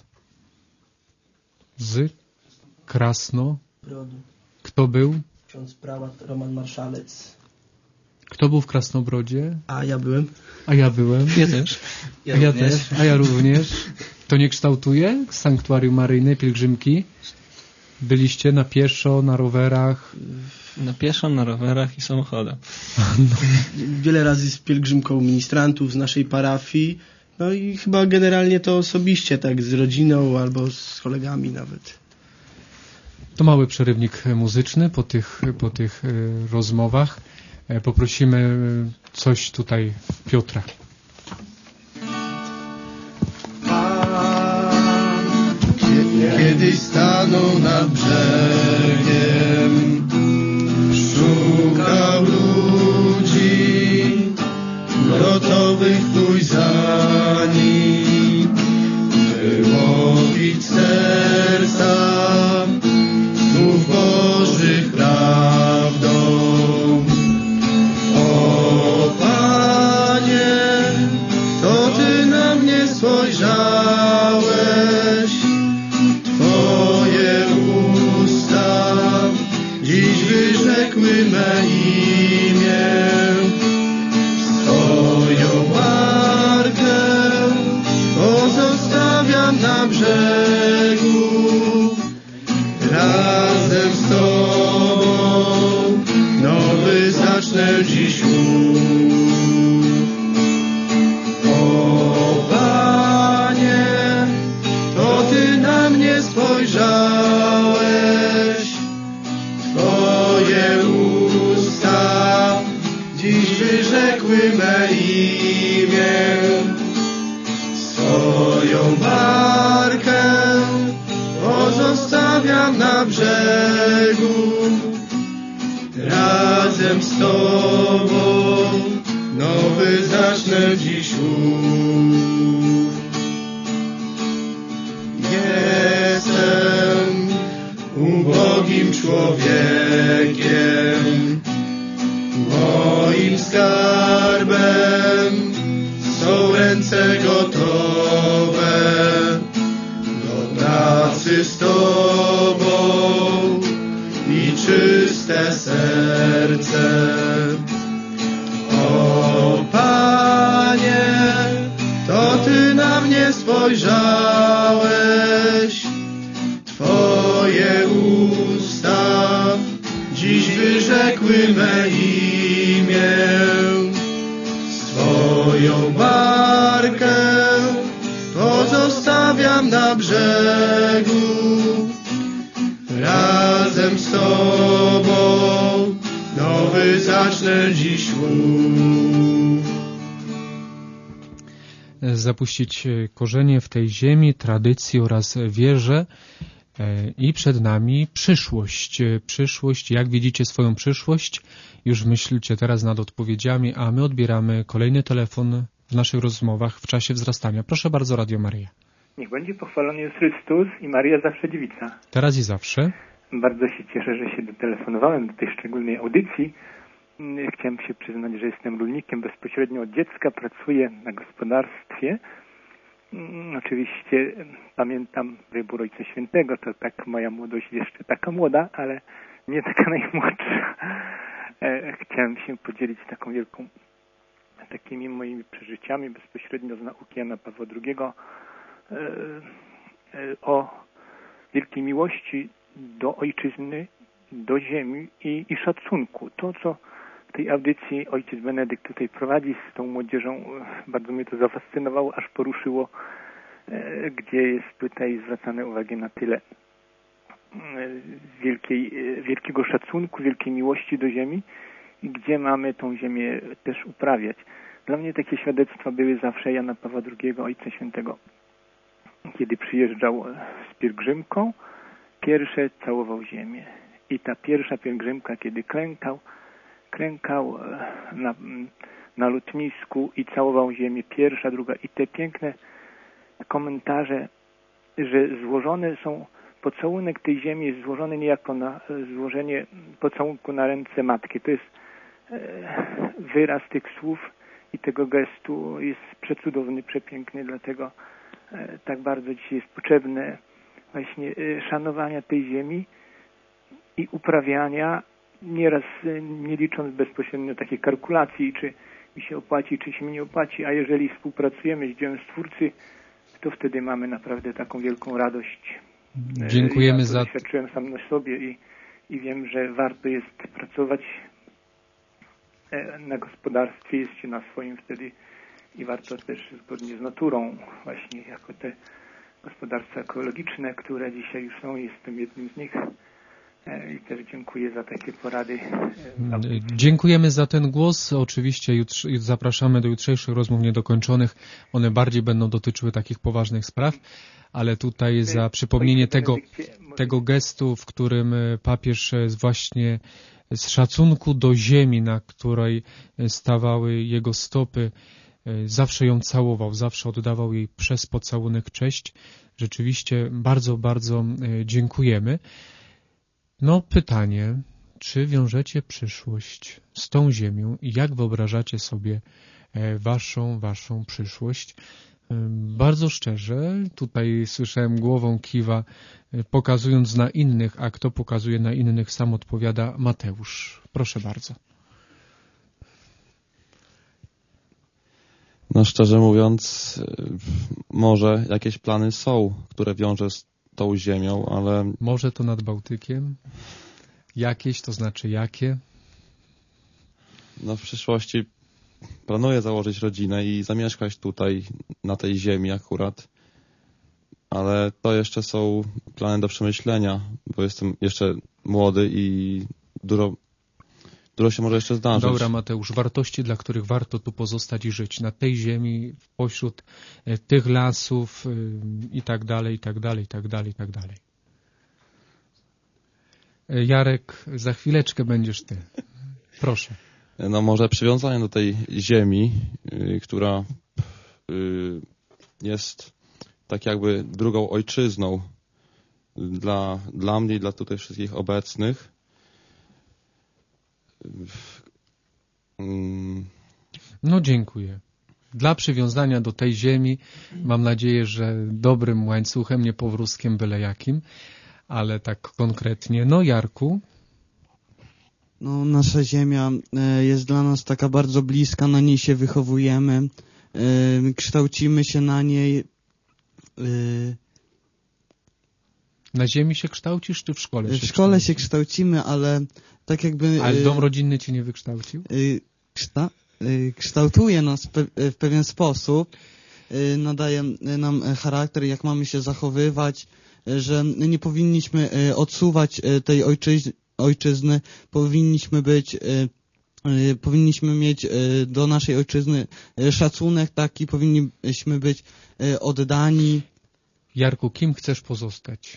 Z Krasno. Brodu. Kto był? Ksiądz prałat Roman Marszalec. Kto był w Krasnobrodzie? A ja byłem. A ja byłem. Ja też. Ja, ja też. A ja również. To nie kształtuje? Sanktuarium Maryjne, pielgrzymki? Byliście na pieszo, na rowerach? Na pieszo, na rowerach i samochodem. No. Wiele razy z pielgrzymką ministrantów z naszej parafii. No i chyba generalnie to osobiście, tak z rodziną albo z kolegami nawet. To mały przerywnik muzyczny po tych, po tych rozmowach. Poprosimy coś tutaj Piotra. Kiedyś stanął nad brzegiem, szukał ludzi, gotowych pójść za nim, wyłowić serca słów Bożych prawdą. O Panie, to Ty na mnie spojrzałeś, Twoje usta dziś wyrzekły me imię. Swoją barkę pozostawiam na brzegu, razem z Tobą nowy zacznę dziś łów. O Panie, to Ty na mnie spojrzałeś, Twoje usta dziś wyrzekły me imię. Swoją barkę pozostawiam na brzegu, razem z Tobą nowy zacznę dziś łów. Jestem ubogim człowiekiem, moim skarbem są ręce gotowe do pracy z Tobą i czyste serce. dojrzałeś, Twoje usta dziś wyrzekły me imię. Swoją barkę pozostawiam na brzegu, razem z Tobą nowy zacznę dziś łuk. Zapuścić korzenie w tej ziemi, tradycji oraz wierze i przed nami przyszłość. Przyszłość, jak widzicie swoją przyszłość? Już myślcie teraz nad odpowiedziami, a my odbieramy kolejny telefon w naszych rozmowach w czasie wzrastania. Proszę bardzo, Radio Maryja. Niech będzie pochwalony Jezus Chrystus i Maryja zawsze dziewica. Teraz i zawsze. Bardzo się cieszę, że się dotelefonowałem do tej szczególnej audycji. Chciałem się przyznać, że jestem rolnikiem bezpośrednio od dziecka, pracuję na gospodarstwie. Oczywiście pamiętam wybór Ojca Świętego, to tak moja młodość jeszcze taka młoda, ale nie taka najmłodsza. Chciałem się podzielić taką wielką, takimi moimi przeżyciami bezpośrednio z nauki Jana Pawła drugiego o wielkiej miłości do ojczyzny, do ziemi i, i szacunku. To, co w tej audycji ojciec Benedykt tutaj prowadzi z tą młodzieżą, bardzo mnie to zafascynowało, aż poruszyło, gdzie jest tutaj zwracane uwagę na tyle wielkiej, wielkiego szacunku, wielkiej miłości do ziemi i gdzie mamy tą ziemię też uprawiać. Dla mnie takie świadectwa były zawsze Jana Pawła drugiego, Ojca Świętego. Kiedy przyjeżdżał z pielgrzymką, pierwsze całował ziemię. I ta pierwsza pielgrzymka, kiedy klękał, klękał na, na lotnisku i całował ziemię, pierwsza, druga. I te piękne komentarze, że złożone są, pocałunek tej ziemi jest złożony niejako na złożenie pocałunku na ręce matki. To jest wyraz tych słów i tego gestu jest przecudowny, przepiękny, dlatego tak bardzo dzisiaj jest potrzebne właśnie szanowania tej ziemi i uprawiania, nieraz nie licząc bezpośrednio takiej kalkulacji, czy mi się opłaci, czy się mi nie opłaci, a jeżeli współpracujemy z dziełem Stwórcy, to wtedy mamy naprawdę taką wielką radość. Dziękujemy ja to za... doświadczyłem sam na sobie i, i wiem, że warto jest pracować na gospodarstwie, jest się na swoim wtedy i warto też zgodnie z naturą, właśnie jako te gospodarstwa ekologiczne, które dzisiaj już są, jestem jednym z nich i też dziękuję za takie porady. Dziękujemy za ten głos. Oczywiście jutr, zapraszamy do jutrzejszych rozmów niedokończonych. One bardziej będą dotyczyły takich poważnych spraw, ale tutaj za przypomnienie tego, tego gestu, w którym papież właśnie z szacunku do ziemi, na której stawały jego stopy, zawsze ją całował, zawsze oddawał jej przez pocałunek cześć. Rzeczywiście bardzo, bardzo dziękujemy. No pytanie, czy wiążecie przyszłość z tą ziemią i jak wyobrażacie sobie waszą, waszą przyszłość? Bardzo szczerze, tutaj słyszałem głową kiwa, pokazując na innych, a kto pokazuje na innych, sam odpowiada Mateusz. Proszę bardzo. No szczerze mówiąc, może jakieś plany są, które wiąże z tą ziemią, ale... Może to nad Bałtykiem? Jakieś, to znaczy jakie? No w przyszłości planuję założyć rodzinę i zamieszkać tutaj, na tej ziemi akurat, ale to jeszcze są plany do przemyślenia, bo jestem jeszcze młody i dużo, dużo się może jeszcze zdarzyć. Dobra, Mateusz, wartości, dla których warto tu pozostać i żyć, na tej ziemi, pośród tych lasów i tak dalej, i tak dalej, i tak dalej, i tak dalej. Jarek, za chwileczkę będziesz ty. Proszę. No może przywiązanie do tej ziemi, yy, która yy, jest tak jakby drugą ojczyzną dla, dla mnie i dla tutaj wszystkich obecnych. Yy. No dziękuję. Dla przywiązania do tej ziemi mam nadzieję, że dobrym łańcuchem, nie powrózkiem byle jakim, ale tak konkretnie. No Jarku? No, nasza ziemia jest dla nas taka bardzo bliska, na niej się wychowujemy, kształcimy się na niej y, Na ziemi się kształcisz, czy w szkole się w szkole kształcisz? się kształcimy, ale tak jakby... Ale y, dom rodzinny cię nie wykształcił? y, kszta, y, kształtuje nas pe, y, w pewien sposób, y, nadaje nam charakter, jak mamy się zachowywać, y, że nie powinniśmy y, odsuwać y, tej ojczyzny, ojczyzny, powinniśmy być... Y, y, powinniśmy mieć y, do naszej ojczyzny y, szacunek taki, powinniśmy być y, oddani. Jarku, kim chcesz pozostać?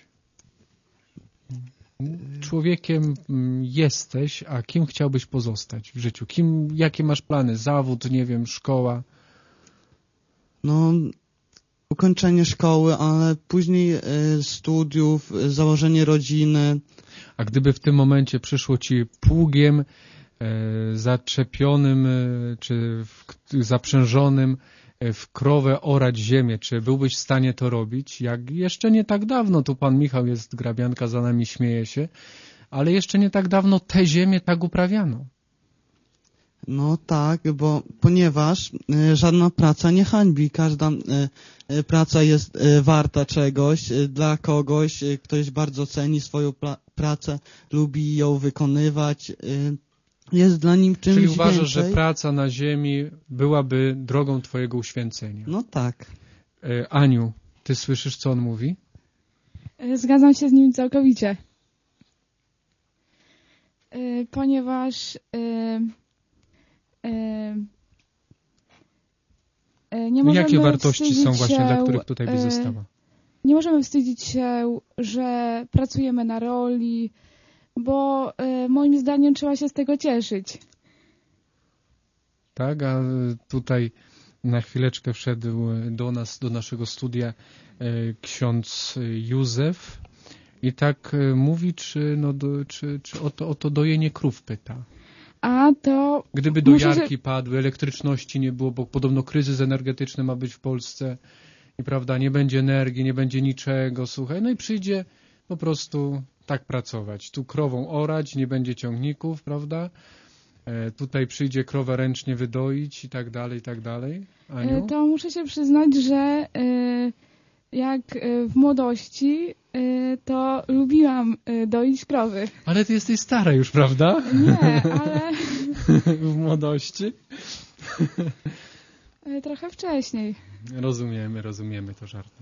Człowiekiem jesteś, a kim chciałbyś pozostać w życiu? Kim, jakie masz plany? Zawód, nie wiem, szkoła? No, ukończenie szkoły, ale później y, studiów, y, założenie rodziny. A gdyby w tym momencie przyszło ci pługiem e, zaczepionym e, czy w, zaprzężonym w krowę orać ziemię, czy byłbyś w stanie to robić? Jak jeszcze nie tak dawno, tu pan Michał jest, grabianka za nami, śmieje się, ale jeszcze nie tak dawno te ziemię tak uprawiano. No tak, bo ponieważ y, żadna praca nie hańbi, każda y, y, praca jest y, warta czegoś, y, dla kogoś, y, ktoś bardzo ceni swoją pracę, lubi ją wykonywać, y, jest dla nim czymś Czyli uważasz, więcej. że praca na ziemi byłaby drogą twojego uświęcenia? No tak. E, Aniu, ty słyszysz, co on mówi? Zgadzam się z nim całkowicie. Y, ponieważ y, y, y, nie możemy Jakie wartości wstydzić są właśnie, się, dla których tutaj byś y, została? Nie możemy wstydzić się, że pracujemy na roli, bo y, moim zdaniem trzeba się z tego cieszyć. Tak, a tutaj na chwileczkę wszedł do nas, do naszego studia ksiądz Józef i tak mówi, czy, no, do, czy, czy o, to, o to dojenie krów pyta. A to... Gdyby dojarki że... padły, elektryczności nie było, bo podobno kryzys energetyczny ma być w Polsce i prawda, nie będzie energii, nie będzie niczego, słuchaj, no i przyjdzie po prostu tak pracować. Tu krową orać, nie będzie ciągników, prawda? E, tutaj przyjdzie krowę ręcznie wydoić i tak dalej, i tak dalej. Aniu? To muszę się przyznać, że y, jak y, w młodości y, to lubiłam y, doić krowy. Ale ty jesteś stara już, prawda? Nie, ale... w młodości? Trochę wcześniej. Rozumiemy, rozumiemy to żartem.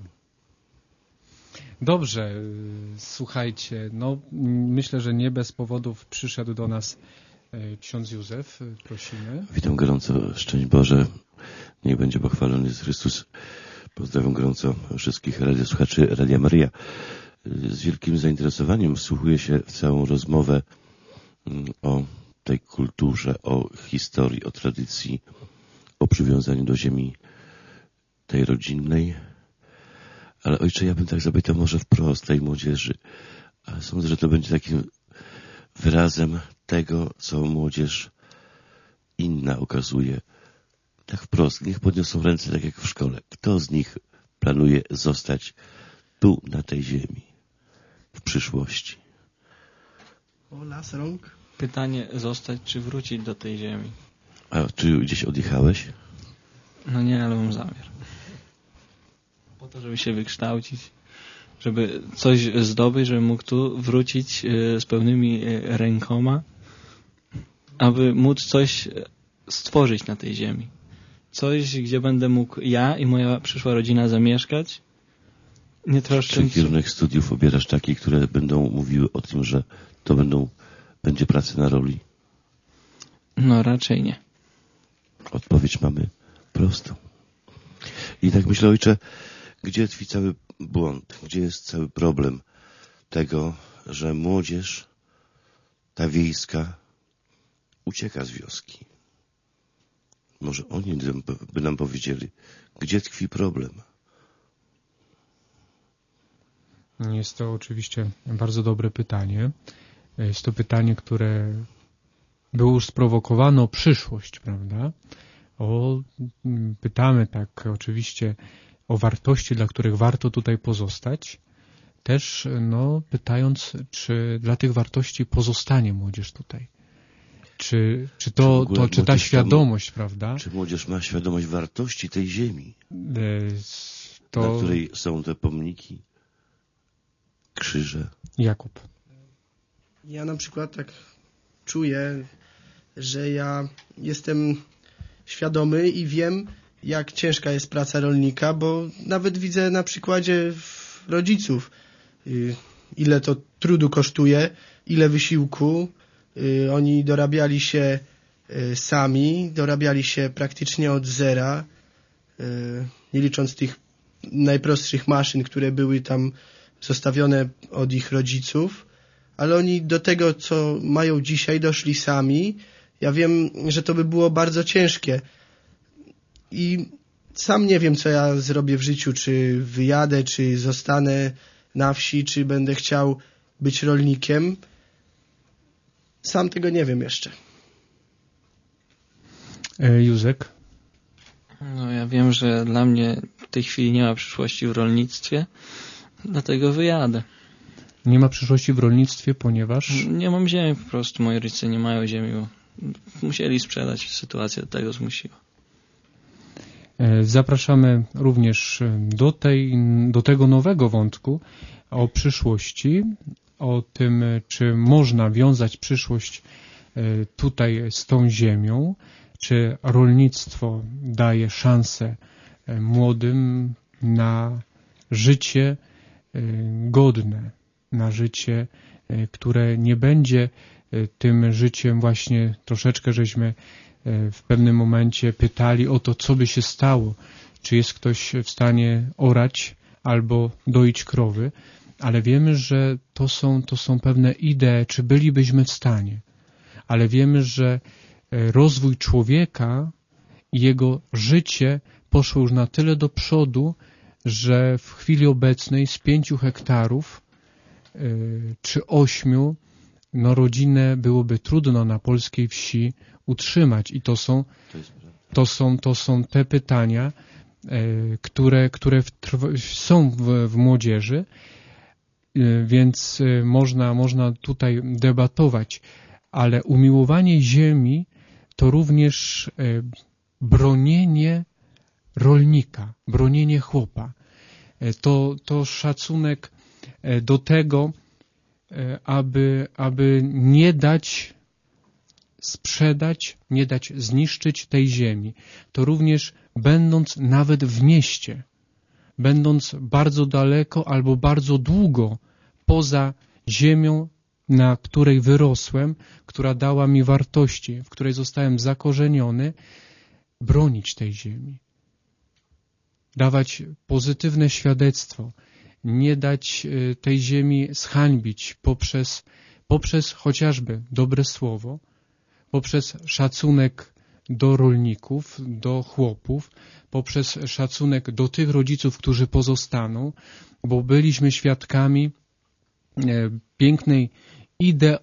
Dobrze, słuchajcie, no myślę, że nie bez powodów przyszedł do nas ksiądz Józef, prosimy. Witam gorąco, szczęść Boże, niech będzie pochwalony Jezus Chrystus. Pozdrawiam gorąco wszystkich radiosłuchaczy Radia Maryja. Z wielkim zainteresowaniem wsłuchuję się w całą rozmowę o tej kulturze, o historii, o tradycji, o przywiązaniu do ziemi tej rodzinnej. Ale ojcze, ja bym tak zapytał może wprost tej młodzieży. A sądzę, że to będzie takim wyrazem tego, co młodzież inna okazuje. Tak wprost, niech podniosą ręce tak jak w szkole. Kto z nich planuje zostać tu, na tej ziemi, w przyszłości? O, las rąk. Pytanie, zostać czy wrócić do tej ziemi? A czy gdzieś odjechałeś? No nie, ale mam zamiar. Po to, żeby się wykształcić, żeby coś zdobyć, żeby mógł tu wrócić z pełnymi rękoma, aby móc coś stworzyć na tej ziemi. Coś, gdzie będę mógł ja i moja przyszła rodzina zamieszkać, nie troszcząc... Czy kierunek studiów obierasz taki, które będą mówiły o tym, że to będą, będzie praca na roli? No raczej nie. Odpowiedź mamy prostą. I tak myślę, ojcze, gdzie tkwi cały błąd, gdzie jest cały problem tego, że młodzież, ta wiejska, ucieka z wioski. Może oni by nam powiedzieli, gdzie tkwi problem. Jest to oczywiście bardzo dobre pytanie. Jest to pytanie, które było już sprowokowane o przyszłość, prawda? O, pytamy tak oczywiście o wartości, dla których warto tutaj pozostać. Też no, pytając, czy dla tych wartości pozostanie młodzież tutaj. Czy, czy, to, to, czy ta świadomość, ma, prawda? Czy młodzież ma świadomość wartości tej ziemi? To... na której są te pomniki, krzyże. Jakub. Ja na przykład tak czuję, że ja jestem świadomy i wiem, jak ciężka jest praca rolnika, bo nawet widzę na przykładzie rodziców, ile to trudu kosztuje, ile wysiłku. Oni dorabiali się sami, dorabiali się praktycznie od zera, nie licząc tych najprostszych maszyn, które były tam zostawione od ich rodziców, ale oni do tego, co mają dzisiaj, doszli sami. Ja wiem, że to by było bardzo ciężkie i sam nie wiem, co ja zrobię w życiu, czy wyjadę, czy zostanę na wsi, czy będę chciał być rolnikiem. Sam tego nie wiem jeszcze. Józek? No ja wiem, że dla mnie w tej chwili nie ma przyszłości w rolnictwie, dlatego wyjadę. Nie ma przyszłości w rolnictwie, ponieważ... Nie mam ziemi po prostu, moi rodzice nie mają ziemi, bo musieli sprzedać, sytuacja do tego zmusiła. Zapraszamy również do, tej, do tego nowego wątku o przyszłości, o tym, czy można wiązać przyszłość tutaj z tą ziemią, czy rolnictwo daje szansę młodym na życie godne, na życie, które nie będzie tym życiem właśnie troszeczkę żeśmy w pewnym momencie pytali o to, co by się stało, czy jest ktoś w stanie orać albo doić krowy, ale wiemy, że to są, to są pewne idee, czy bylibyśmy w stanie, ale wiemy, że rozwój człowieka i jego życie poszło już na tyle do przodu, że w chwili obecnej z pięciu hektarów yy, czy ośmiu no rodzinę byłoby trudno na polskiej wsi utrzymać. I to są, to są, to są te pytania, yy, które, które w, są w, w młodzieży, yy, więc yy, można, można tutaj debatować, ale umiłowanie ziemi to również yy, bronienie rolnika, bronienie chłopa. To, to szacunek do tego, aby, aby nie dać sprzedać, nie dać zniszczyć tej ziemi. To również będąc nawet w mieście, będąc bardzo daleko albo bardzo długo poza ziemią, na której wyrosłem, która dała mi wartości, w której zostałem zakorzeniony, bronić tej ziemi. Dawać pozytywne świadectwo, nie dać tej ziemi zhańbić poprzez, poprzez chociażby dobre słowo, poprzez szacunek do rolników, do chłopów, poprzez szacunek do tych rodziców, którzy pozostaną, bo byliśmy świadkami pięknej ideo,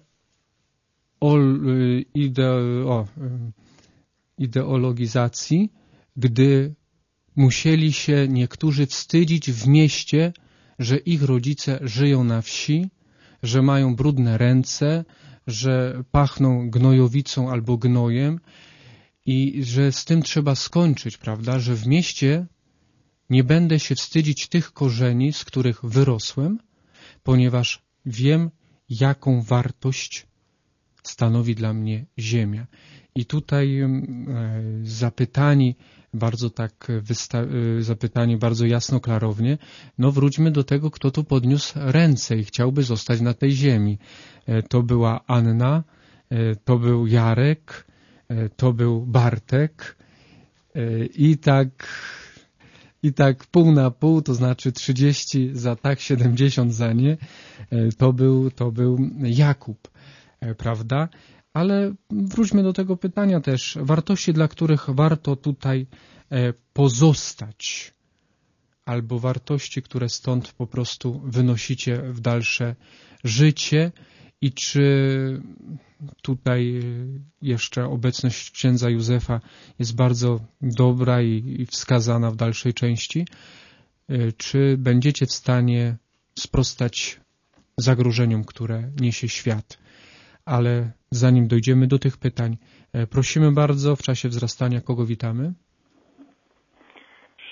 ideo, ideologizacji, gdy musieli się niektórzy wstydzić w mieście, że ich rodzice żyją na wsi, że mają brudne ręce, że pachną gnojowicą albo gnojem i że z tym trzeba skończyć, prawda, że w mieście nie będę się wstydzić tych korzeni, z których wyrosłem, ponieważ wiem, jaką wartość stanowi dla mnie ziemia. I tutaj e, zapytani bardzo tak zapytanie bardzo jasno, klarownie, no wróćmy do tego, kto tu podniósł ręce i chciałby zostać na tej ziemi. To była Anna, to był Jarek, to był Bartek i tak i tak pół na pół, to znaczy trzydzieści za tak, siedemdziesiąt za nie, to był, to był Jakub, prawda? Ale wróćmy do tego pytania też. Wartości, dla których warto tutaj pozostać, albo wartości, które stąd po prostu wynosicie w dalsze życie i czy tutaj jeszcze obecność księdza Józefa jest bardzo dobra i wskazana w dalszej części, czy będziecie w stanie sprostać zagrożeniom, które niesie świat. Ale zanim dojdziemy do tych pytań, prosimy bardzo w czasie wzrastania, kogo witamy? Szczęść Boże.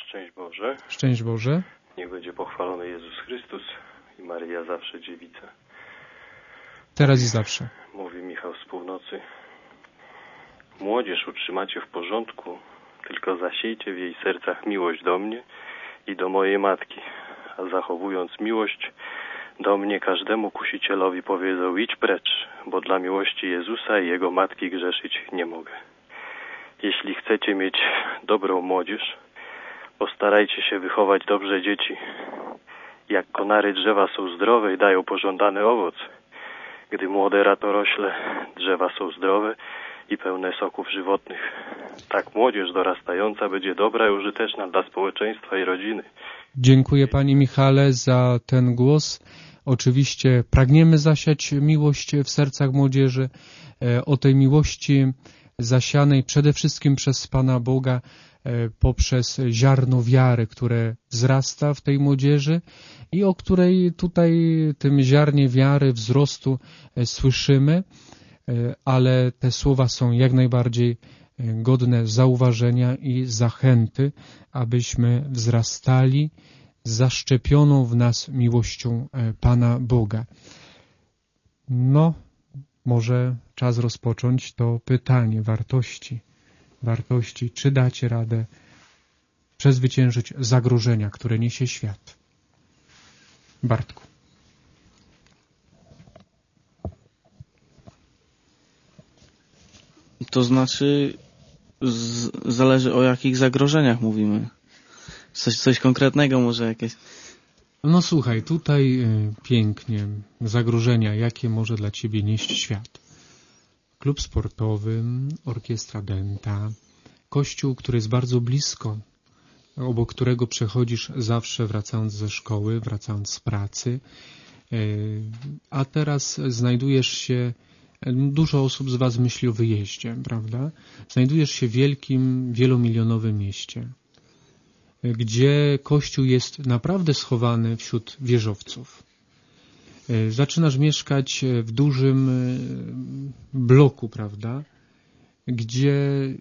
Boże. Szczęść Boże. Niech będzie pochwalony Jezus Chrystus i Maryja zawsze dziewica. Teraz i zawsze. Mówi Michał z północy. Młodzież utrzymacie w porządku, tylko zasiejcie w jej sercach miłość do mnie i do mojej matki. A zachowując miłość do mnie, każdemu kusicielowi powiedzą: idź precz, bo dla miłości Jezusa i Jego matki grzeszyć nie mogę. Jeśli chcecie mieć dobrą młodzież, postarajcie się wychować dobrze dzieci. Jak konary drzewa są zdrowe i dają pożądany owoc, gdy młode ratorośle drzewa są zdrowe i pełne soków żywotnych. Tak młodzież dorastająca będzie dobra i użyteczna dla społeczeństwa i rodziny. Dziękuję Panie Michale za ten głos. Oczywiście pragniemy zasiać miłość w sercach młodzieży. O tej miłości zasianej przede wszystkim przez Pana Boga, poprzez ziarno wiary, które wzrasta w tej młodzieży i o której tutaj, tym ziarnie wiary, wzrostu słyszymy, ale te słowa są jak najbardziej godne zauważenia i zachęty, abyśmy wzrastali zaszczepioną w nas miłością Pana Boga. No, może czas rozpocząć to pytanie wartości. Wartości, czy dacie radę przezwyciężyć zagrożenia, które niesie świat? Bartku. To znaczy, z, zależy o jakich zagrożeniach mówimy. Coś, coś konkretnego może jakieś. No słuchaj, tutaj y, pięknie zagrożenia, jakie może dla Ciebie nieść świat. Klub sportowy, orkiestra Denta, kościół, który jest bardzo blisko, obok którego przechodzisz zawsze wracając ze szkoły, wracając z pracy, y, a teraz znajdujesz się, dużo osób z Was myśli o wyjeździe, prawda? Znajdujesz się w wielkim, wielomilionowym mieście, gdzie kościół jest naprawdę schowany wśród wieżowców. Zaczynasz mieszkać w dużym bloku, prawda, gdzie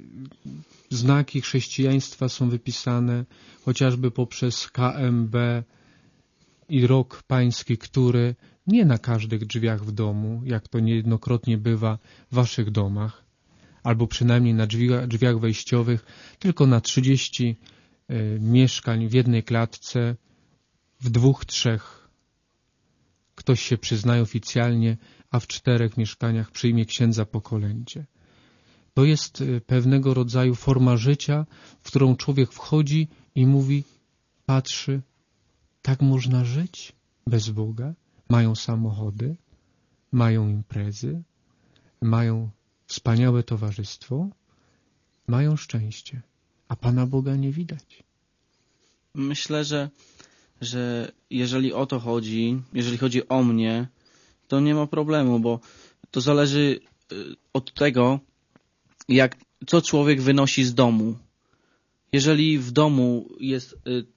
znaki chrześcijaństwa są wypisane chociażby poprzez K M B i rok pański, który nie na każdych drzwiach w domu, jak to niejednokrotnie bywa w waszych domach, albo przynajmniej na drzwiach, drzwiach wejściowych, tylko na trzydzieści mieszkań w jednej klatce, w dwóch, trzech ktoś się przyznaje oficjalnie, a w czterech mieszkaniach przyjmie księdza po kolędzie. To jest pewnego rodzaju forma życia, w którą człowiek wchodzi i mówi, patrzy, tak można żyć bez Boga? Mają samochody, mają imprezy, mają wspaniałe towarzystwo, mają szczęście, a Pana Boga nie widać. Myślę, że, że jeżeli o to chodzi, jeżeli chodzi o mnie, to nie ma problemu, bo to zależy od tego, jak, co człowiek wynosi z domu. Jeżeli w domu jest,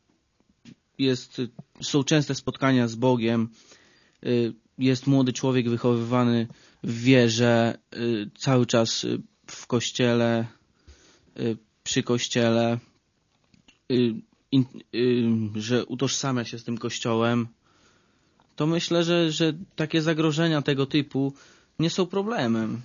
jest, są częste spotkania z Bogiem, jest młody człowiek wychowywany w wierze, cały czas w kościele, przy kościele, że utożsamia się z tym kościołem, to myślę, że, że takie zagrożenia tego typu nie są problemem.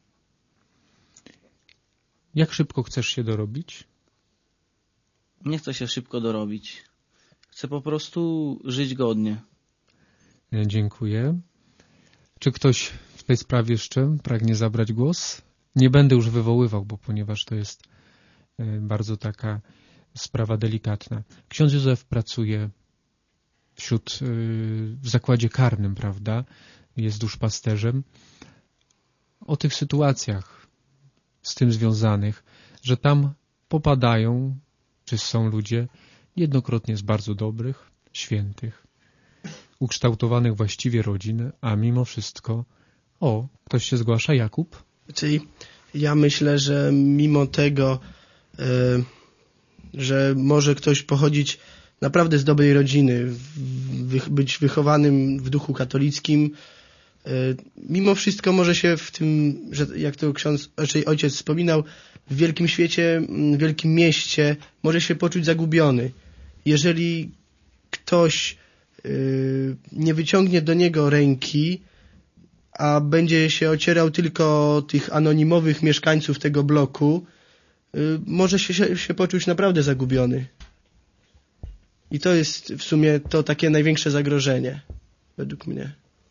Jak szybko chcesz się dorobić? Nie chcę się szybko dorobić. Chcę po prostu żyć godnie. Dziękuję. Czy ktoś w tej sprawie jeszcze pragnie zabrać głos? Nie będę już wywoływał, bo ponieważ to jest bardzo taka sprawa delikatna. Ksiądz Józef pracuje wśród, w zakładzie karnym, prawda? Jest duszpasterzem. O tych sytuacjach z tym związanych, że tam popadają, czy są ludzie jednokrotnie z bardzo dobrych, świętych, ukształtowanych właściwie rodzin, a mimo wszystko, o, ktoś się zgłasza, Jakub? Czyli ja myślę, że mimo tego, y, że może ktoś pochodzić naprawdę z dobrej rodziny, wy, być wychowanym w duchu katolickim, y, mimo wszystko może się w tym, że jak to ksiądz, raczej ojciec wspominał, w wielkim świecie, w wielkim mieście może się poczuć zagubiony. jeżeli ktoś yy, nie wyciągnie do niego ręki, a będzie się ocierał tylko o tych anonimowych mieszkańców tego bloku, yy, może się, się, się poczuć naprawdę zagubiony. I to jest w sumie to takie największe zagrożenie, według mnie.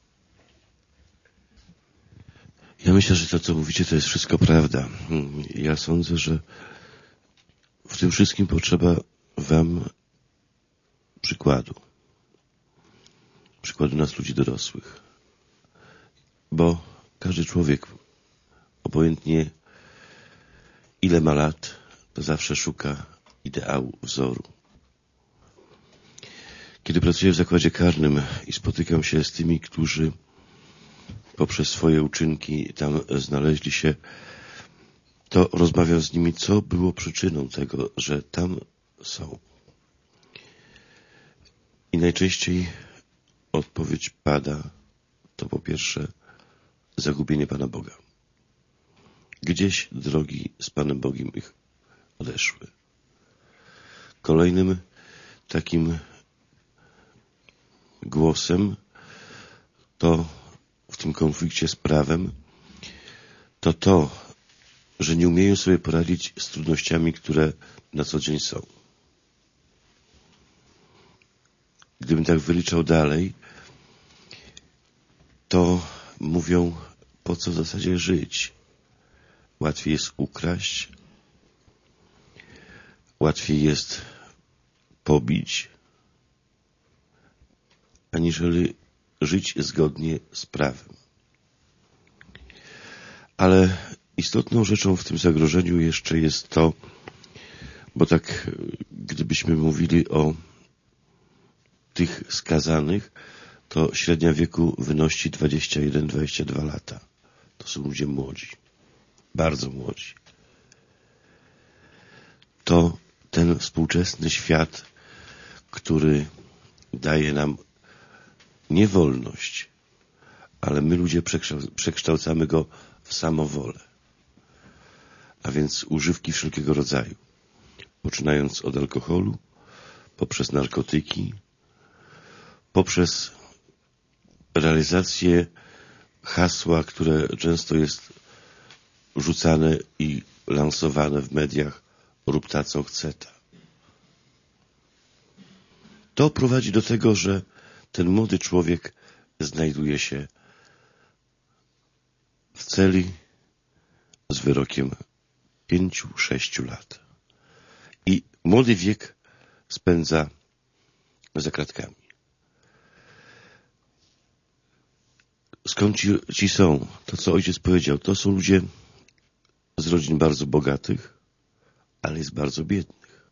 Ja myślę, że to, co mówicie, to jest wszystko prawda. Ja sądzę, że w tym wszystkim potrzeba wam przykładu. Przykładu nas, ludzi dorosłych. Bo każdy człowiek, obojętnie ile ma lat, to zawsze szuka ideału, wzoru. Kiedy pracuję w zakładzie karnym i spotykam się z tymi, którzy poprzez swoje uczynki tam znaleźli się, to rozmawiam z nimi, co było przyczyną tego, że tam są. I najczęściej odpowiedź pada, to po pierwsze zagubienie Pana Boga. Gdzieś drogi z Panem Bogiem ich odeszły. Kolejnym takim głosem to w tym konflikcie z prawem to to, że nie umieją sobie poradzić z trudnościami, które na co dzień są. Gdybym tak wyliczał dalej, to mówią, po co w zasadzie żyć. Łatwiej jest ukraść, łatwiej jest pobić, aniżeli żyć zgodnie z prawem. Ale istotną rzeczą w tym zagrożeniu jeszcze jest to, bo tak gdybyśmy mówili o tych skazanych, to średnia wieku wynosi dwadzieścia jeden dwadzieścia dwa lata. To są ludzie młodzi, bardzo młodzi. To ten współczesny świat, który daje nam nie wolność, ale my ludzie przekształcamy go w samowolę. A więc używki wszelkiego rodzaju. Poczynając od alkoholu, poprzez narkotyki, poprzez realizację hasła, które często jest rzucane i lansowane w mediach, rób ta, co chce ta. To prowadzi do tego, że ten młody człowiek znajduje się w celi z wyrokiem pięciu, sześciu lat. I młody wiek spędza za kratkami. Skąd ci, ci są? To, co ojciec powiedział, to są ludzie z rodzin bardzo bogatych, ale jest bardzo biednych.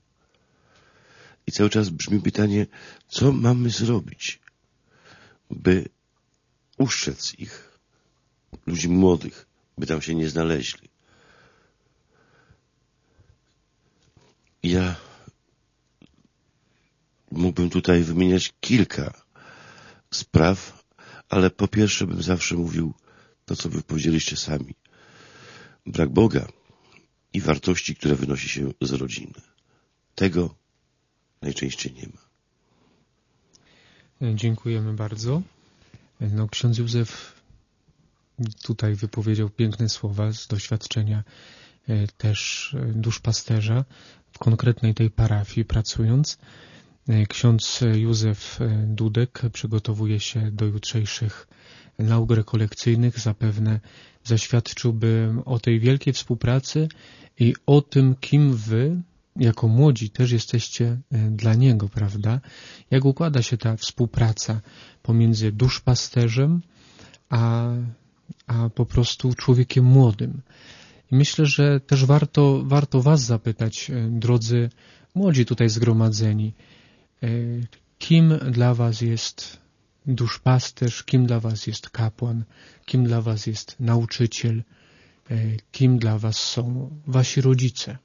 I cały czas brzmi pytanie, co mamy zrobić, by uszczec ich, ludzi młodych, by tam się nie znaleźli. Ja mógłbym tutaj wymieniać kilka spraw, ale po pierwsze bym zawsze mówił to, co wy powiedzieliście sami. Brak Boga i wartości, które wynosi się z rodziny. Tego najczęściej nie ma. Dziękujemy bardzo. No, ksiądz Józef tutaj wypowiedział piękne słowa z doświadczenia też duszpasterza w konkretnej tej parafii pracując. Ksiądz Józef Dudek przygotowuje się do jutrzejszych nauk rekolekcyjnych. Zapewne zaświadczyłby o tej wielkiej współpracy i o tym, kim wy jako młodzi też jesteście dla niego, prawda? Jak układa się ta współpraca pomiędzy duszpasterzem a, a po prostu człowiekiem młodym? I myślę, że też warto, warto was zapytać, drodzy młodzi tutaj zgromadzeni, kim dla was jest duszpasterz, kim dla was jest kapłan, kim dla was jest nauczyciel, kim dla was są wasi rodzice.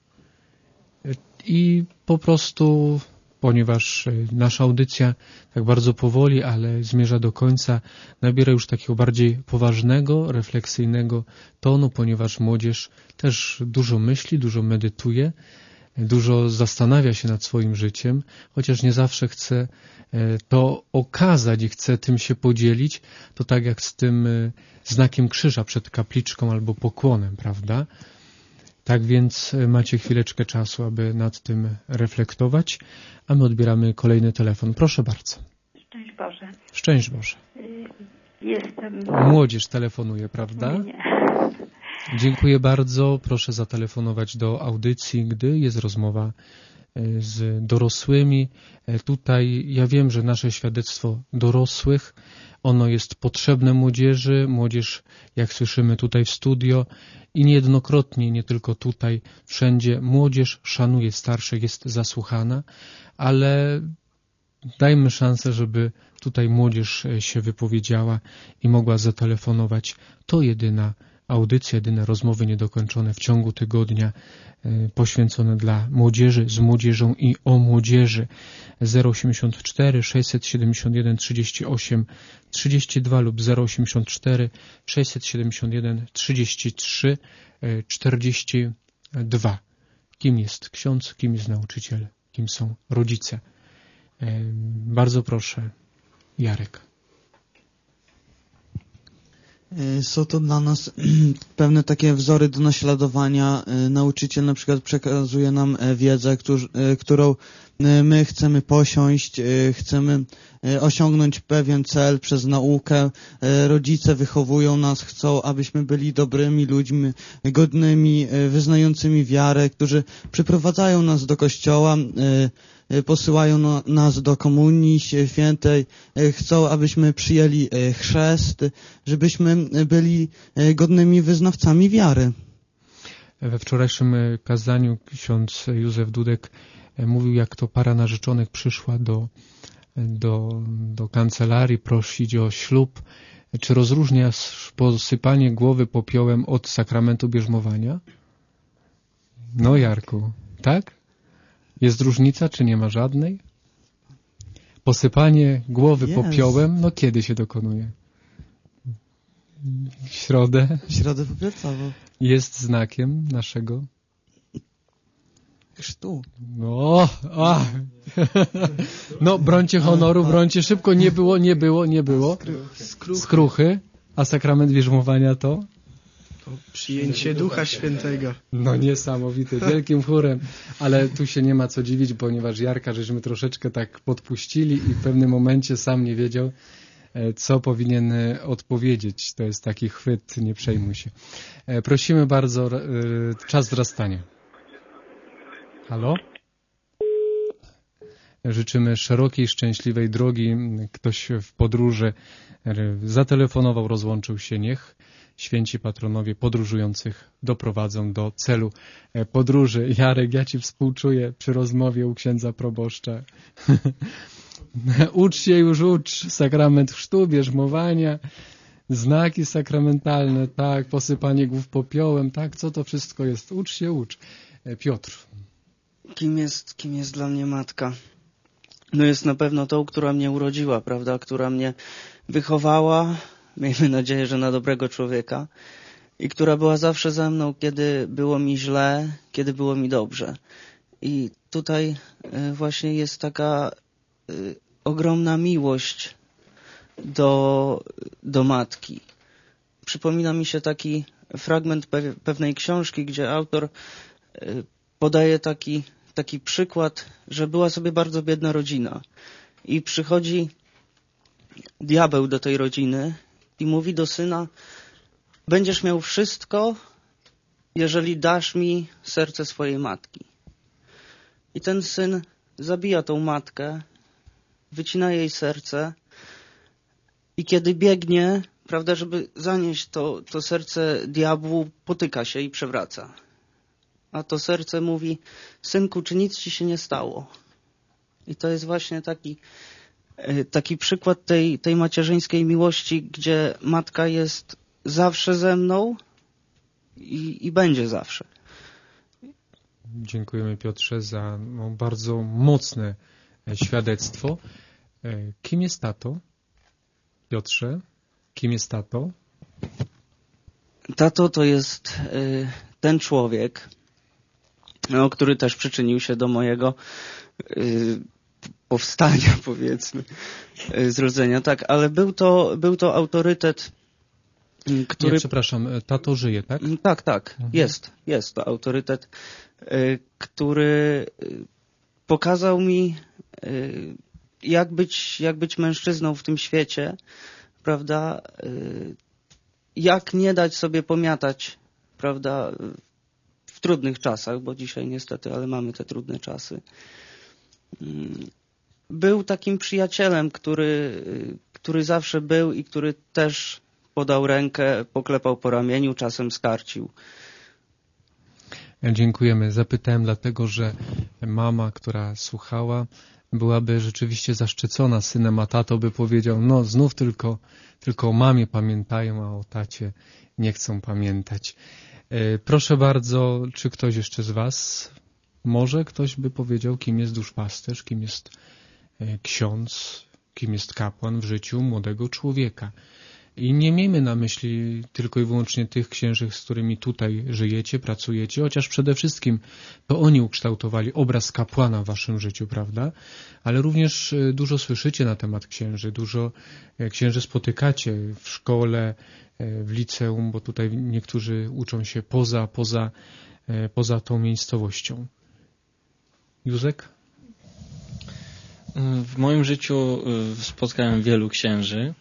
I po prostu, ponieważ nasza audycja tak bardzo powoli, ale zmierza do końca, nabiera już takiego bardziej poważnego, refleksyjnego tonu, ponieważ młodzież też dużo myśli, dużo medytuje, dużo zastanawia się nad swoim życiem, chociaż nie zawsze chce to okazać i chce tym się podzielić, to tak jak z tym znakiem krzyża przed kapliczką albo pokłonem, prawda? Tak więc macie chwileczkę czasu, aby nad tym reflektować, a my odbieramy kolejny telefon. Proszę bardzo. Szczęść Boże. Szczęść Boże. Jestem... Młodzież telefonuje, prawda? Nie, nie. Dziękuję bardzo. Proszę zatelefonować do audycji, gdy jest rozmowa z dorosłymi. Tutaj ja wiem, że nasze świadectwo dorosłych, ono jest potrzebne młodzieży. Młodzież, jak słyszymy tutaj w studio i niejednokrotnie, nie tylko tutaj, wszędzie, młodzież szanuje starszych, jest zasłuchana, ale dajmy szansę, żeby tutaj młodzież się wypowiedziała i mogła zatelefonować. To jedyna audycja, jedyne rozmowy niedokończone w ciągu tygodnia poświęcone dla młodzieży, z młodzieżą i o młodzieży. zero osiemdziesiąt cztery sześćset siedemdziesiąt jeden trzydzieści osiem trzydzieści dwa lub zero osiemdziesiąt cztery sześćset siedemdziesiąt jeden trzydzieści trzy czterdzieści dwa. Kim jest ksiądz, kim jest nauczyciel, kim są rodzice? Bardzo proszę, Jarek. Są to dla nas pewne takie wzory do naśladowania. Nauczyciel na przykład przekazuje nam wiedzę, którą my chcemy posiąść, chcemy osiągnąć pewien cel przez naukę. Rodzice wychowują nas, chcą, abyśmy byli dobrymi ludźmi, godnymi, wyznającymi wiarę, którzy przyprowadzają nas do kościoła, posyłają no, nas do komunii świętej, chcą, abyśmy przyjęli chrzest, żebyśmy byli godnymi wyznawcami wiary. We wczorajszym kazaniu ksiądz Józef Dudek mówił, jak to para narzeczonych przyszła do, do, do kancelarii prosić o ślub. Czy rozróżnia posypanie głowy popiołem od sakramentu bierzmowania? No, Jarku, tak? Jest różnica, czy nie ma żadnej? Posypanie głowy Jest. popiołem, no kiedy się dokonuje? W środę? W środę popielcową. Jest znakiem naszego? Chrztu. No, a. No, brońcie honoru, brońcie szybko. Nie było, nie było, nie było. Skruchy. Skruchy. A sakrament bierzmowania to? To przyjęcie Ducha Świętego. No niesamowite, wielkim chórem, ale tu się nie ma co dziwić, ponieważ Jarka żeśmy troszeczkę tak podpuścili i w pewnym momencie sam nie wiedział, co powinien odpowiedzieć. To jest taki chwyt, nie przejmuj się. Prosimy bardzo, czas wzrastania. Halo? Życzymy szerokiej, szczęśliwej drogi. Ktoś w podróży zatelefonował, rozłączył się. Niech święci patronowie podróżujących doprowadzą do celu podróży. Jarek, ja Ci współczuję przy rozmowie u księdza proboszcza. Ucz się już, ucz. Sakrament chrztu, bierzmowania, znaki sakramentalne, tak, posypanie głów popiołem, tak, co to wszystko jest? Ucz się, ucz. Piotr. Kim jest, kim jest dla mnie matka? No jest na pewno tą, która mnie urodziła, prawda? Która mnie wychowała, miejmy nadzieję, że na dobrego człowieka, i która była zawsze ze mną, kiedy było mi źle, kiedy było mi dobrze. I tutaj właśnie jest taka y, ogromna miłość do, do matki. Przypomina mi się taki fragment pe- pewnej książki, gdzie autor y, podaje taki, taki przykład, że była sobie bardzo biedna rodzina i przychodzi diabeł do tej rodziny i mówi do syna: będziesz miał wszystko, jeżeli dasz mi serce swojej matki. I ten syn zabija tą matkę, wycina jej serce i kiedy biegnie, prawda, żeby zanieść to, to serce diabłu, potyka się i przewraca. A to serce mówi: synku, czy nic ci się nie stało? I to jest właśnie taki, taki przykład tej, tej macierzyńskiej miłości, gdzie matka jest zawsze ze mną i, i będzie zawsze. Dziękujemy, Piotrze, za no, bardzo mocne świadectwo. Kim jest tato? Piotrze, kim jest tato? Tato to jest y, ten człowiek, no, który też przyczynił się do mojego y, powstania, powiedzmy, y, zrodzenia. Tak, ale był to, był to autorytet, który... Nie, przepraszam, tato żyje, tak? Tak, tak, mhm. jest, jest to autorytet, y, który pokazał mi, y, jak być, jak być mężczyzną w tym świecie, prawda, y, jak nie dać sobie pomiatać, prawda, w trudnych czasach, bo dzisiaj niestety, ale mamy te trudne czasy. Był takim przyjacielem, który, który zawsze był i który też podał rękę, poklepał po ramieniu, czasem skarcił. Dziękujemy. Zapytałem dlatego, że mama, która słuchała, byłaby rzeczywiście zaszczycona synem, a tato by powiedział, no znów tylko, tylko o mamie pamiętają, a o tacie nie chcą pamiętać. Proszę bardzo, czy ktoś jeszcze z was, może ktoś by powiedział, kim jest duszpasterz, kim jest ksiądz, kim jest kapłan w życiu młodego człowieka. I nie miejmy na myśli tylko i wyłącznie tych księży, z którymi tutaj żyjecie, pracujecie, chociaż przede wszystkim to oni ukształtowali obraz kapłana w waszym życiu, prawda? Ale również dużo słyszycie na temat księży, dużo księży spotykacie w szkole, w liceum, bo tutaj niektórzy uczą się poza, poza, poza tą miejscowością. Józek? W moim życiu spotkałem wielu księży.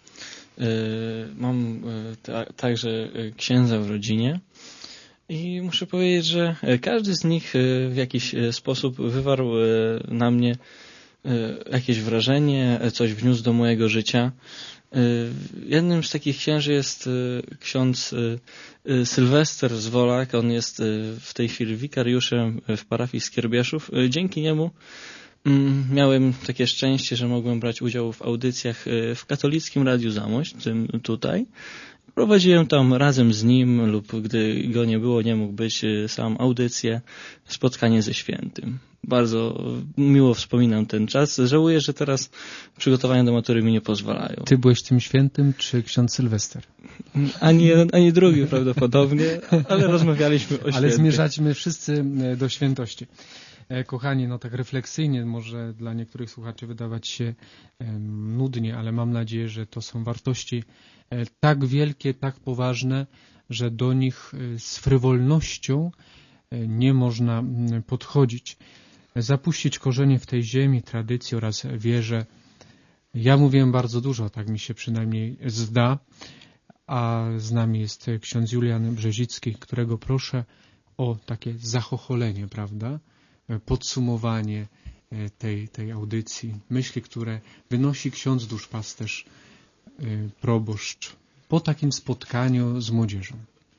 Mam także księdza w rodzinie i muszę powiedzieć, że każdy z nich w jakiś sposób wywarł na mnie jakieś wrażenie, coś wniósł do mojego życia. Jednym z takich księży jest ksiądz Sylwester z Wolak. On jest w tej chwili wikariuszem w parafii Skierbieszów. Dzięki niemu miałem takie szczęście, że mogłem brać udział w audycjach w katolickim Radiu Zamość, tym tutaj. Prowadziłem tam razem z nim lub gdy go nie było, nie mógł być, sam audycję, spotkanie ze świętym. Bardzo miło wspominam ten czas. Żałuję, że teraz przygotowania do matury mi nie pozwalają. Ty byłeś tym świętym, czy ksiądz Sylwester? Ani jeden, ani drugi prawdopodobnie, ale rozmawialiśmy o świętych. Ale zmierzaćmy wszyscy do świętości. Kochani, no tak refleksyjnie może dla niektórych słuchaczy wydawać się um, nudnie, ale mam nadzieję, że to są wartości e, tak wielkie, tak poważne, że do nich e, z frywolnością e, nie można m, podchodzić. Zapuścić korzenie w tej ziemi, tradycji oraz wierze. Ja mówiłem bardzo dużo, tak mi się przynajmniej zda, a z nami jest ksiądz Julian Brzezicki, którego proszę o takie zachocholenie, prawda? Podsumowanie tej, tej audycji, myśli, które wynosi ksiądz duszpasterz, proboszcz po takim spotkaniu z młodzieżą.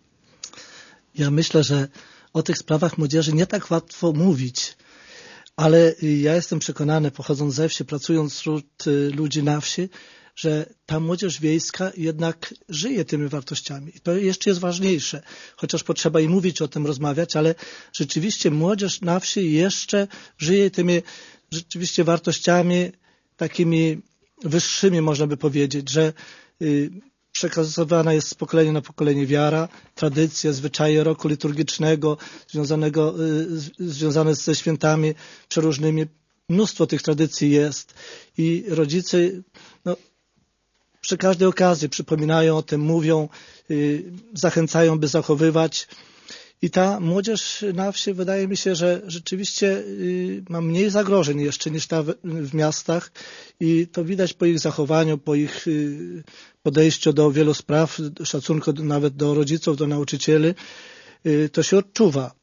Ja myślę, że o tych sprawach młodzieży nie tak łatwo mówić, ale ja jestem przekonany, pochodząc ze wsi, pracując wśród ludzi na wsi, że ta młodzież wiejska jednak żyje tymi wartościami. I to jeszcze jest ważniejsze, chociaż potrzeba i mówić o tym, rozmawiać, ale rzeczywiście młodzież na wsi jeszcze żyje tymi rzeczywiście wartościami takimi wyższymi, można by powiedzieć, że y, przekazywana jest z pokolenia na pokolenie wiara, tradycja, zwyczaje roku liturgicznego związanego, y, z, związane ze świętami przeróżnymi. Mnóstwo tych tradycji jest i rodzice no, przy każdej okazji przypominają o tym, mówią, yy, zachęcają, by zachowywać. I ta młodzież na wsi, wydaje mi się, że rzeczywiście yy, ma mniej zagrożeń jeszcze niż ta w, w miastach i to widać po ich zachowaniu, po ich yy, podejściu do wielu spraw, szacunku nawet do rodziców, do nauczycieli. Yy, to się odczuwa.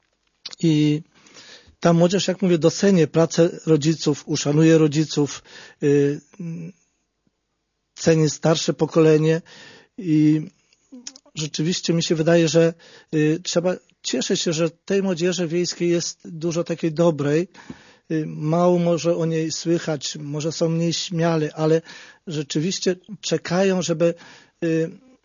I ta młodzież, jak mówię, docenia pracę rodziców, uszanuje rodziców, yy, ceni starsze pokolenie i rzeczywiście mi się wydaje, że y, trzeba cieszyć się, że tej młodzieży wiejskiej jest dużo takiej dobrej. Y, mało może o niej słychać, może są mniej śmiali, ale rzeczywiście czekają, żeby y,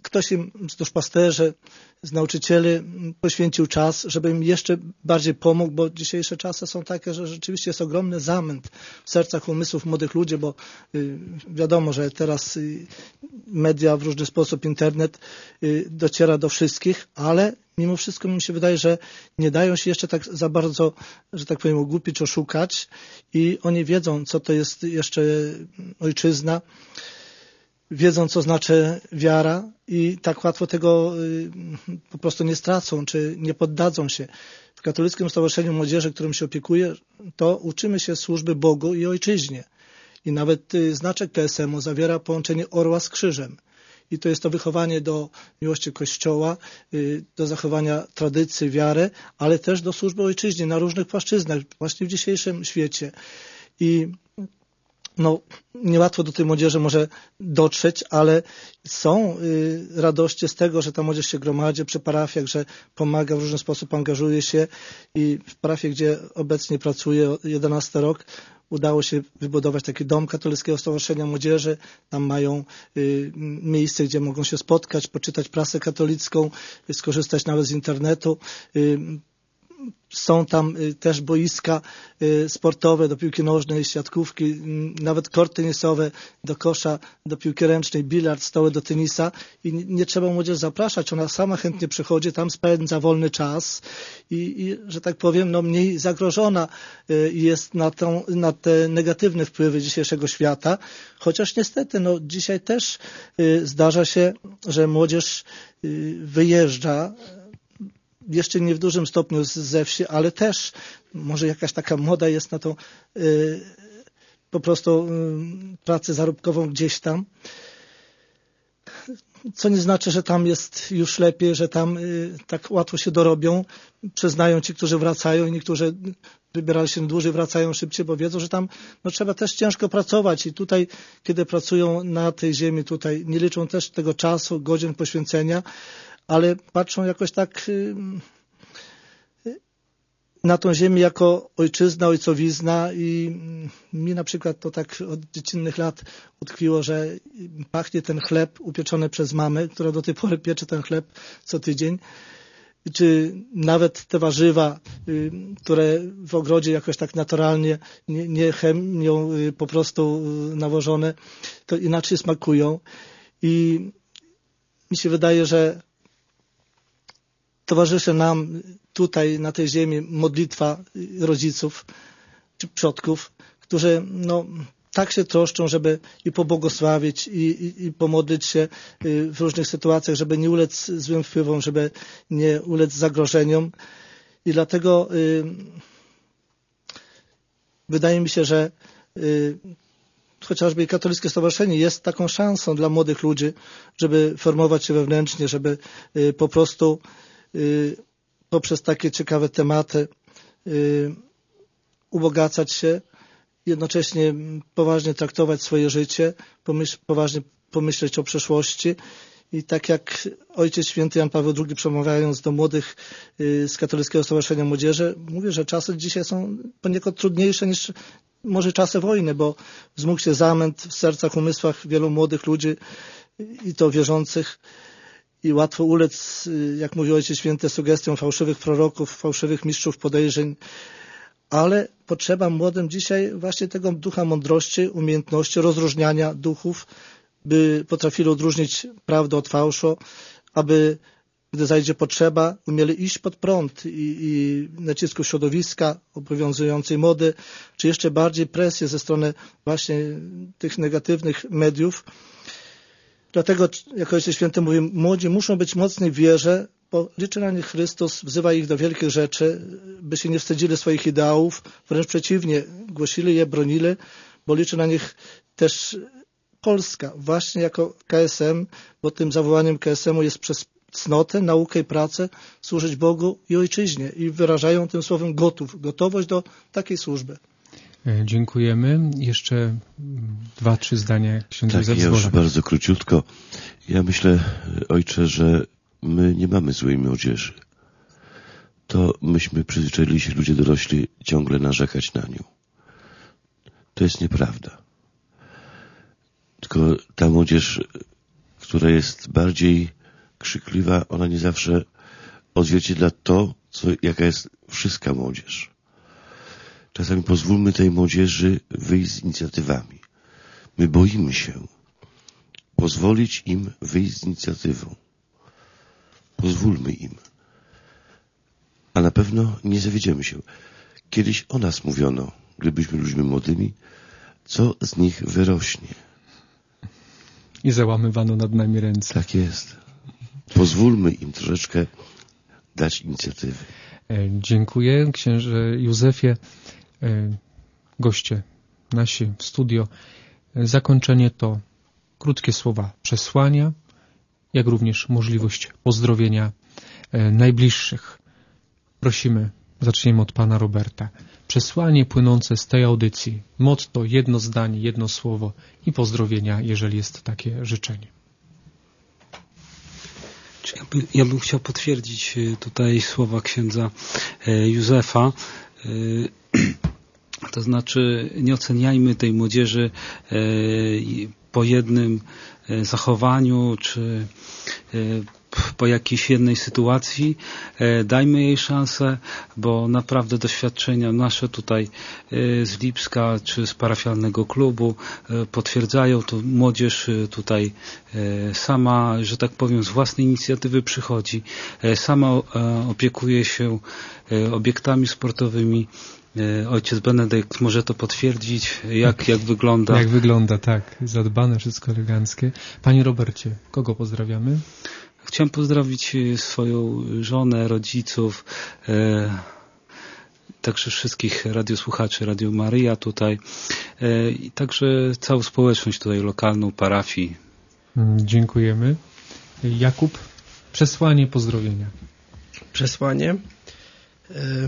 ktoś im, z duszpasterzy, z nauczycieli poświęcił czas, żeby im jeszcze bardziej pomógł, bo dzisiejsze czasy są takie, że rzeczywiście jest ogromny zamęt w sercach, umysłów młodych ludzi, bo y, wiadomo, że teraz y, media w różny sposób, internet y, dociera do wszystkich, ale mimo wszystko mi się wydaje, że nie dają się jeszcze tak za bardzo, że tak powiem, ogłupić, oszukać i oni wiedzą, co to jest jeszcze ojczyzna, wiedzą, co znaczy wiara i tak łatwo tego y, po prostu nie stracą, czy nie poddadzą się. W Katolickim Stowarzyszeniu Młodzieży, którym się opiekuję, to uczymy się służby Bogu i ojczyźnie. I nawet y, znaczek K S M u zawiera połączenie orła z krzyżem. I to jest to wychowanie do miłości Kościoła, y, do zachowania tradycji, wiary, ale też do służby ojczyźnie na różnych płaszczyznach, właśnie w dzisiejszym świecie. I no, niełatwo do tej młodzieży może dotrzeć, ale są y, radości z tego, że ta młodzież się gromadzi przy parafiach, że pomaga w różny sposób, angażuje się i w parafii, gdzie obecnie pracuję jedenasty rok, udało się wybudować taki dom Katolickiego Stowarzyszenia Młodzieży. Tam mają y, miejsce, gdzie mogą się spotkać, poczytać prasę katolicką, y, skorzystać nawet z internetu. Y, Są tam też boiska sportowe do piłki nożnej, siatkówki, nawet korty tenisowe do kosza, do piłki ręcznej, bilard, stoły do tenisa i nie trzeba młodzież zapraszać, ona sama chętnie przychodzi, tam spędza wolny czas i, i że tak powiem, no mniej zagrożona jest na, tą, na te negatywne wpływy dzisiejszego świata, chociaż niestety no dzisiaj też zdarza się, że młodzież wyjeżdża jeszcze nie w dużym stopniu ze wsi, ale też może jakaś taka moda jest na tą y, po prostu y, pracę zarobkową gdzieś tam, co nie znaczy, że tam jest już lepiej, że tam y, tak łatwo się dorobią. Przyznają ci, którzy wracają i niektórzy wybierali się dłużej, wracają szybciej, bo wiedzą, że tam no, trzeba też ciężko pracować i tutaj, kiedy pracują na tej ziemi, tutaj nie liczą też tego czasu, godzin poświęcenia, ale patrzą jakoś tak na tą ziemię jako ojczyzna, ojcowizna i mi na przykład to tak od dziecinnych lat utkwiło, że pachnie ten chleb upieczony przez mamę, która do tej pory piecze ten chleb co tydzień, czy nawet te warzywa, które w ogrodzie jakoś tak naturalnie, nie, nie chemią po prostu nawożone, to inaczej smakują i mi się wydaje, że towarzyszy nam tutaj na tej ziemi modlitwa rodziców czy przodków, którzy no, tak się troszczą, żeby i pobłogosławić, i, i, i pomodlić się w różnych sytuacjach, żeby nie ulec złym wpływom, żeby nie ulec zagrożeniom. I dlatego y, wydaje mi się, że y, chociażby Katolickie Stowarzyszenie jest taką szansą dla młodych ludzi, żeby formować się wewnętrznie, żeby y, po prostu y, poprzez takie ciekawe tematy y, ubogacać się, jednocześnie poważnie traktować swoje życie, pomyśl, poważnie pomyśleć o przyszłości. I tak jak Ojciec Święty Jan Paweł drugi przemawiając do młodych y, z Katolickiego Stowarzyszenia Młodzieży, mówi, że czasy dzisiaj są poniekąd trudniejsze niż może czasy wojny, bo wzmógł się zamęt w sercach, umysłach wielu młodych ludzi i to wierzących i łatwo ulec, jak mówi Ojciec Święty, sugestią fałszywych proroków, fałszywych mistrzów podejrzeń, ale potrzeba młodym dzisiaj właśnie tego ducha mądrości, umiejętności rozróżniania duchów, by potrafili odróżnić prawdę od fałszu, aby gdy zajdzie potrzeba, umieli iść pod prąd i, i nacisku środowiska, obowiązującej mody, czy jeszcze bardziej presję ze strony właśnie tych negatywnych mediów. Dlatego, jak Ojciec Święty mówi, młodzi muszą być mocni w wierze, bo liczy na nich Chrystus, wzywa ich do wielkich rzeczy, by się nie wstydzili swoich ideałów, wręcz przeciwnie, głosili je, bronili, bo liczy na nich też Polska, właśnie jako K S M, bo tym zawołaniem K S M u jest przez cnotę, naukę i pracę służyć Bogu i Ojczyźnie i wyrażają tym słowem gotów, gotowość do takiej służby. Dziękujemy. Jeszcze dwa, trzy zdania księdza Tak, ja już bardzo króciutko. Ja myślę, ojcze, że my nie mamy złej młodzieży. To myśmy przyzwyczaili się, ludzie dorośli, ciągle narzekać na nią. To jest nieprawda. Tylko ta młodzież, która jest bardziej krzykliwa, ona nie zawsze odzwierciedla to, co, jaka jest wszystka młodzież. Czasami pozwólmy tej młodzieży wyjść z inicjatywami. My boimy się pozwolić im wyjść z inicjatywą. Pozwólmy im. A na pewno nie zawiedziemy się. Kiedyś o nas mówiono, gdybyśmy ludźmi młodymi, co z nich wyrośnie. I załamywano nad nami ręce. Tak jest. Pozwólmy im troszeczkę dać inicjatywy. E, dziękuję, księże Józefie. E, goście nasi w studio. E, zakończenie to krótkie słowa przesłania, jak również możliwość pozdrowienia e, najbliższych. Prosimy, zaczniemy od pana Roberta. Przesłanie płynące z tej audycji. Motto, jedno zdanie, jedno słowo i pozdrowienia, jeżeli jest takie życzenie. Ja, by, ja bym chciał potwierdzić tutaj słowa księdza Józefa. To znaczy, nie oceniajmy tej młodzieży po jednym zachowaniu, czy po jakiejś jednej sytuacji. Dajmy jej szansę, bo naprawdę doświadczenia nasze tutaj z Lipska czy z parafialnego klubu potwierdzają, to młodzież tutaj sama, że tak powiem, z własnej inicjatywy przychodzi, sama opiekuje się obiektami sportowymi. Ojciec Benedykt może to potwierdzić, jak, jak wygląda. Jak wygląda, tak. Zadbane, wszystko eleganckie. Panie Robercie, kogo pozdrawiamy? Chciałem pozdrowić swoją żonę, rodziców, e, także wszystkich radiosłuchaczy Radio Maryja tutaj e, i także całą społeczność tutaj lokalną, parafii. Dziękujemy. Jakub, przesłanie, pozdrowienia. Przesłanie. E,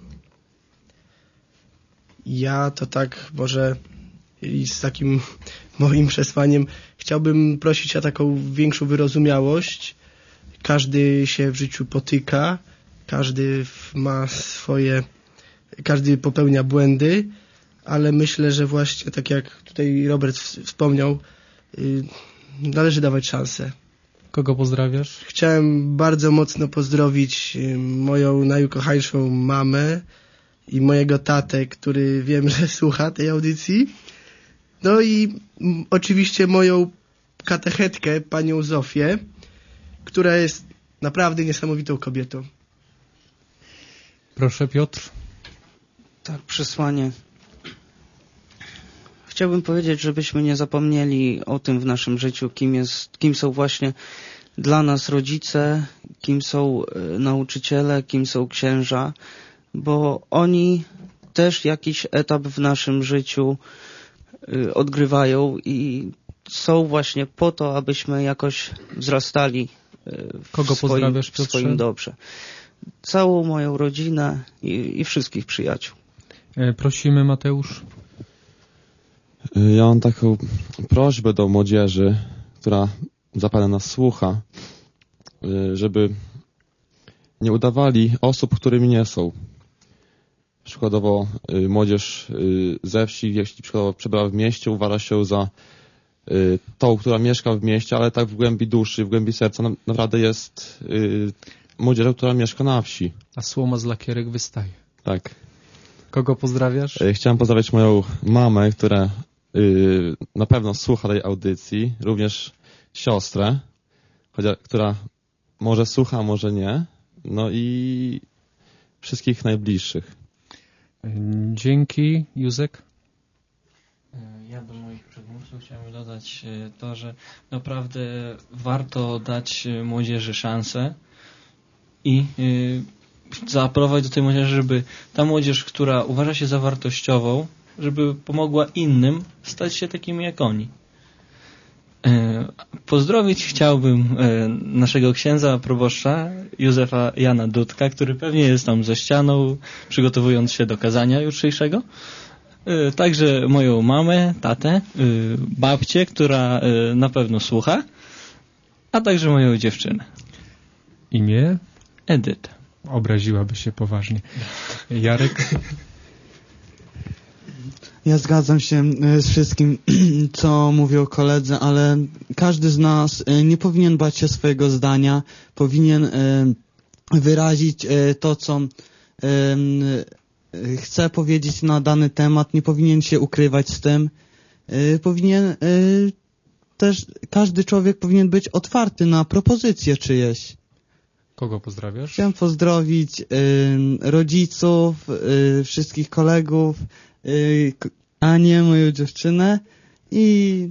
ja to tak może i z takim moim przesłaniem chciałbym prosić o taką większą wyrozumiałość. Każdy się w życiu potyka, każdy ma swoje, każdy popełnia błędy, ale myślę, że właśnie tak jak tutaj Robert wspomniał, yy, należy dawać szansę. Kogo pozdrawiasz? Chciałem bardzo mocno pozdrowić moją najukochańszą mamę i mojego tatę, który wiem, że słucha tej audycji. No i m, oczywiście moją katechetkę, panią Zofię, która jest naprawdę niesamowitą kobietą. Proszę, Piotr. Tak, przesłanie. Chciałbym powiedzieć, żebyśmy nie zapomnieli o tym w naszym życiu, kim jest, kim są właśnie dla nas rodzice, kim są y, nauczyciele, kim są księża, bo oni też jakiś etap w naszym życiu y, odgrywają i są właśnie po to, abyśmy jakoś wzrastali y, w, Kogo swoim, pozdrawiasz, w swoim dobrze. Całą moją rodzinę i, i wszystkich przyjaciół. E, prosimy, Mateusz. Ja mam taką prośbę do młodzieży, która zapewne nas słucha, żeby nie udawali osób, którymi nie są. Przykładowo młodzież ze wsi, jeśli przykładowo przebywa w mieście, uważa się za tą, która mieszka w mieście, ale tak w głębi duszy, w głębi serca naprawdę jest młodzieżą, która mieszka na wsi. A słoma z lakierek wystaje. Tak. Kogo pozdrawiasz? Chciałem pozdrawiać moją mamę, która na pewno słucha tej audycji, również siostrę, chociaż, która może słucha, może nie, no i wszystkich najbliższych. Dzięki. Józek? Ja do moich przedmówców chciałem dodać to, że naprawdę warto dać młodzieży szansę i zaapelować do tej młodzieży, żeby ta młodzież, która uważa się za wartościową, żeby pomogła innym stać się takimi jak oni. Pozdrowić chciałbym naszego księdza proboszcza Józefa Jana Dudka, który pewnie jest tam za ścianą, przygotowując się do kazania jutrzejszego. Także moją mamę, tatę, babcię, która na pewno słucha, a także moją dziewczynę. Imię? Edyta. Obraziłaby się poważnie. Jarek? Ja zgadzam się z wszystkim, co mówił koledzy, ale każdy z nas nie powinien bać się swojego zdania, powinien wyrazić to, co chce powiedzieć na dany temat, nie powinien się ukrywać z tym. Powinien też, każdy człowiek powinien być otwarty na propozycje czyjeś. Kogo pozdrawiasz? Chciałem pozdrowić rodziców, wszystkich kolegów, Anię, moją dziewczynę i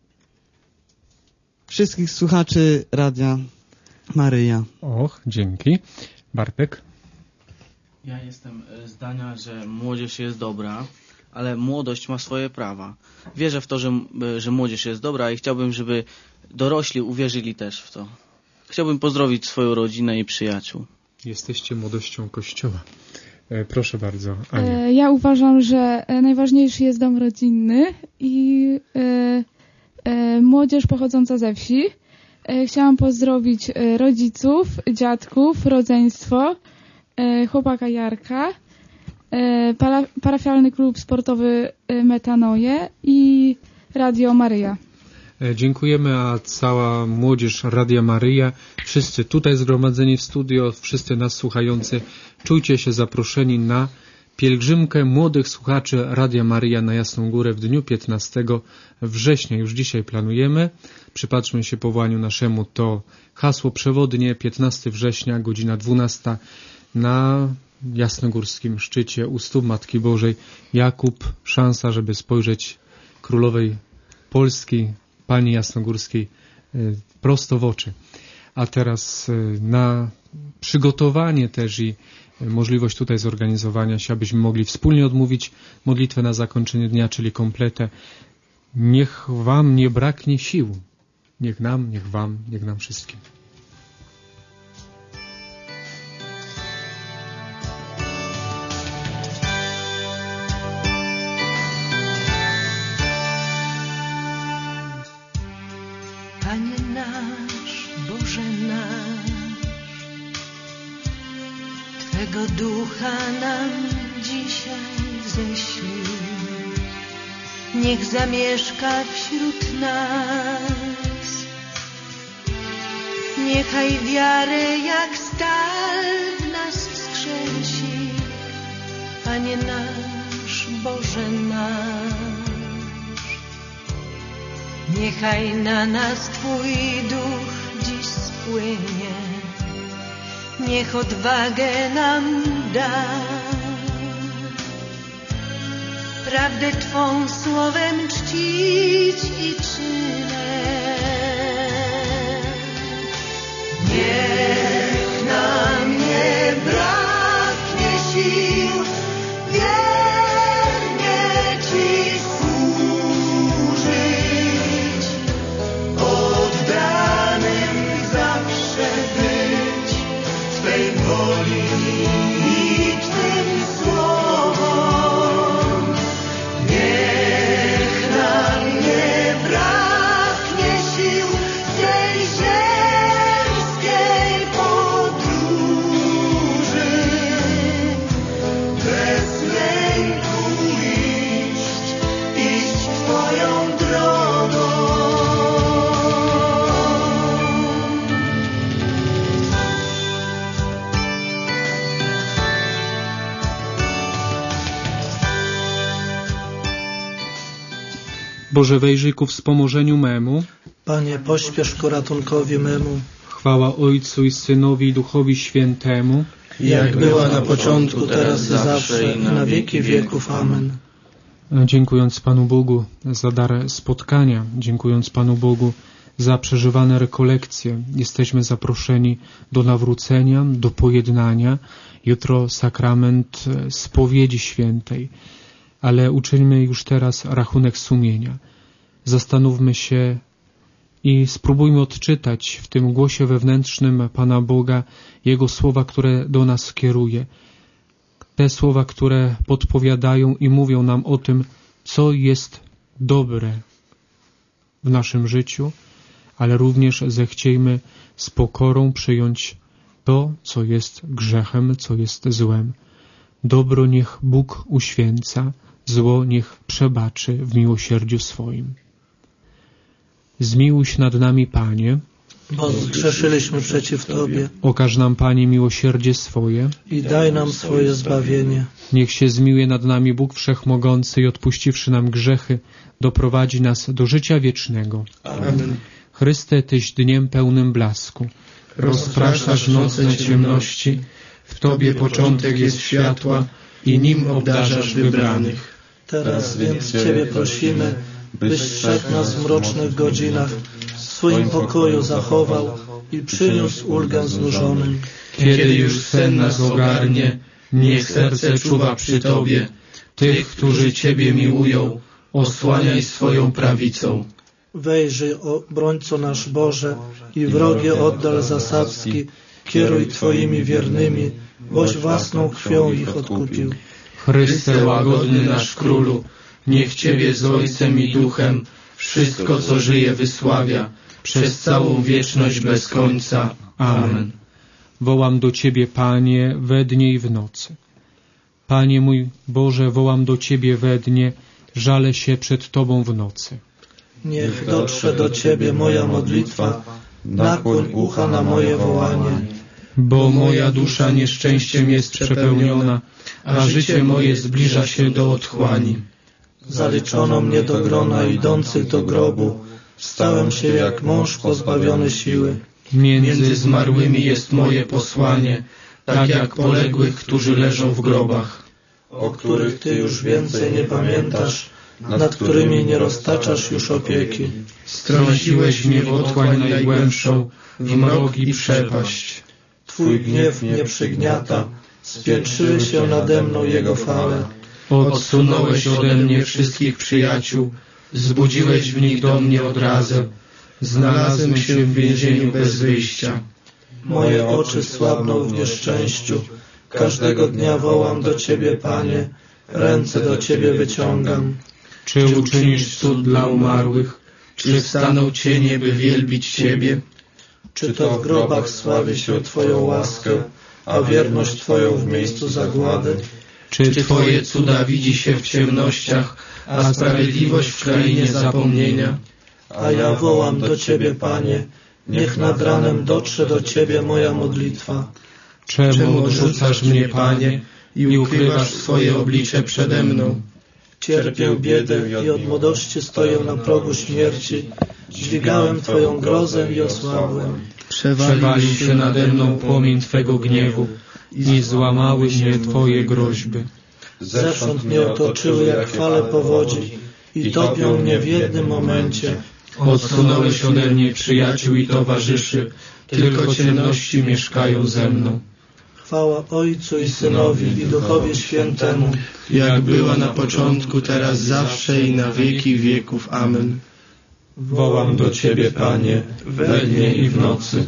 wszystkich słuchaczy Radia Maryja. Och, dzięki. Bartek? Ja jestem zdania, że młodzież jest dobra, ale młodość ma swoje prawa. Wierzę w to, że, że młodzież jest dobra i chciałbym, żeby dorośli uwierzyli też w to. Chciałbym pozdrowić swoją rodzinę i przyjaciół. Jesteście młodością Kościoła. E, proszę bardzo, Ania. E, ja uważam, że najważniejszy jest dom rodzinny i e, e, młodzież pochodząca ze wsi. E, chciałam pozdrowić rodziców, dziadków, rodzeństwo, e, chłopaka Jarka, e, para, parafialny klub sportowy Metanoje i Radio Maryja. Dziękujemy, a cała młodzież Radia Maryja, wszyscy tutaj zgromadzeni w studio, wszyscy nas słuchający, czujcie się zaproszeni na pielgrzymkę młodych słuchaczy Radia Maryja na Jasną Górę w dniu piętnastego września. Już dzisiaj planujemy. Przypatrzmy się powołaniu naszemu. To hasło przewodnie, piętnastego września, godzina dwunasta na jasnogórskim szczycie u stóp Matki Bożej. Jakub, szansa, żeby spojrzeć Królowej Polski, Pani Jasnogórskiej prosto w oczy. A teraz na przygotowanie też i możliwość tutaj zorganizowania się, abyśmy mogli wspólnie odmówić modlitwę na zakończenie dnia, czyli kompletę. Niech wam nie braknie sił. Niech nam, niech wam, niech nam wszystkim. Panie nasz, Boże nasz, Twego ducha nam dzisiaj ześlij. Niech zamieszka wśród nas. Niechaj wiarę jak stal w nas wskrzesi. Panie nasz, Boże nasz. Niechaj na nas Twój duch dziś spłynie, niech odwagę nam da. Prawdę Twą słowem czcić i czynem. Niech nam nie braknie sił, wiernie Ci służyć, oddanym zawsze być Twej woli i Twym słowom. Niech nam nie braknie sił tej ziemskiej podróży, bez lęku iść, iść Twoją drogą. Boże, wejrzyj ku wspomożeniu memu. Panie, pośpiesz ku ratunkowi memu. Chwała Ojcu i Synowi i Duchowi Świętemu. Jak była na początku, teraz i zawsze, i na wieki wieków. Amen. Dziękując Panu Bogu za dar spotkania, dziękując Panu Bogu za przeżywane rekolekcje, jesteśmy zaproszeni do nawrócenia, do pojednania. Jutro sakrament spowiedzi świętej, ale uczyńmy już teraz rachunek sumienia. Zastanówmy się i spróbujmy odczytać w tym głosie wewnętrznym Pana Boga Jego słowa, które do nas kieruje. Te słowa, które podpowiadają i mówią nam o tym, co jest dobre w naszym życiu, ale również zechciejmy z pokorą przyjąć to, co jest grzechem, co jest złem. Dobro niech Bóg uświęca, Zło niech przebaczy w miłosierdziu swoim. Zmiłuj się nad nami, Panie, bo zgrzeszyliśmy przeciw Tobie. Okaż nam, Panie, miłosierdzie swoje i daj nam swoje zbawienie. Niech się zmiłuje nad nami Bóg Wszechmogący i odpuściwszy nam grzechy, doprowadzi nas do życia wiecznego. Amen. Chryste, Tyś dniem pełnym blasku, rozpraszasz nocne ciemności, w Tobie początek jest światła i nim obdarzasz wybranych. Teraz więc Ciebie prosimy, byś strzegł nas w mrocznych godzinach, w swoim pokoju zachował i przyniósł ulgę znużonym. Kiedy już sen nas ogarnie, niech serce czuwa przy Tobie. Tych, którzy Ciebie miłują, osłaniaj swoją prawicą. Wejrzyj, obrońco nasz Boże, i wrogie oddal zasadzki, kieruj Twoimi wiernymi, boś własną krwią ich odkupił. Chryste, łagodny nasz Królu, niech Ciebie z Ojcem i Duchem wszystko, co żyje, wysławia, przez całą wieczność bez końca. Amen. Wołam do Ciebie, Panie, we dnie i w nocy. Panie mój Boże, wołam do Ciebie we dnie, żalę się przed Tobą w nocy. Niech dotrze do Ciebie moja modlitwa, nakłoń ucha na moje wołanie. Bo moja dusza nieszczęściem jest przepełniona, a życie moje zbliża się do otchłani. Zaliczono mnie do grona idących do grobu, stałem się jak mąż pozbawiony siły. Między zmarłymi jest moje posłanie, tak jak poległych, którzy leżą w grobach, o których Ty już więcej nie pamiętasz, nad którymi nie roztaczasz już opieki. Strąciłeś mnie w otchłań najgłębszą, w mrok i przepaść. Twój gniew mnie przygniata, spieprzyły się nade mną jego fale. Odsunąłeś ode mnie wszystkich przyjaciół, zbudziłeś w nich do mnie odrazę. Znalazłem się w więzieniu bez wyjścia. Moje oczy słabną w nieszczęściu. Każdego dnia wołam do Ciebie, Panie, ręce do Ciebie wyciągam. Czy uczynisz cud dla umarłych? Czy wstaną cienie, by wielbić Ciebie? Czy to w grobach sławi się Twoją łaskę, a wierność Twoją w miejscu zagłady? Czy Twoje cuda widzi się w ciemnościach, a sprawiedliwość w krainie zapomnienia? A ja wołam do Ciebie, Panie, niech nad ranem dotrze do Ciebie moja modlitwa. Czemu odrzucasz mnie, Panie, i ukrywasz swoje oblicze przede mną? Cierpię biedę i od młodości stoję na progu śmierci. Dźwigałem Twoją grozę i osłabłem. Przewalił się nade mną płomień Twego gniewu i złamały mnie Twoje groźby. Zewsząd mnie otoczyły jak fale powodzi i topią mnie w jednym momencie. Odsunąłeś ode mnie przyjaciół i towarzyszy, tylko ciemności mieszkają ze mną. Chwała Ojcu i Synowi i Duchowi Świętemu, jak była na początku, teraz zawsze i na wieki wieków. Amen. Wołam do Ciebie, Panie, we dnie i w nocy.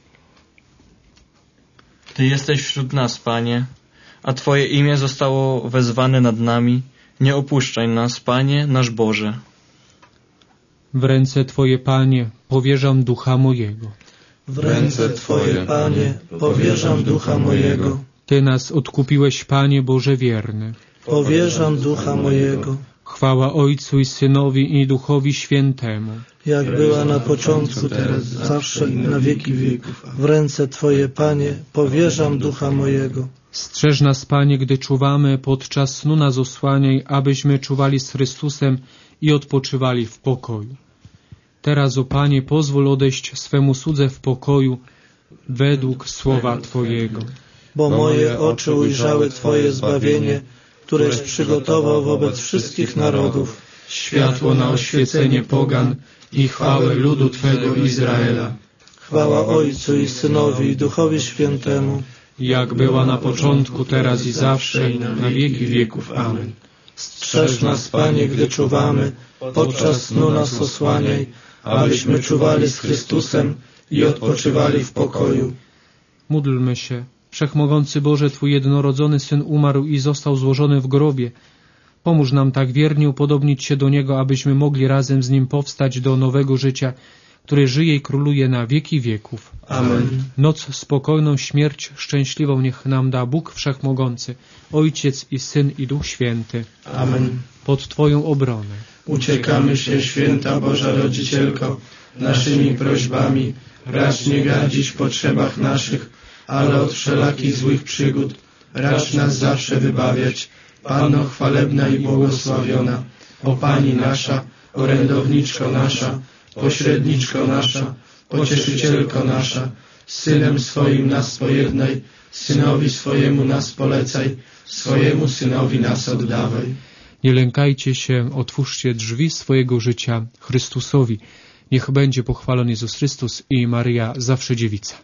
Ty jesteś wśród nas, Panie, a Twoje imię zostało wezwane nad nami. Nie opuszczaj nas, Panie, nasz Boże. W ręce Twoje, Panie, powierzam ducha mojego. W ręce Twoje, Panie, powierzam ducha mojego. Ty nas odkupiłeś, Panie Boże wierny. Powierzam ducha mojego. Chwała Ojcu i Synowi i Duchowi Świętemu. Jak była na początku, teraz, zawsze i na wieki wieków. W ręce Twoje, Panie, powierzam ducha mojego. Strzeż nas, Panie, gdy czuwamy, podczas snu nas osłaniaj, abyśmy czuwali z Chrystusem i odpoczywali w pokoju. Teraz, o Panie, pozwól odejść swemu słudze w pokoju według słowa Twojego. Bo moje oczy ujrzały Twoje zbawienie, któreś przygotował wobec wszystkich narodów. Światło na oświecenie pogan i chwałę ludu Twego Izraela. Chwała Ojcu i Synowi i Duchowi Świętemu. Jak była na początku, teraz i zawsze i na wieki wieków. Amen. Strzeż nas, Panie, gdy czuwamy, podczas snu nas osłaniaj, abyśmy czuwali z Chrystusem i odpoczywali w pokoju. Módlmy się. Wszechmogący Boże, Twój jednorodzony Syn umarł i został złożony w grobie. Pomóż nam tak wiernie upodobnić się do Niego, abyśmy mogli razem z Nim powstać do nowego życia, który żyje i króluje na wieki wieków. Amen. Noc spokojną, śmierć szczęśliwą niech nam da Bóg Wszechmogący, Ojciec i Syn i Duch Święty. Amen. Pod Twoją obronę Uciekamy się, święta Boża Rodzicielko, naszymi prośbami, racz nie gardzić w potrzebach naszych, ale od wszelakich złych przygód racz nas zawsze wybawiać. Panno chwalebna i błogosławiona, o Pani nasza, orędowniczko nasza, pośredniczko nasza, pocieszycielko nasza, Synem swoim nas pojednaj, Synowi swojemu nas polecaj, swojemu Synowi nas oddawaj. Nie lękajcie się, otwórzcie drzwi swojego życia Chrystusowi. Niech będzie pochwalony Jezus Chrystus i Maryja zawsze dziewica.